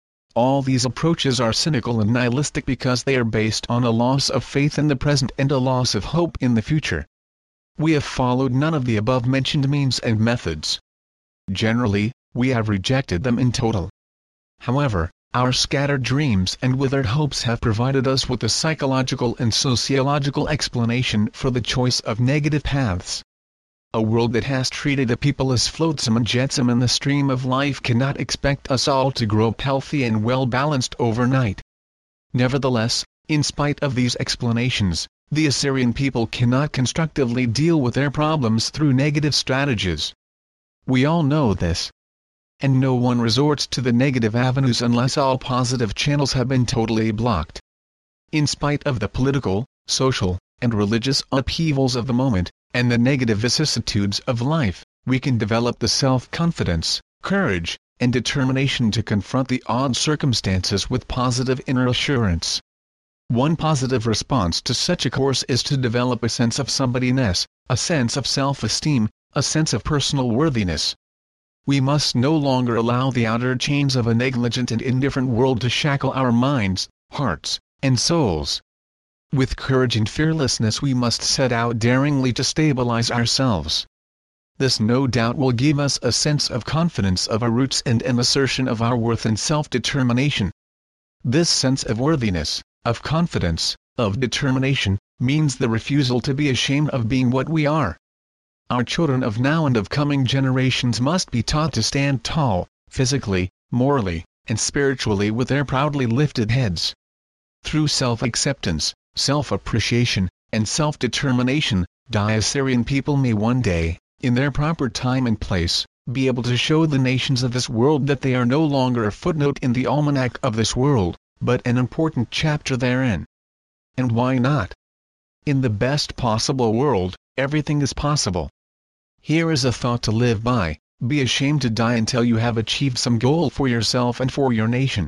All these approaches are cynical and nihilistic because they are based on a loss of faith in the present and a loss of hope in the future. We have followed none of the above-mentioned means and methods. Generally, we have rejected them in total. However, our scattered dreams and withered hopes have provided us with a psychological and sociological explanation for the choice of negative paths. A world that has treated a people as flotsam and jetsam in the stream of life cannot expect us all to grow up healthy and well-balanced overnight. Nevertheless, in spite of these explanations, the Assyrian people cannot constructively deal with their problems through negative strategies. We all know this. And no one resorts to the negative avenues unless all positive channels have been totally blocked. In spite of the political, social, and religious upheavals of the moment, and the negative vicissitudes of life, we can develop the self-confidence, courage, and determination to confront the odd circumstances with positive inner assurance. One positive response to such a course is to develop a sense of somebodyness, a sense of self-esteem, a sense of personal worthiness. We must no longer allow the outer chains of a negligent and indifferent world to shackle our minds, hearts, and souls. With courage and fearlessness we must set out daringly to stabilize ourselves. This no doubt will give us a sense of confidence of our roots and an assertion of our worth and self-determination. This sense of worthiness, of confidence, of determination, means the refusal to be ashamed of being what we are. Our children of now and of coming generations must be taught to stand tall, physically, morally, and spiritually with their proudly lifted heads. Through self-acceptance, self-appreciation, and self-determination, the Assyrian people may one day, in their proper time and place, be able to show the nations of this world that they are no longer a footnote in the almanac of this world, but an important chapter therein. And why not? In the best possible world, everything is possible. Here is a thought to live by: be ashamed to die until you have achieved some goal for yourself and for your nation.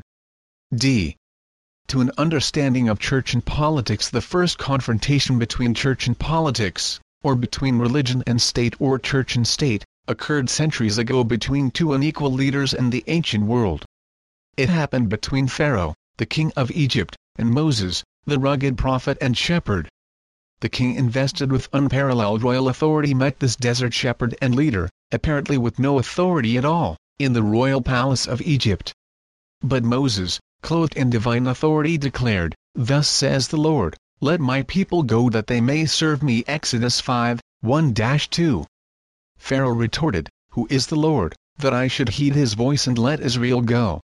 D. To an understanding of church and politics, the first confrontation between church and politics, or between religion and state or church and state, occurred centuries ago between two unequal leaders in the ancient world. It happened between Pharaoh, the king of Egypt, and Moses, the rugged prophet and shepherd. The king invested with unparalleled royal authority met this desert shepherd and leader, apparently with no authority at all, in the royal palace of Egypt. But Moses, clothed in divine authority, declared, "Thus says the Lord, let my people go that they may serve me." Exodus five, one to two. Pharaoh retorted, "Who is the Lord, that I should heed his voice and let Israel go?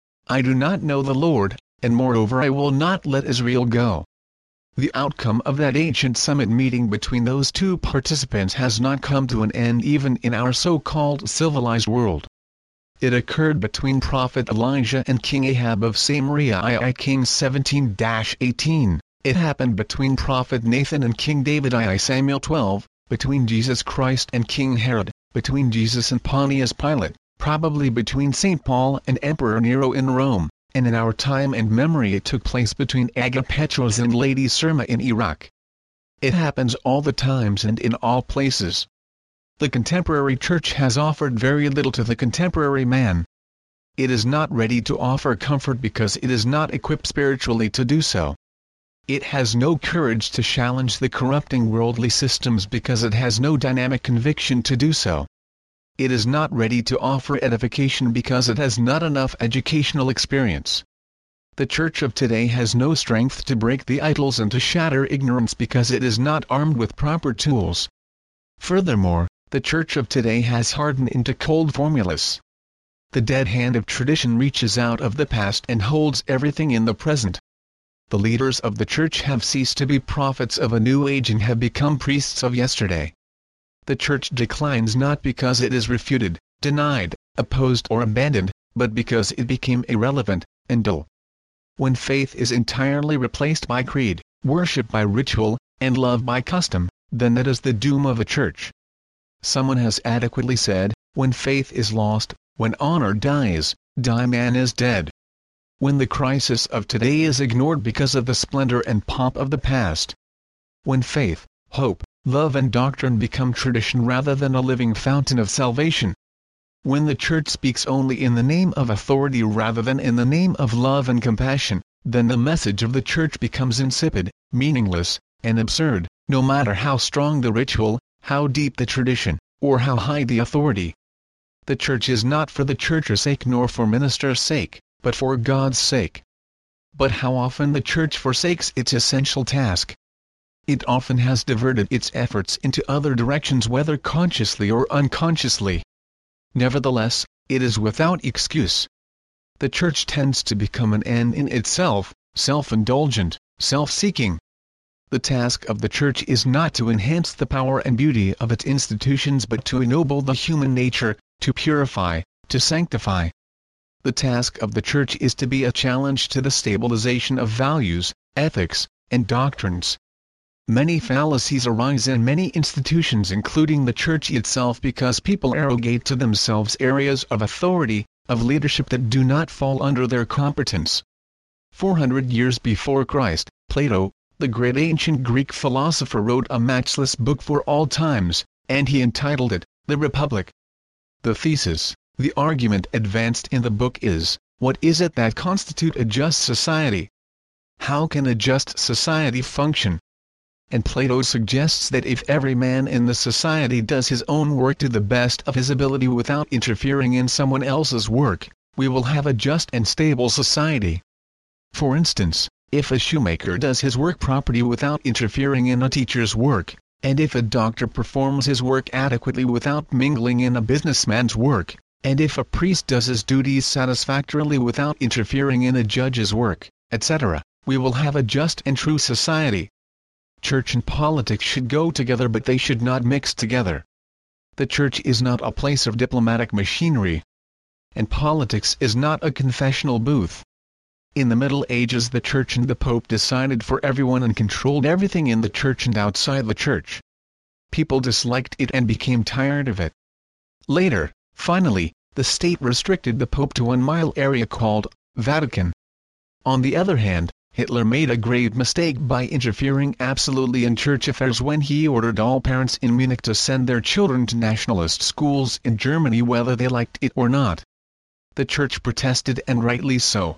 I do not know the Lord, and moreover I will not let Israel go." The outcome of that ancient summit meeting between those two participants has not come to an end even in our so-called civilized world. It occurred between Prophet Elijah and King Ahab of Samaria, I Kings seventeen to eighteen. It happened between Prophet Nathan and King David, I Samuel twelve, between Jesus Christ and King Herod, between Jesus and Pontius Pilate, probably between Saint Paul and Emperor Nero in Rome, and in our time and memory it took place between Aga Petros and Lady Surma in Iraq. It happens all the times and in all places. The contemporary church has offered very little to the contemporary man. It is not ready to offer comfort because it is not equipped spiritually to do so. It has no courage to challenge the corrupting worldly systems because it has no dynamic conviction to do so. It is not ready to offer edification because it has not enough educational experience. The church of today has no strength to break the idols and to shatter ignorance because it is not armed with proper tools. Furthermore, the church of today has hardened into cold formulas. The dead hand of tradition reaches out of the past and holds everything in the present. The leaders of the church have ceased to be prophets of a new age and have become priests of yesterday. The church declines not because it is refuted, denied, opposed or abandoned, but because it became irrelevant and dull. When faith is entirely replaced by creed, worship by ritual, and love by custom, then that is the doom of a church. Someone has adequately said, when faith is lost, when honor dies, die man is dead. When the crisis of today is ignored because of the splendor and pomp of the past. When faith, hope, love and doctrine become tradition rather than a living fountain of salvation. When the church speaks only in the name of authority rather than in the name of love and compassion, then the message of the church becomes insipid, meaningless, and absurd, no matter how strong the ritual, how deep the tradition, or how high the authority. The church is not for the church's sake nor for minister's sake, but for God's sake. But how often the church forsakes its essential task. It often has diverted its efforts into other directions whether consciously or unconsciously. Nevertheless, it is without excuse. The church tends to become an end in itself, self-indulgent, self-seeking. The task of the church is not to enhance the power and beauty of its institutions but to ennoble the human nature, to purify, to sanctify. The task of the church is to be a challenge to the stabilization of values, ethics, and doctrines. Many fallacies arise in many institutions including the church itself because people arrogate to themselves areas of authority, of leadership that do not fall under their competence. Four hundred years before Christ, Plato, the great ancient Greek philosopher, wrote a matchless book for all times, and he entitled it, The Republic. The thesis, the argument advanced in the book is, what is it that constitutes a just society? How can a just society function? And Plato suggests that if every man in the society does his own work to the best of his ability without interfering in someone else's work, we will have a just and stable society. For instance, if a shoemaker does his work properly without interfering in a teacher's work, and if a doctor performs his work adequately without mingling in a businessman's work, and if a priest does his duties satisfactorily without interfering in a judge's work, et cetera, we will have a just and true society. Church and politics should go together but they should not mix together. The church is not a place of diplomatic machinery. And politics is not a confessional booth. In the Middle Ages the church and the Pope decided for everyone and controlled everything in the church and outside the church. People disliked it and became tired of it. Later, finally, the state restricted the Pope to one mile area called Vatican. On the other hand, Hitler made a grave mistake by interfering absolutely in church affairs when he ordered all parents in Munich to send their children to nationalist schools in Germany whether they liked it or not. The church protested and rightly so.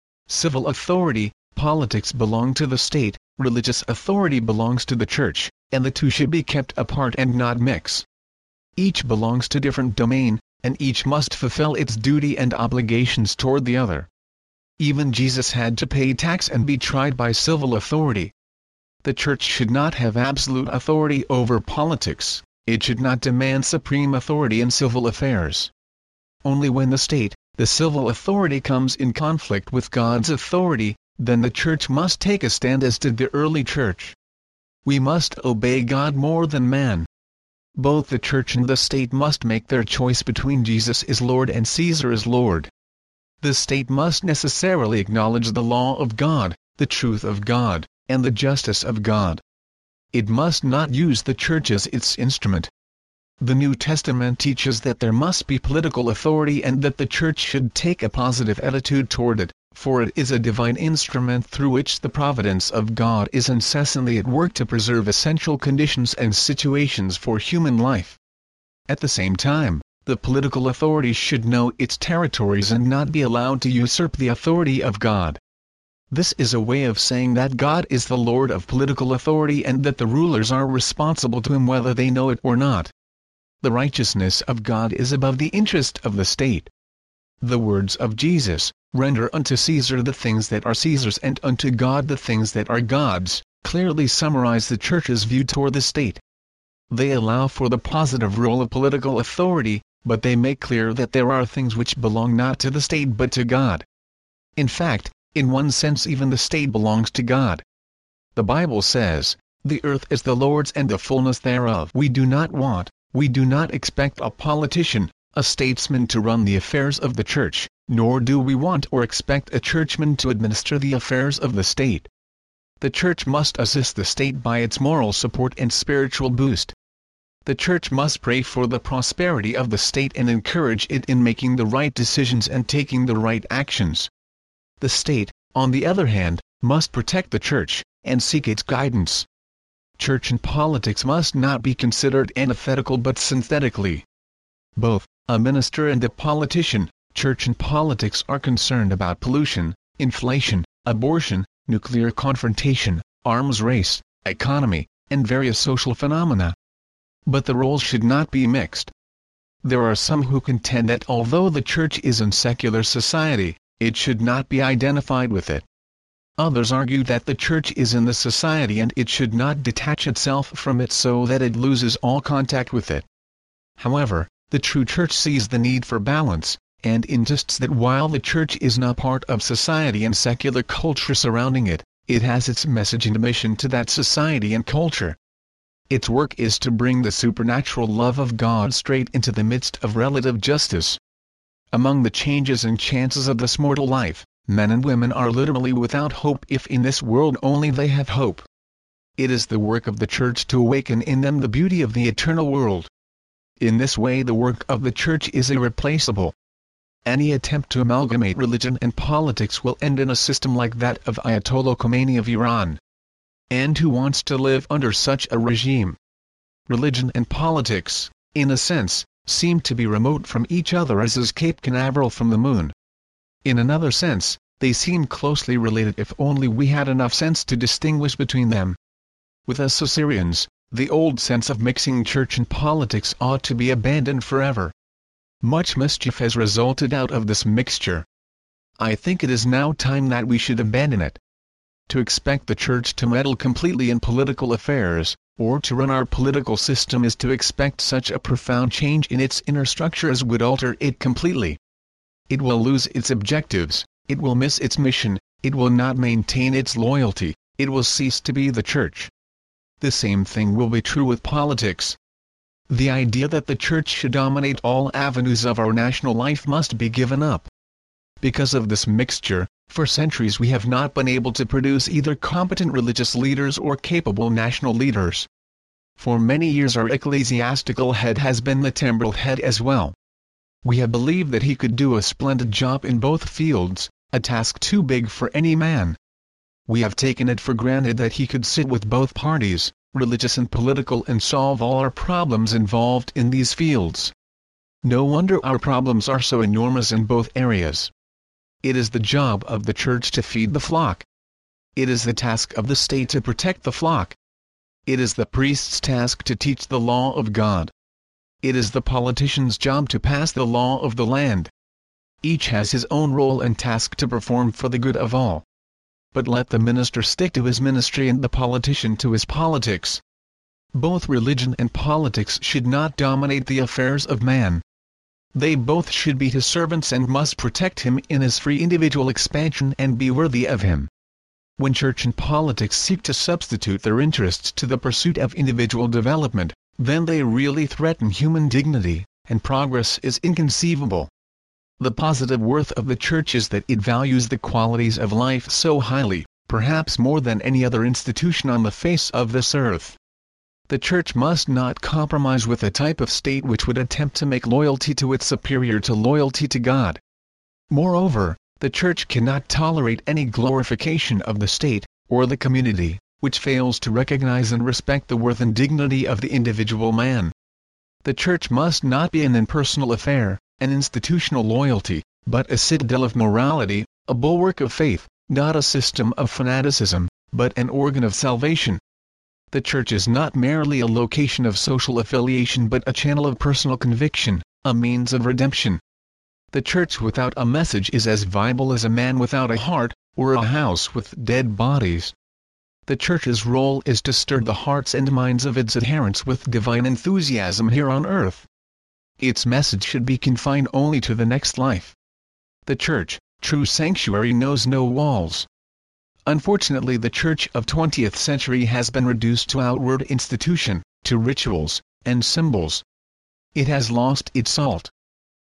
Civil authority, politics belong to the state, religious authority belongs to the church, and the two should be kept apart and not mix. Each belongs to different domain, and each must fulfill its duty and obligations toward the other. Even Jesus had to pay tax and be tried by civil authority. The church should not have absolute authority over politics, it should not demand supreme authority in civil affairs. Only when the state, the civil authority comes in conflict with God's authority, then the church must take a stand as did the early church. We must obey God more than man. Both the church and the state must make their choice between Jesus is Lord and Caesar is Lord. The state must necessarily acknowledge the law of God, the truth of God, and the justice of God. It must not use the church as its instrument. The New Testament teaches that there must be political authority and that the church should take a positive attitude toward it, for it is a divine instrument through which the providence of God is incessantly at work to preserve essential conditions and situations for human life. At the same time, the political authority should know its territories and not be allowed to usurp the authority of God. This is a way of saying that God is the Lord of political authority and that the rulers are responsible to him whether they know it or not. The righteousness of God is above the interest of the state. The words of Jesus, "Render unto Caesar the things that are Caesar's and unto God the things that are God's," clearly summarize the church's view toward the state. They allow for the positive role of political authority, but they make clear that there are things which belong not to the state but to God. In fact, in one sense even the state belongs to God. The Bible says, "The earth is the Lord's and the fullness thereof." We do not want, we do not expect a politician, a statesman to run the affairs of the church, nor do we want or expect a churchman to administer the affairs of the state. The church must assist the state by its moral support and spiritual boost. The church must pray for the prosperity of the state and encourage it in making the right decisions and taking the right actions. The state, on the other hand, must protect the church, and seek its guidance. Church and politics must not be considered antithetical but synthetically. Both, a minister and a politician, church and politics are concerned about pollution, inflation, abortion, nuclear confrontation, arms race, economy, and various social phenomena. But the roles should not be mixed. There are some who contend that although the church is in secular society, it should not be identified with it. Others argue that the church is in the society and it should not detach itself from it so that it loses all contact with it. However, the true church sees the need for balance, and insists that while the church is not part of society and secular culture surrounding it, it has its message and mission to that society and culture. Its work is to bring the supernatural love of God straight into the midst of relative justice. Among the changes and chances of this mortal life, men and women are literally without hope if in this world only they have hope. It is the work of the church to awaken in them the beauty of the eternal world. In this way the work of the church is irreplaceable. Any attempt to amalgamate religion and politics will end in a system like that of Ayatollah Khomeini of Iran. And who wants to live under such a regime? Religion and politics, in a sense, seem to be remote from each other as is Cape Canaveral from the moon. In another sense, they seem closely related if only we had enough sense to distinguish between them. With us Assyrians, the old sense of mixing church and politics ought to be abandoned forever. Much mischief has resulted out of this mixture. I think it is now time that we should abandon it. To expect the church to meddle completely in political affairs, or to run our political system is to expect such a profound change in its inner structure as would alter it completely. It will lose its objectives, it will miss its mission, it will not maintain its loyalty, it will cease to be the church. The same thing will be true with politics. The idea that the church should dominate all avenues of our national life must be given up. Because of this mixture, for centuries we have not been able to produce either competent religious leaders or capable national leaders. For many years our ecclesiastical head has been the temporal head as well. We have believed that he could do a splendid job in both fields, a task too big for any man. We have taken it for granted that he could sit with both parties, religious and political, and solve all our problems involved in these fields. No wonder our problems are so enormous in both areas. It is the job of the church to feed the flock. It is the task of the state to protect the flock. It is the priest's task to teach the law of God. It is the politician's job to pass the law of the land. Each has his own role and task to perform for the good of all. But let the minister stick to his ministry and the politician to his politics. Both religion and politics should not dominate the affairs of man. They both should be his servants and must protect him in his free individual expansion and be worthy of him. When church and politics seek to substitute their interests to the pursuit of individual development, then they really threaten human dignity, and progress is inconceivable. The positive worth of the church is that it values the qualities of life so highly, perhaps more than any other institution on the face of this earth. The church must not compromise with a type of state which would attempt to make loyalty to it superior to loyalty to God. Moreover, the church cannot tolerate any glorification of the state, or the community, which fails to recognize and respect the worth and dignity of the individual man. The church must not be an impersonal affair, an institutional loyalty, but a citadel of morality, a bulwark of faith, not a system of fanaticism, but an organ of salvation. The church is not merely a location of social affiliation but a channel of personal conviction, a means of redemption. The church without a message is as viable as a man without a heart, or a house with dead bodies. The church's role is to stir the hearts and minds of its adherents with divine enthusiasm here on earth. Its message should be confined only to the next life. The church, true sanctuary, knows no walls. Unfortunately, the church of twentieth century has been reduced to outward institution, to rituals, and symbols. It has lost its salt.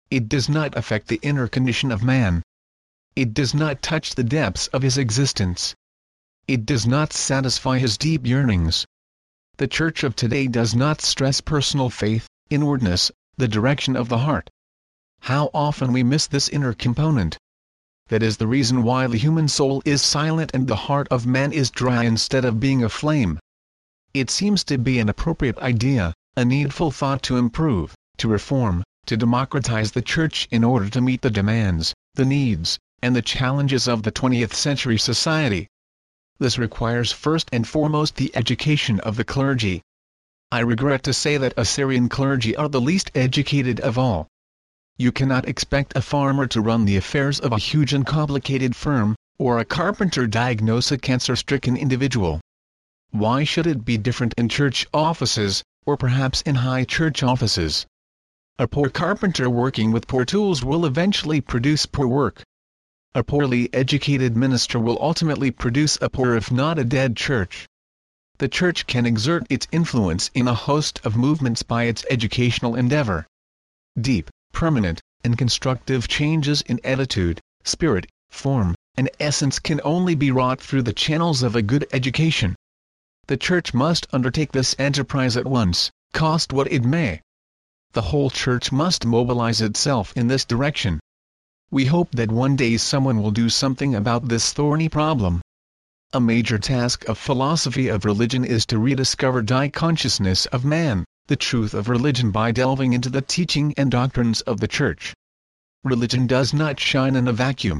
It does not affect the inner condition of man. It does not touch the depths of his existence. It does not satisfy his deep yearnings. The church of today does not stress personal faith, inwardness, the direction of the heart. How often we miss this inner component. That is the reason why the human soul is silent and the heart of man is dry instead of being aflame. It seems to be an appropriate idea, a needful thought to improve, to reform, to democratize the church in order to meet the demands, the needs, and the challenges of the twentieth century society. This requires first and foremost the education of the clergy. I regret to say that Assyrian clergy are the least educated of all. You cannot expect a farmer to run the affairs of a huge and complicated firm, or a carpenter diagnose a cancer-stricken individual. Why should it be different in church offices, or perhaps in high church offices? A poor carpenter working with poor tools will eventually produce poor work. A poorly educated minister will ultimately produce a poor if not a dead church. The church can exert its influence in a host of movements by its educational endeavor. Deep, permanent, and constructive changes in attitude, spirit, form, and essence can only be wrought through the channels of a good education. The church must undertake this enterprise at once, cost what it may. The whole church must mobilize itself in this direction. We hope that one day someone will do something about this thorny problem. A major task of philosophy of religion is to rediscover the consciousness of man, the truth of religion by delving into the teaching and doctrines of the church. Religion does not shine in a vacuum.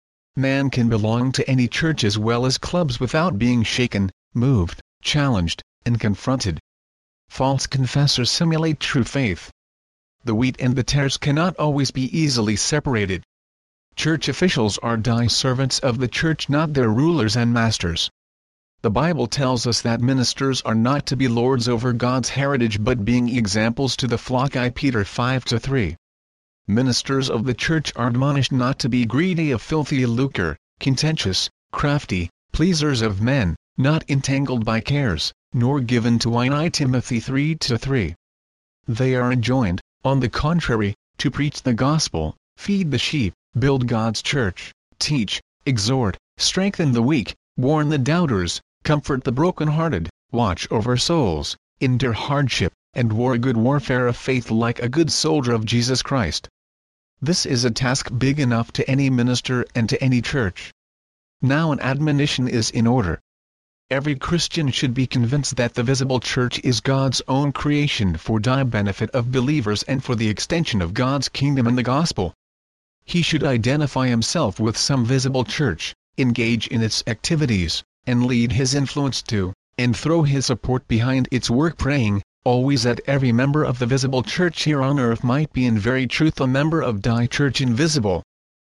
Man can belong to any church as well as clubs without being shaken, moved, challenged, and confronted. False confessors simulate true faith. The wheat and the tares cannot always be easily separated. Church officials are die servants of the church, not their rulers and masters. The Bible tells us that ministers are not to be lords over God's heritage but being examples to the flock. First Peter five to three. Ministers of the church are admonished not to be greedy of filthy lucre, contentious, crafty, pleasers of men, not entangled by cares, nor given to wine. Second Timothy three to three. They are enjoined, on the contrary, to preach the gospel, feed the sheep, build God's church, teach, exhort, strengthen the weak, warn the doubters, comfort the broken-hearted, watch over souls, endure hardship, and war a good warfare of faith like a good soldier of Jesus Christ. This is a task big enough to any minister and to any church. Now an admonition is in order. Every Christian should be convinced that the visible church is God's own creation for the benefit of believers and for the extension of God's kingdom and the gospel. He should identify himself with some visible church, engage in its activities, and lead his influence to, and throw his support behind its work, praying, always that every member of the visible church here on earth might be in very truth a member of die church invisible.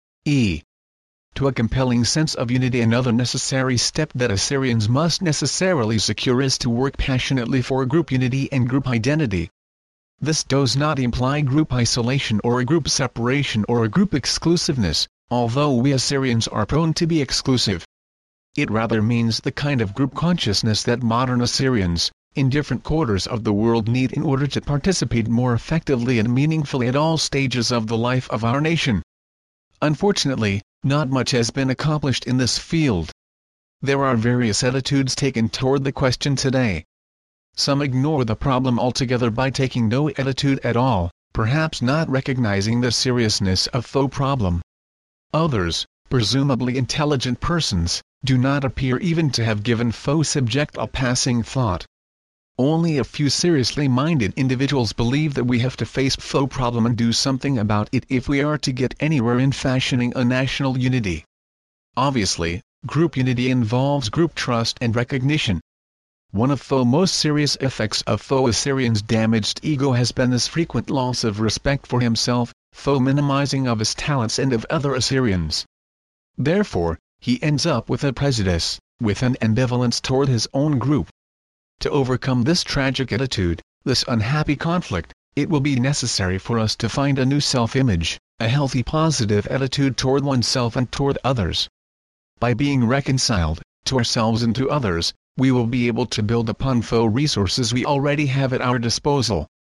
E. To a compelling sense of unity, another necessary step that Assyrians must necessarily secure is to work passionately for group unity and group identity. This does not imply group isolation or a group separation or a group exclusiveness, although we Assyrians are prone to be exclusive. It rather means the kind of group consciousness that modern Assyrians, in different quarters of the world, need in order to participate more effectively and meaningfully at all stages of the life of our nation. Unfortunately, not much has been accomplished in this field. There are various attitudes taken toward the question today. Some ignore the problem altogether by taking no attitude at all, perhaps not recognizing the seriousness of the problem. Others, presumably intelligent persons, do not appear even to have given the subject a passing thought. Only a few seriously minded individuals believe that we have to face the problem and do something about it if we are to get anywhere in fashioning a national unity. Obviously, group unity involves group trust and recognition. One of the most serious effects of the Assyrian's damaged ego has been this frequent loss of respect for himself, the minimizing of his talents and of other Assyrians. Therefore, he ends up with a prejudice, with an ambivalence toward his own group. To overcome this tragic attitude, this unhappy conflict, it will be necessary for us to find a new self-image, a healthy positive attitude toward oneself and toward others. By being reconciled, to ourselves and to others, we will be able to build upon the resources we already have at our disposal.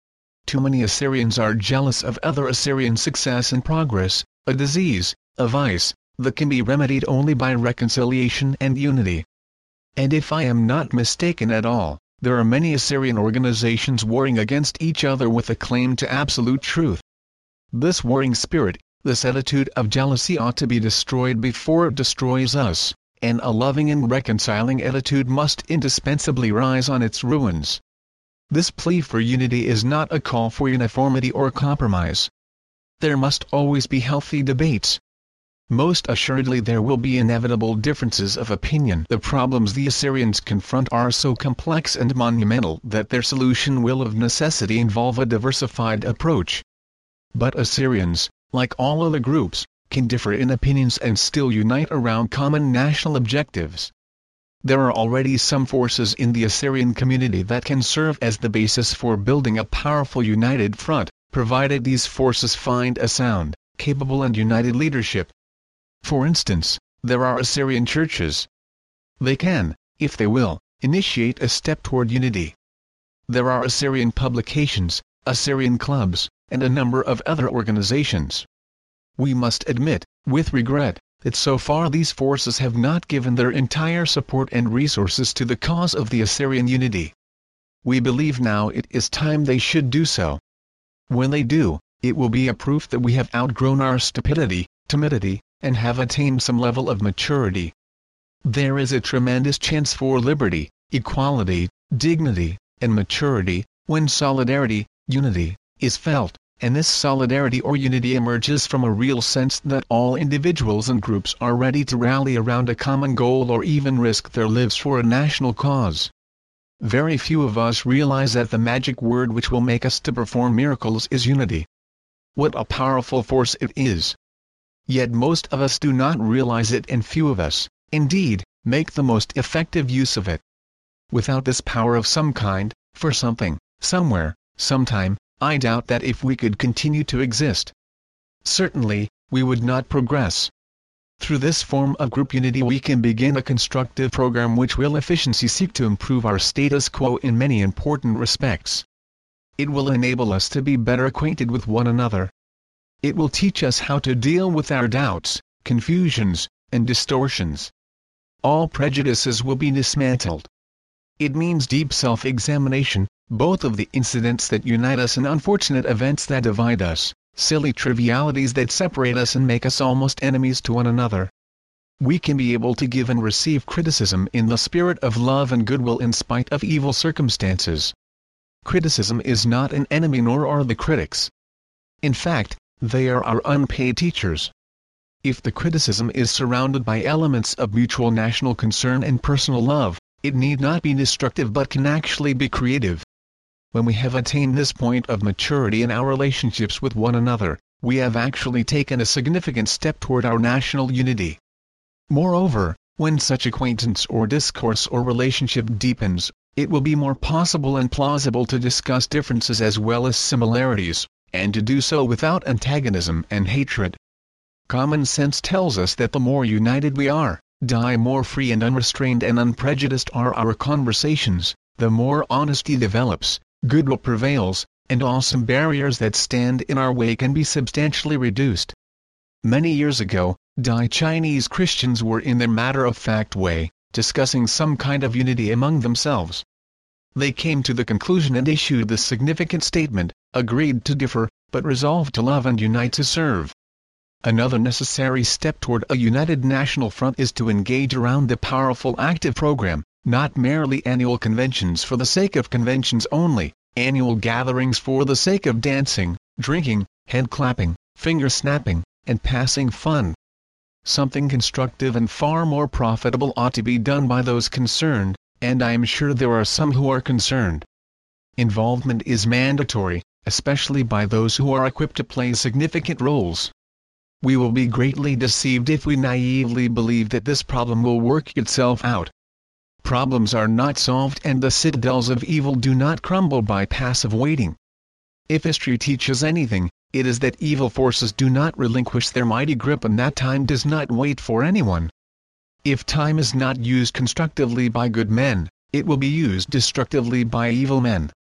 too many Assyrians are jealous of other Assyrian success and progress, a disease, a vice, that can be remedied only by reconciliation and unity. And if I am not mistaken at all, there are many Assyrian organizations warring against each other with a claim to absolute truth. This warring spirit, this attitude of jealousy ought to be destroyed before it destroys us, and a loving and reconciling attitude must indispensably rise on its ruins. This plea for unity is not a call for uniformity or compromise. There must always be healthy debates. Most assuredly there will be inevitable differences of opinion. The problems the Assyrians confront are so complex and monumental that their solution will of necessity involve a diversified approach. But Assyrians, like all other groups, can differ in opinions and still unite around common national objectives. There are already some forces in the Assyrian community that can serve as the basis for building a powerful united front, provided these forces find a sound, capable and united leadership. For instance, there are Assyrian churches. They can, if they will, initiate a step toward unity. There are Assyrian publications, Assyrian clubs, and a number of other organizations. We must admit, with regret, that so far these forces have not given their entire support and resources to the cause of the Assyrian unity. We believe now it is time they should do so. When they do, it will be a proof that we have outgrown our stupidity, timidity, and have attained some level of maturity. There is a tremendous chance for liberty, equality, dignity, and maturity, when solidarity, unity, is felt, and this solidarity or unity emerges from a real sense that all individuals and groups are ready to rally around a common goal or even risk their lives for a national cause. Very few of us realize that the magic word which will make us to perform miracles is unity. What a powerful force it is! Yet most of us do not realize it, and few of us, indeed, make the most effective use of it. Without this power of some kind, for something, somewhere, sometime, I doubt that if we could continue to exist. Certainly, we would not progress. Through this form of group unity we can begin a constructive program which will efficiently seek to improve our status quo in many important respects. It will enable us to be better acquainted with one another. It will teach us how to deal with our doubts, confusions, and distortions. All prejudices will be dismantled. It means deep self-examination, both of the incidents that unite us and unfortunate events that divide us, silly trivialities that separate us and make us almost enemies to one another. We can be able to give and receive criticism in the spirit of love and goodwill in spite of evil circumstances. Criticism is not an enemy, nor are the critics. In fact, they are our unpaid teachers. If the criticism is surrounded by elements of mutual national concern and personal love, it need not be destructive but can actually be creative. When we have attained this point of maturity in our relationships with one another, we have actually taken a significant step toward our national unity. Moreover, when such acquaintance or discourse or relationship deepens, it will be more possible and plausible to discuss differences as well as similarities, and to do so without antagonism and hatred. Common sense tells us that the more united we are, the more free and unrestrained and unprejudiced are our conversations, the more honesty develops, goodwill prevails, and all some barriers that stand in our way can be substantially reduced. Many years ago, the Chinese Christians were in their matter-of-fact way, discussing some kind of unity among themselves. They came to the conclusion and issued the significant statement, agreed to differ, but resolved to love and unite to serve. Another necessary step toward a united national front is to engage around the powerful active program, not merely annual conventions for the sake of conventions only, annual gatherings for the sake of dancing, drinking, head-clapping, finger-snapping, and passing fun. Something constructive and far more profitable ought to be done by those concerned, and I am sure there are some who are concerned. Involvement is mandatory, especially by those who are equipped to play significant roles. We will be greatly deceived if we naively believe that this problem will work itself out. Problems are not solved and the citadels of evil do not crumble by passive waiting. If history teaches anything, it is that evil forces do not relinquish their mighty grip and that time does not wait for anyone. If time is not used constructively by good men, it will be used destructively by evil men.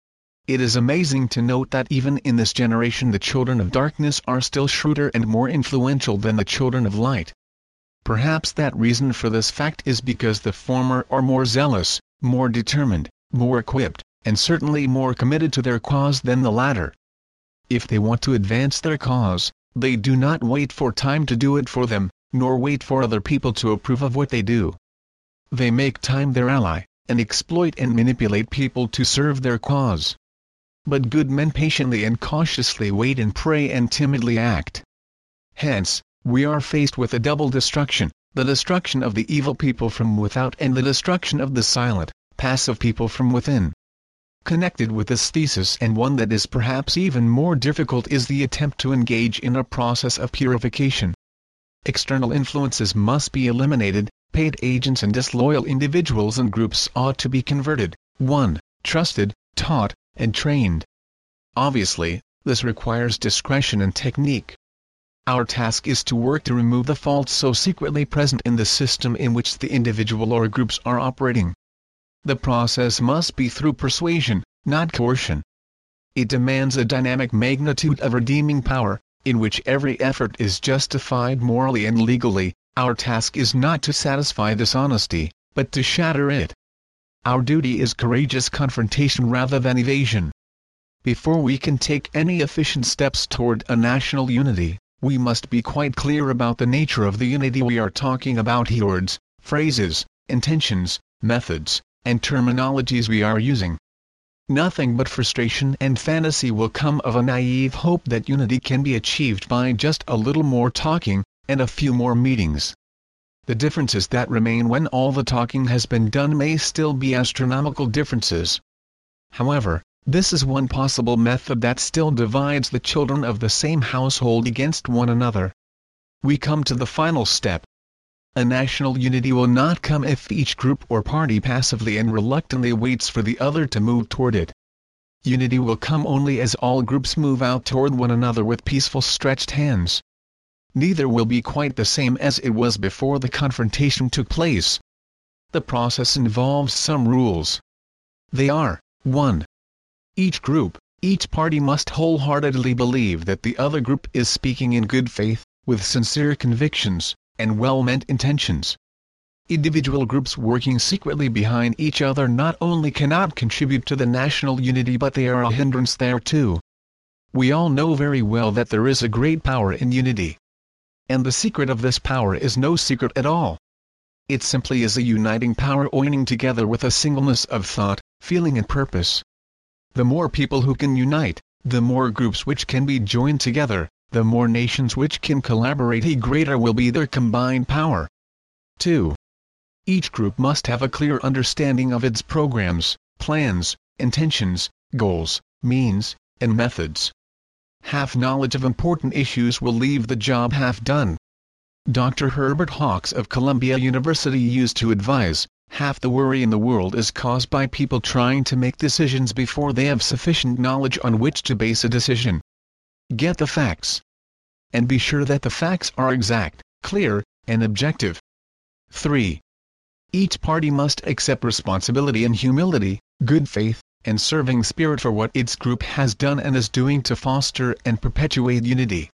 It is amazing to note that even in this generation the children of darkness are still shrewder and more influential than the children of light. Perhaps that reason for this fact is because the former are more zealous, more determined, more equipped, and certainly more committed to their cause than the latter. If they want to advance their cause, they do not wait for time to do it for them, nor wait for other people to approve of what they do. They make time their ally, and exploit and manipulate people to serve their cause. But good men patiently and cautiously wait and pray and timidly act. Hence, we are faced with a double destruction, the destruction of the evil people from without and the destruction of the silent, passive people from within. Connected with this thesis, and one that is perhaps even more difficult, is the attempt to engage in a process of purification. External influences must be eliminated, paid agents and disloyal individuals and groups ought to be converted, one, trusted, taught, and trained. Obviously, this requires discretion and technique. Our task is to work to remove the faults so secretly present in the system in which the individual or groups are operating. The process must be through persuasion, not coercion. It demands a dynamic magnitude of redeeming power, in which every effort is justified morally and legally. Our task is not to satisfy dishonesty, but to shatter it. Our duty is courageous confrontation rather than evasion. Before we can take any efficient steps toward a national unity, we must be quite clear about the nature of the unity we are talking about. Words, phrases, intentions, methods, and terminologies we are using. Nothing but frustration and fantasy will come of a naive hope that unity can be achieved by just a little more talking, and a few more meetings. The differences that remain when all the talking has been done may still be astronomical differences. However, this is one possible method that still divides the children of the same household against one another. We come to the final step. A national unity will not come if each group or party passively and reluctantly waits for the other to move toward it. Unity will come only as all groups move out toward one another with peaceful stretched hands. Neither will be quite the same as it was before the confrontation took place. The process involves some rules. They are, one. Each group, each party must wholeheartedly believe that the other group is speaking in good faith, with sincere convictions, and well-meant intentions. Individual groups working secretly behind each other not only cannot contribute to the national unity, but they are a hindrance thereto. We all know very well that there is a great power in unity. And the secret of this power is no secret at all. It simply is a uniting power joining together with a singleness of thought, feeling and purpose. The more people who can unite, the more groups which can be joined together, the more nations which can collaborate, the greater will be their combined power. two. Each group must have a clear understanding of its programs, plans, intentions, goals, means, and methods. Half knowledge of important issues will leave the job half done. Doctor Herbert Hawks of Columbia University used to advise, half the worry in the world is caused by people trying to make decisions before they have sufficient knowledge on which to base a decision. Get the facts. And be sure that the facts are exact, clear, and objective. three. Each party must accept responsibility and humility, good faith, and serving spirit for what its group has done and is doing to foster and perpetuate unity.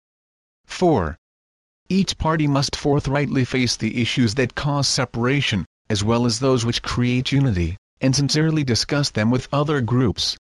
four. Each party must forthrightly face the issues that cause separation, as well as those which create unity, and sincerely discuss them with other groups.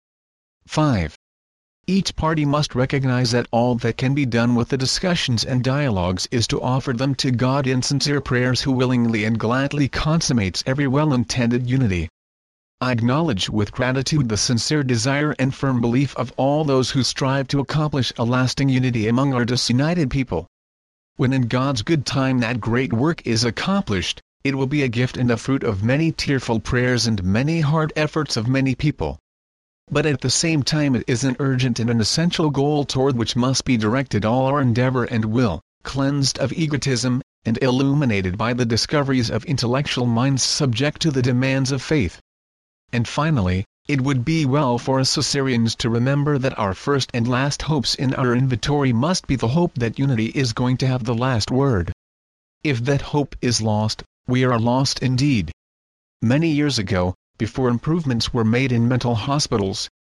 five. Each party must recognize that all that can be done with the discussions and dialogues is to offer them to God in sincere prayers, who willingly and gladly consummates every well-intended unity. I acknowledge with gratitude the sincere desire and firm belief of all those who strive to accomplish a lasting unity among our disunited people. When in God's good time that great work is accomplished, it will be a gift and the fruit of many tearful prayers and many hard efforts of many people. But at the same time it is an urgent and an essential goal toward which must be directed all our endeavor and will, cleansed of egotism, and illuminated by the discoveries of intellectual minds subject to the demands of faith. And finally, it would be well for us Caesareans to remember that our first and last hopes in our inventory must be the hope that unity is going to have the last word. If that hope is lost, we are lost indeed. Many years ago, before improvements were made in mental hospitals,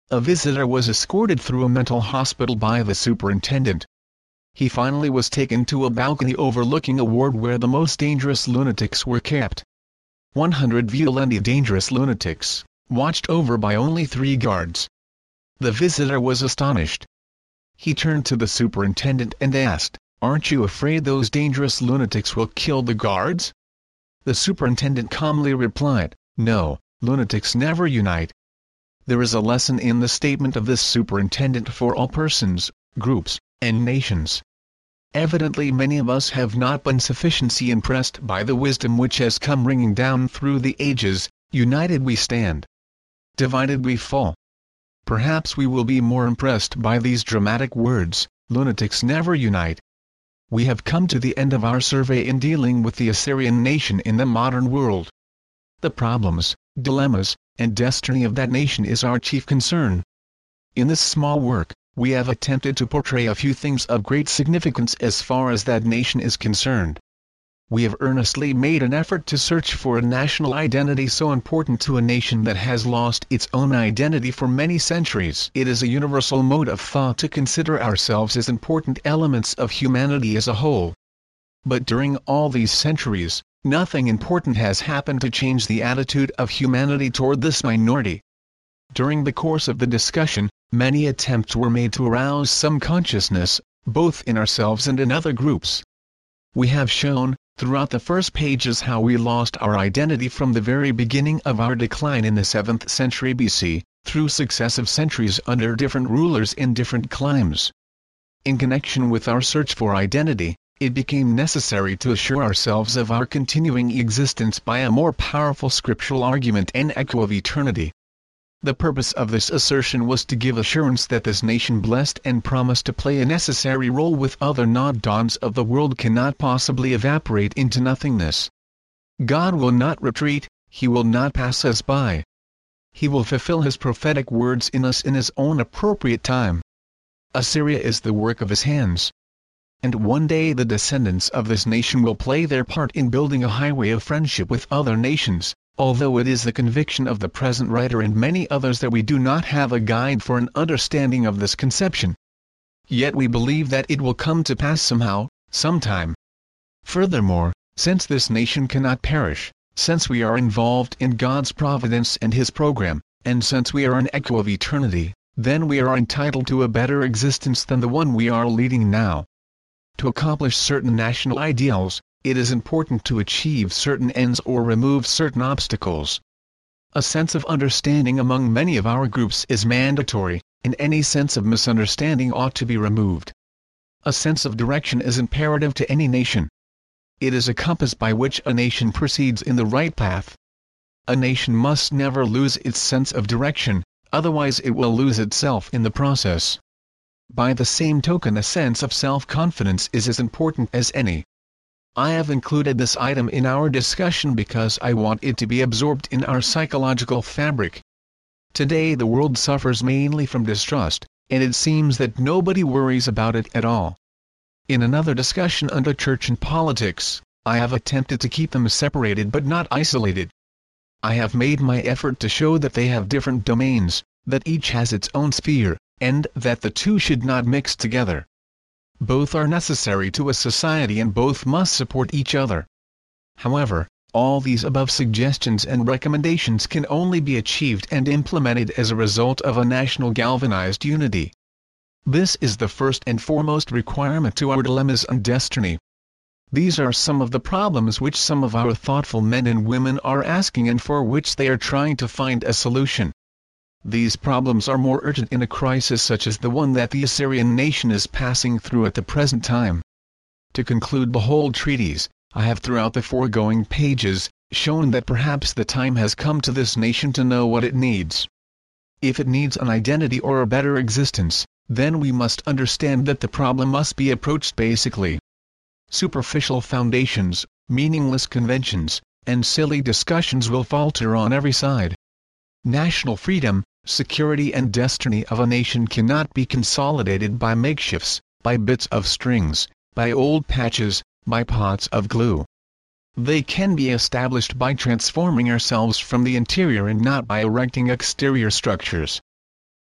A visitor was escorted through a mental hospital by the superintendent. He finally was taken to a balcony overlooking a ward where the most dangerous lunatics were kept. one hundred violently dangerous lunatics, watched over by only three guards. The visitor was astonished. He turned to the superintendent and asked, "Aren't you afraid those dangerous lunatics will kill the guards?" The superintendent calmly replied, "No, lunatics never unite." There is a lesson in the statement of this superintendent for all persons, groups, and nations. Evidently many of us have not been sufficiently impressed by the wisdom which has come ringing down through the ages: united we stand, divided we fall. Perhaps we will be more impressed by these dramatic words: lunatics never unite. We have come to the end of our survey in dealing with the Assyrian nation in the modern world. The problems, dilemmas, and destiny of that nation is our chief concern. In this small work, we have attempted to portray a few things of great significance as far as that nation is concerned. We have earnestly made an effort to search for a national identity so important to a nation that has lost its own identity for many centuries. It is a universal mode of thought to consider ourselves as important elements of humanity as a whole. But during all these centuries, nothing important has happened to change the attitude of humanity toward this minority. During the course of the discussion, many attempts were made to arouse some consciousness, both in ourselves and in other groups. We have shown, throughout the first pages, how we lost our identity from the very beginning of our decline in the seventh century B C, through successive centuries under different rulers in different climes. In connection with our search for identity, it became necessary to assure ourselves of our continuing existence by a more powerful scriptural argument and echo of eternity. The purpose of this assertion was to give assurance that this nation, blessed and promised to play a necessary role with other nod-ons of the world, cannot possibly evaporate into nothingness. God will not retreat, He will not pass us by. He will fulfill His prophetic words in us in His own appropriate time. Assyria is the work of His hands. And one day the descendants of this nation will play their part in building a highway of friendship with other nations, although it is the conviction of the present writer and many others that we do not have a guide for an understanding of this conception. Yet we believe that it will come to pass somehow, sometime. Furthermore, since this nation cannot perish, since we are involved in God's providence and His program, and since we are an echo of eternity, then we are entitled to a better existence than the one we are leading now. To accomplish certain national ideals, it is important to achieve certain ends or remove certain obstacles. A sense of understanding among many of our groups is mandatory, and any sense of misunderstanding ought to be removed. A sense of direction is imperative to any nation. It is a compass by which a nation proceeds in the right path. A nation must never lose its sense of direction, otherwise it will lose itself in the process. By the same token, a sense of self-confidence is as important as any. I have included this item in our discussion because I want it to be absorbed in our psychological fabric. Today the world suffers mainly from distrust, and it seems that nobody worries about it at all. In another discussion under church and politics, I have attempted to keep them separated but not isolated. I have made my effort to show that they have different domains, that each has its own sphere, and that the two should not mix together. Both are necessary to a society and both must support each other. However, all these above suggestions and recommendations can only be achieved and implemented as a result of a national galvanized unity. This is the first and foremost requirement to our dilemmas and destiny. These are some of the problems which some of our thoughtful men and women are asking and for which they are trying to find a solution. These problems are more urgent in a crisis such as the one that the Assyrian nation is passing through at the present time. To conclude the whole treatise, I have throughout the foregoing pages shown that perhaps the time has come to this nation to know what it needs. If it needs an identity or a better existence, then we must understand that the problem must be approached basically. Superficial foundations, meaningless conventions, and silly discussions will falter on every side. National freedom, security and destiny of a nation cannot be consolidated by makeshifts, by bits of strings, by old patches, by pots of glue. They can be established by transforming ourselves from the interior and not by erecting exterior structures.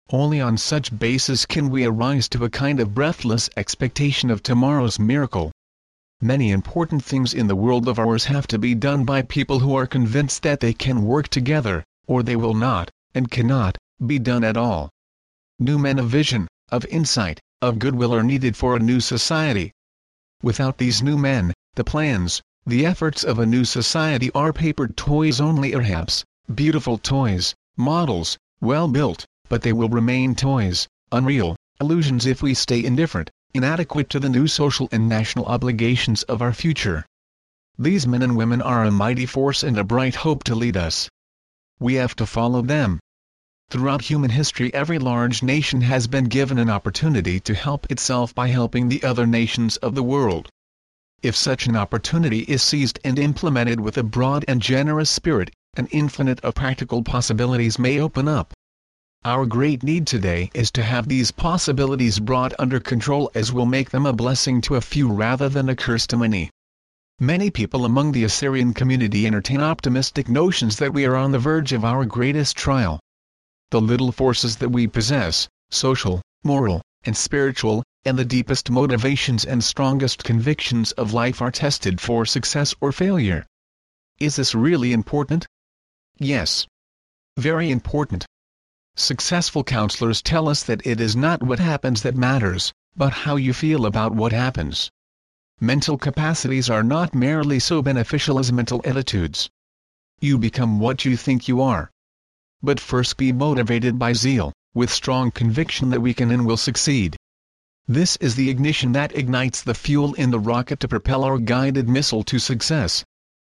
Only on such basis can we arise to a kind of breathless expectation of tomorrow's miracle. Many important things in the world of ours have to be done by people who are convinced that they can work together, or they will not, and cannot, be done at all. New men of vision, of insight, of goodwill are needed for a new society. Without these new men, the plans, the efforts of a new society are papered toys only, perhaps, beautiful toys, models, well built, but they will remain toys, unreal, illusions if we stay indifferent, inadequate to the new social and national obligations of our future. These men and women are a mighty force and a bright hope to lead us. We have to follow them. Throughout human history, every large nation has been given an opportunity to help itself by helping the other nations of the world. If such an opportunity is seized and implemented with a broad and generous spirit, an infinite of practical possibilities may open up. Our great need today is to have these possibilities brought under control, as will make them a blessing to a few rather than a curse to many. Many people among the Assyrian community entertain optimistic notions that we are on the verge of our greatest trial. The little forces that we possess, social, moral, and spiritual, and the deepest motivations and strongest convictions of life are tested for success or failure. Is this really important? Yes. Very important. Successful counselors tell us that it is not what happens that matters, but how you feel about what happens. Mental capacities are not merely so beneficial as mental attitudes. You become what you think you are. But first be motivated by zeal, with strong conviction that we can and will succeed. This is the ignition that ignites the fuel in the rocket to propel our guided missile to success.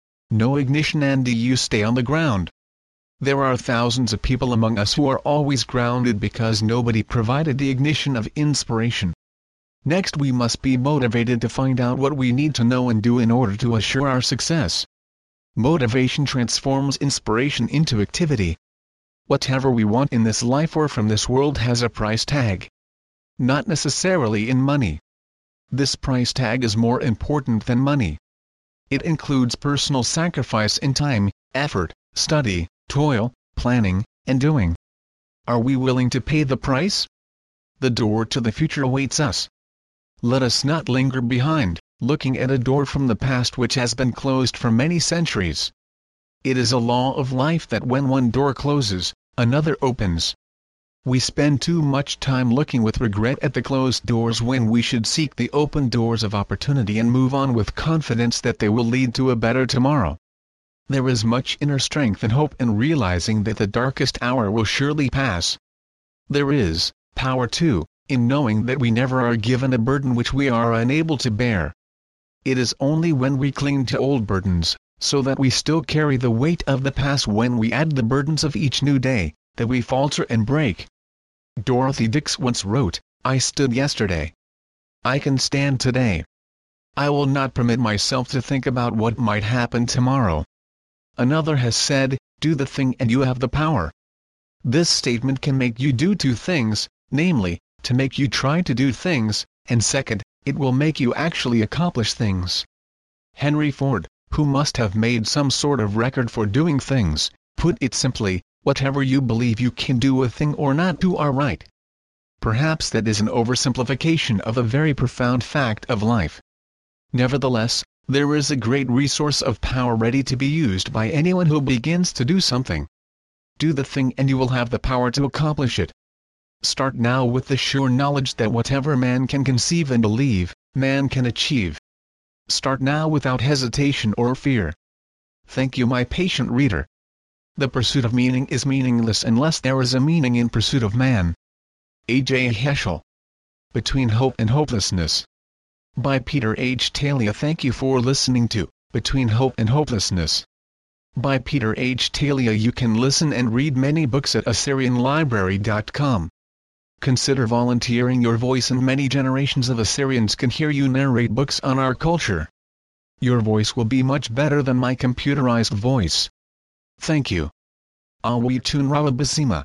No ignition and you stay on the ground. There are thousands of people among us who are always grounded because nobody provided the ignition of inspiration. Next, we must be motivated to find out what we need to know and do in order to assure our success. Motivation transforms inspiration into activity. Whatever we want in this life or from this world has a price tag. Not necessarily in money. This price tag is more important than money. It includes personal sacrifice in time, effort, study, toil, planning, and doing. Are we willing to pay the price? The door to the future awaits us. Let us not linger behind, looking at a door from the past which has been closed for many centuries. It is a law of life that when one door closes, another opens. We spend too much time looking with regret at the closed doors when we should seek the open doors of opportunity and move on with confidence that they will lead to a better tomorrow. There is much inner strength and hope in realizing that the darkest hour will surely pass. There is power too in knowing that we never are given a burden which we are unable to bear. It is only when we cling to old burdens, so that we still carry the weight of the past when we add the burdens of each new day, that we falter and break. Dorothy Dix once wrote, "I stood yesterday. I can stand today. I will not permit myself to think about what might happen tomorrow." Another has said, "Do the thing and you have the power." This statement can make you do two things, namely, to make you try to do things, and second, it will make you actually accomplish things. Henry Ford, who must have made some sort of record for doing things, put it simply, whatever you believe you can do a thing or not do are right. Perhaps that is an oversimplification of a very profound fact of life. Nevertheless, there is a great resource of power ready to be used by anyone who begins to do something. Do the thing and you will have the power to accomplish it. Start now with the sure knowledge that whatever man can conceive and believe, man can achieve. Start now without hesitation or fear. Thank you, my patient reader. The pursuit of meaning is meaningless unless there is a meaning in pursuit of man. A J Heschel. Between Hope and Hopelessness. By Peter H. Talia. Thank you for listening to Between Hope and Hopelessness. By Peter H. Talia. You can listen and read many books at Assyrian Library dot com. Consider volunteering your voice and many generations of Assyrians can hear you narrate books on our culture. Your voice will be much better than my computerized voice. Thank you. Awitun Rawabasima.